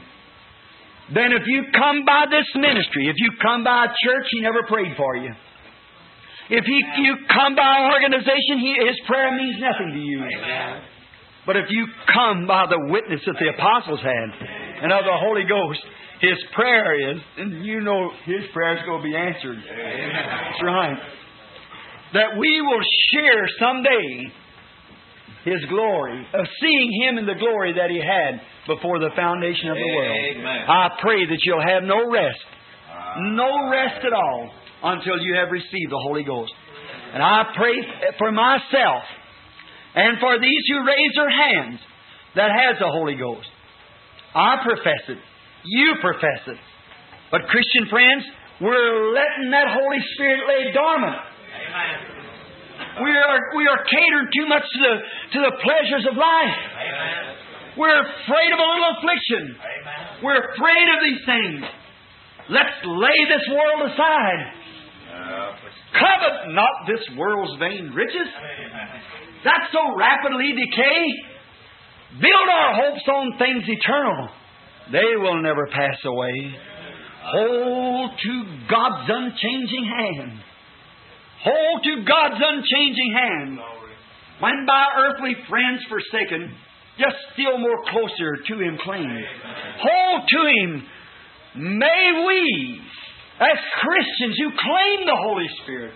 Then if you come by this ministry, if you come by a church, He never prayed for you. If he, you come by an organization, he, His prayer means nothing to you. Amen. But if you come by the witness that the apostles had and of the Holy Ghost, His prayer is, and you know His prayer is going to be answered. Amen. That's right. That we will share someday His glory, of seeing Him in the glory that He had before the foundation of the world.
Amen.
I pray that you'll have no rest, no rest at all, until you have received the Holy Ghost. And I pray for myself and for these who raise their hands that has the Holy Ghost. I profess it. You profess it. But Christian friends, we're letting that Holy Spirit lay dormant. Amen. We are we are catering too much to the to the pleasures of life. Amen. We're afraid of a little affliction. Amen. We're afraid of these things. Let's lay this world aside. Uh, Covet not this world's vain riches, that so rapidly decay. Build our hopes on things eternal. They will never pass away. Hold to God's unchanging hand. Hold to God's unchanging hand. When by earthly friends forsaken, just still more closer to Him cling. Hold to Him. May we, as Christians who claim the Holy Spirit,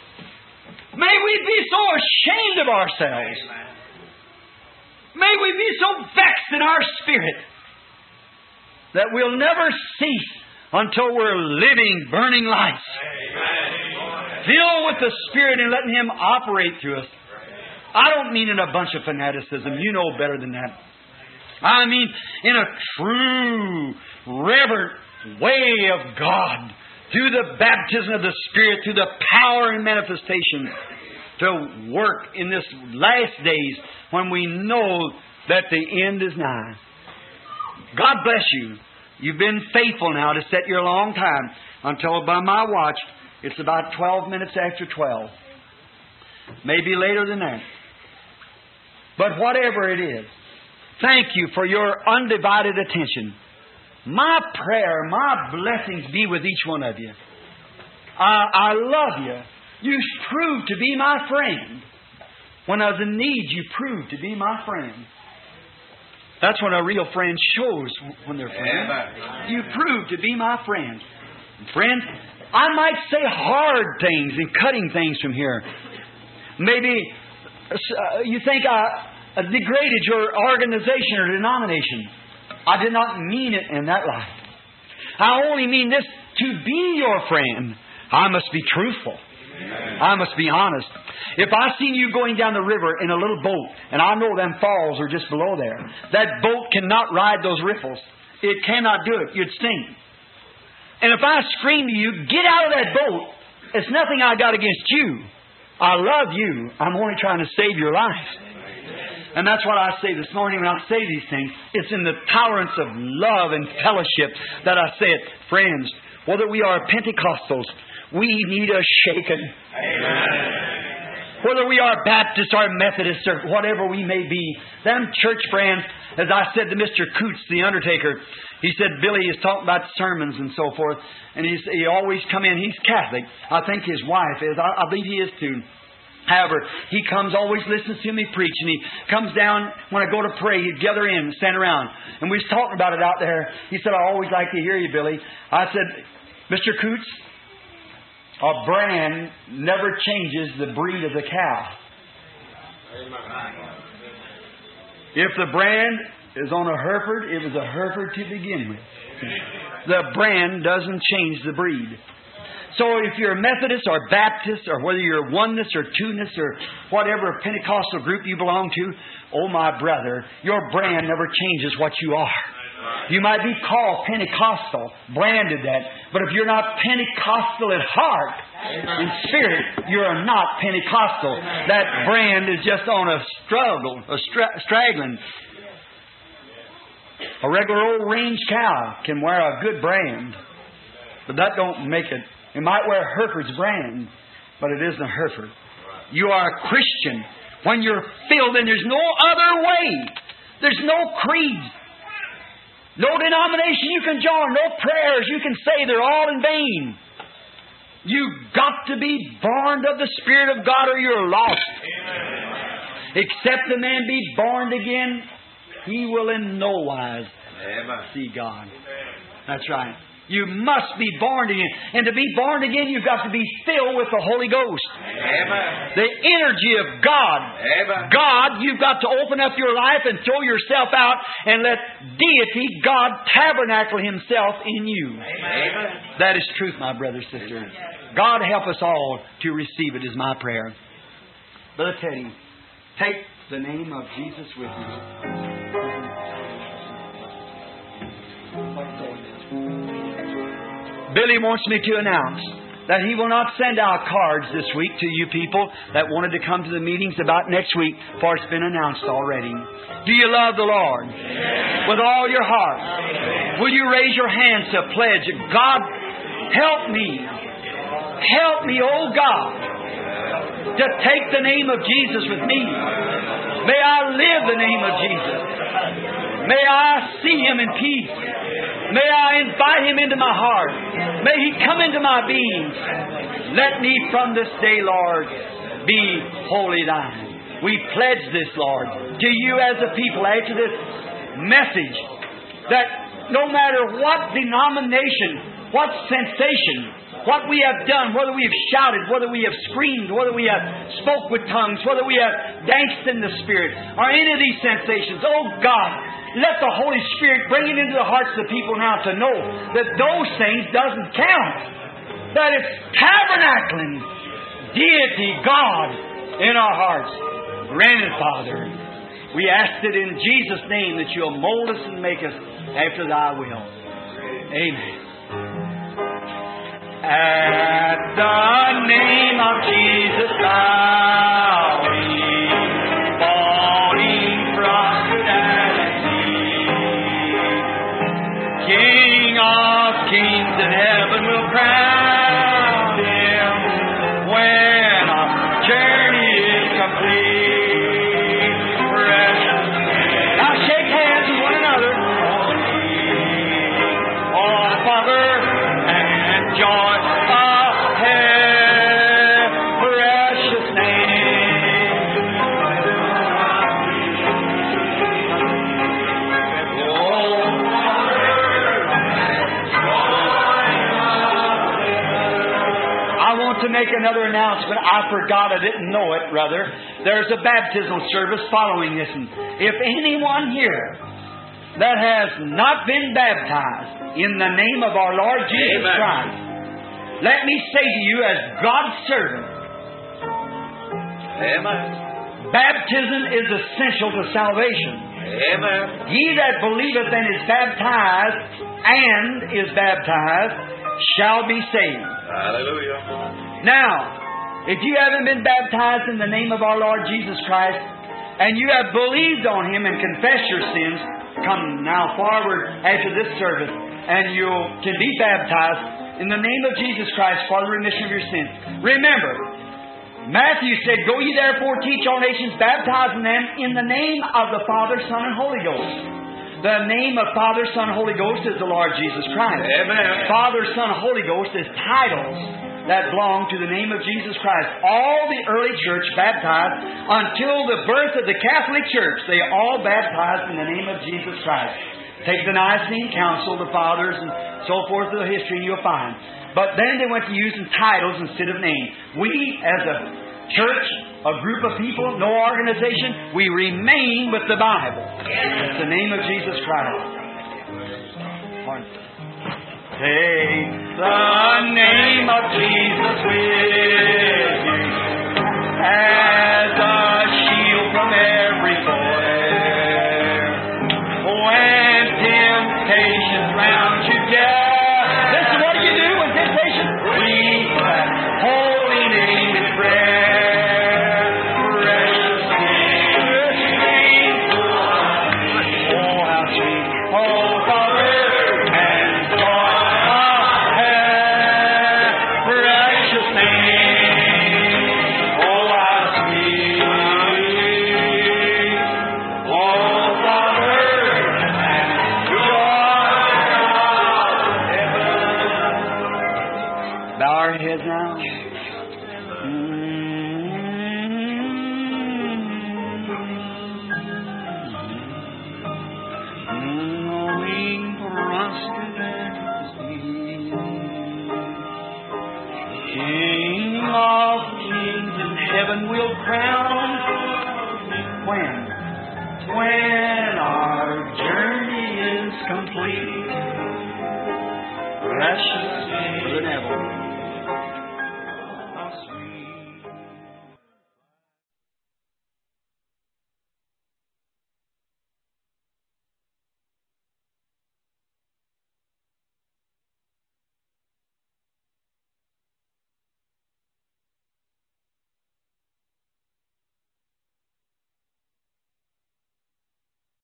may we be so ashamed of ourselves. May we be so vexed in our spirit that we'll never cease until we're living, burning lights. Filled with the Spirit and letting Him operate through us. I don't mean in a bunch of fanaticism. You know better than that. I mean in a true, reverent way of God. Through the baptism of the Spirit, through the power and manifestation to work in this last days when we know that the end is nigh. God bless you. You've been faithful now to sit here a long time until by my watch it's about twelve minutes after twelve. Maybe later than that. But whatever it is, thank you for your undivided attention. My prayer, my blessings be with each one of you. I, I love you. You proved to be my friend. When I was in need, you proved to be my friend. That's what a real friend shows when they're friends. You proved to be my friend. Friends, I might say hard things and cutting things from here. Maybe uh, you think I uh, degraded your organization or denomination. I did not mean it in that light. I only mean this: to be your friend, I must be truthful. I must be honest. If I seen you going down the river in a little boat, and I know them falls are just below there, that boat cannot ride those riffles. It cannot do it. You'd sink. And if I scream to you, get out of that boat, it's nothing I got against you. I love you. I'm only trying to save your life. And that's what I say this morning when I say these things. It's in the tolerance of love and fellowship that I say it. Friends, whether we are Pentecostals, we need a shaking. Amen. Whether we are Baptists or Methodists or whatever we may be, them church friends, as I said to Mister Coots, the undertaker, he said, Billy is talking about sermons and so forth, and he's, he always come in. He's Catholic. I think his wife is. I, I believe he is too. However, he comes, always listens to me preach, and he comes down when I go to pray. He'd gather in and stand around. And we was talking about it out there. He said, I always like to hear you, Billy. I said, Mister Coots, a brand never changes the breed of the cow. If the brand is on a Hereford, it was a Hereford to begin with. The brand doesn't change the breed. So if you're a Methodist or Baptist, or whether you're oneness or two-ness or whatever Pentecostal group you belong to, oh my brother, your brand never changes what you are. You might be called Pentecostal, branded that, but if you're not Pentecostal at heart, in spirit, you're not Pentecostal. That brand is just on a struggle, a stra- straggling. A regular old range cow can wear a good brand, but that don't make it. It might wear Hereford's brand, but it isn't a Hereford. You are a Christian when you're filled, and there's no other way. There's no creed. No denomination you can join. No prayers you can say. They're all in vain. You've got to be born of the Spirit of God or you're lost. Amen. Except a man be born again, he will in no wise Amen. See God. That's right. You must be born again. And to be born again, you've got to be filled with the Holy Ghost. Amen. The energy of God. Amen. God, you've got to open up your life and throw yourself out and let deity, God, tabernacle Himself in you. Amen. That is truth, my brother, sister. God help us all to receive it is my prayer. Brother Teddy, take the name of Jesus with you. Billy wants me to announce that he will not send out cards this week to you people that wanted to come to the meetings about next week, for it's been announced already. Do you love the Lord? Amen. With all your heart? Amen. Will you raise your hands to pledge, God, help me. Help me, oh God, to take the name of Jesus with me. May I live the name of Jesus. May I see Him in peace. May I invite Him into my heart. May He come into my being. Let me from this day, Lord, be wholly Thine. We pledge this, Lord, to you as a people after this message, that no matter what denomination, what sensation, what we have done, whether we have shouted, whether we have screamed, whether we have spoke with tongues, whether we have danced in the Spirit, or any of these sensations, oh God, let the Holy Spirit bring it into the hearts of the people now to know that those things doesn't count. That it's tabernacling deity, God, in our hearts. Grant it, Father. We ask it in Jesus' name that You'll mold us and make us after Thy will. Amen. At the name of Jesus, bowing, falling prostrate, King of kings in heaven will crown Him when our journey make another announcement. I forgot. I didn't know it, rather. There's a baptismal service following this one. If anyone here that has not been baptized in the name of our Lord Jesus
Amen.
Christ, let me say to you as God's servant,
Amen.
baptism is essential to salvation.
Amen.
He that believeth and is baptized and is baptized shall be saved.
Hallelujah.
Now, if you haven't been baptized in the name of our Lord Jesus Christ, and you have believed on Him and confessed your sins, come now forward after this service, and you can be baptized in the name of Jesus Christ for the remission of your sins. Remember, Matthew said, "Go ye therefore teach all nations, baptizing them in the name of the Father, Son, and Holy Ghost." The name of Father, Son, and Holy Ghost is the Lord Jesus Christ.
Amen.
Father, Son, and Holy Ghost is titles that belong to the name of Jesus Christ. All the early church baptized until the birth of the Catholic Church, they all baptized in the name of Jesus Christ. Take the Nicene Council, the Fathers, and so forth of the history, and you'll find. But then they went to using titles instead of names. We, as a church, a group of people, no organization, we remain with the Bible. It's the name of Jesus Christ. Pardon. Take the name of Jesus with you as a shield from every foe. When temptations round you gather, listen, what do you do when temptation? Read that holy name in prayer. Precious name. Oh, how sweet. Oh, Father and God of heaven. Precious name. Oh, how sweet. Oh, Father and God of heaven. Bow our heads now. Knowing trusted as thee, King of kings in heaven will crown. When? When our journey is complete.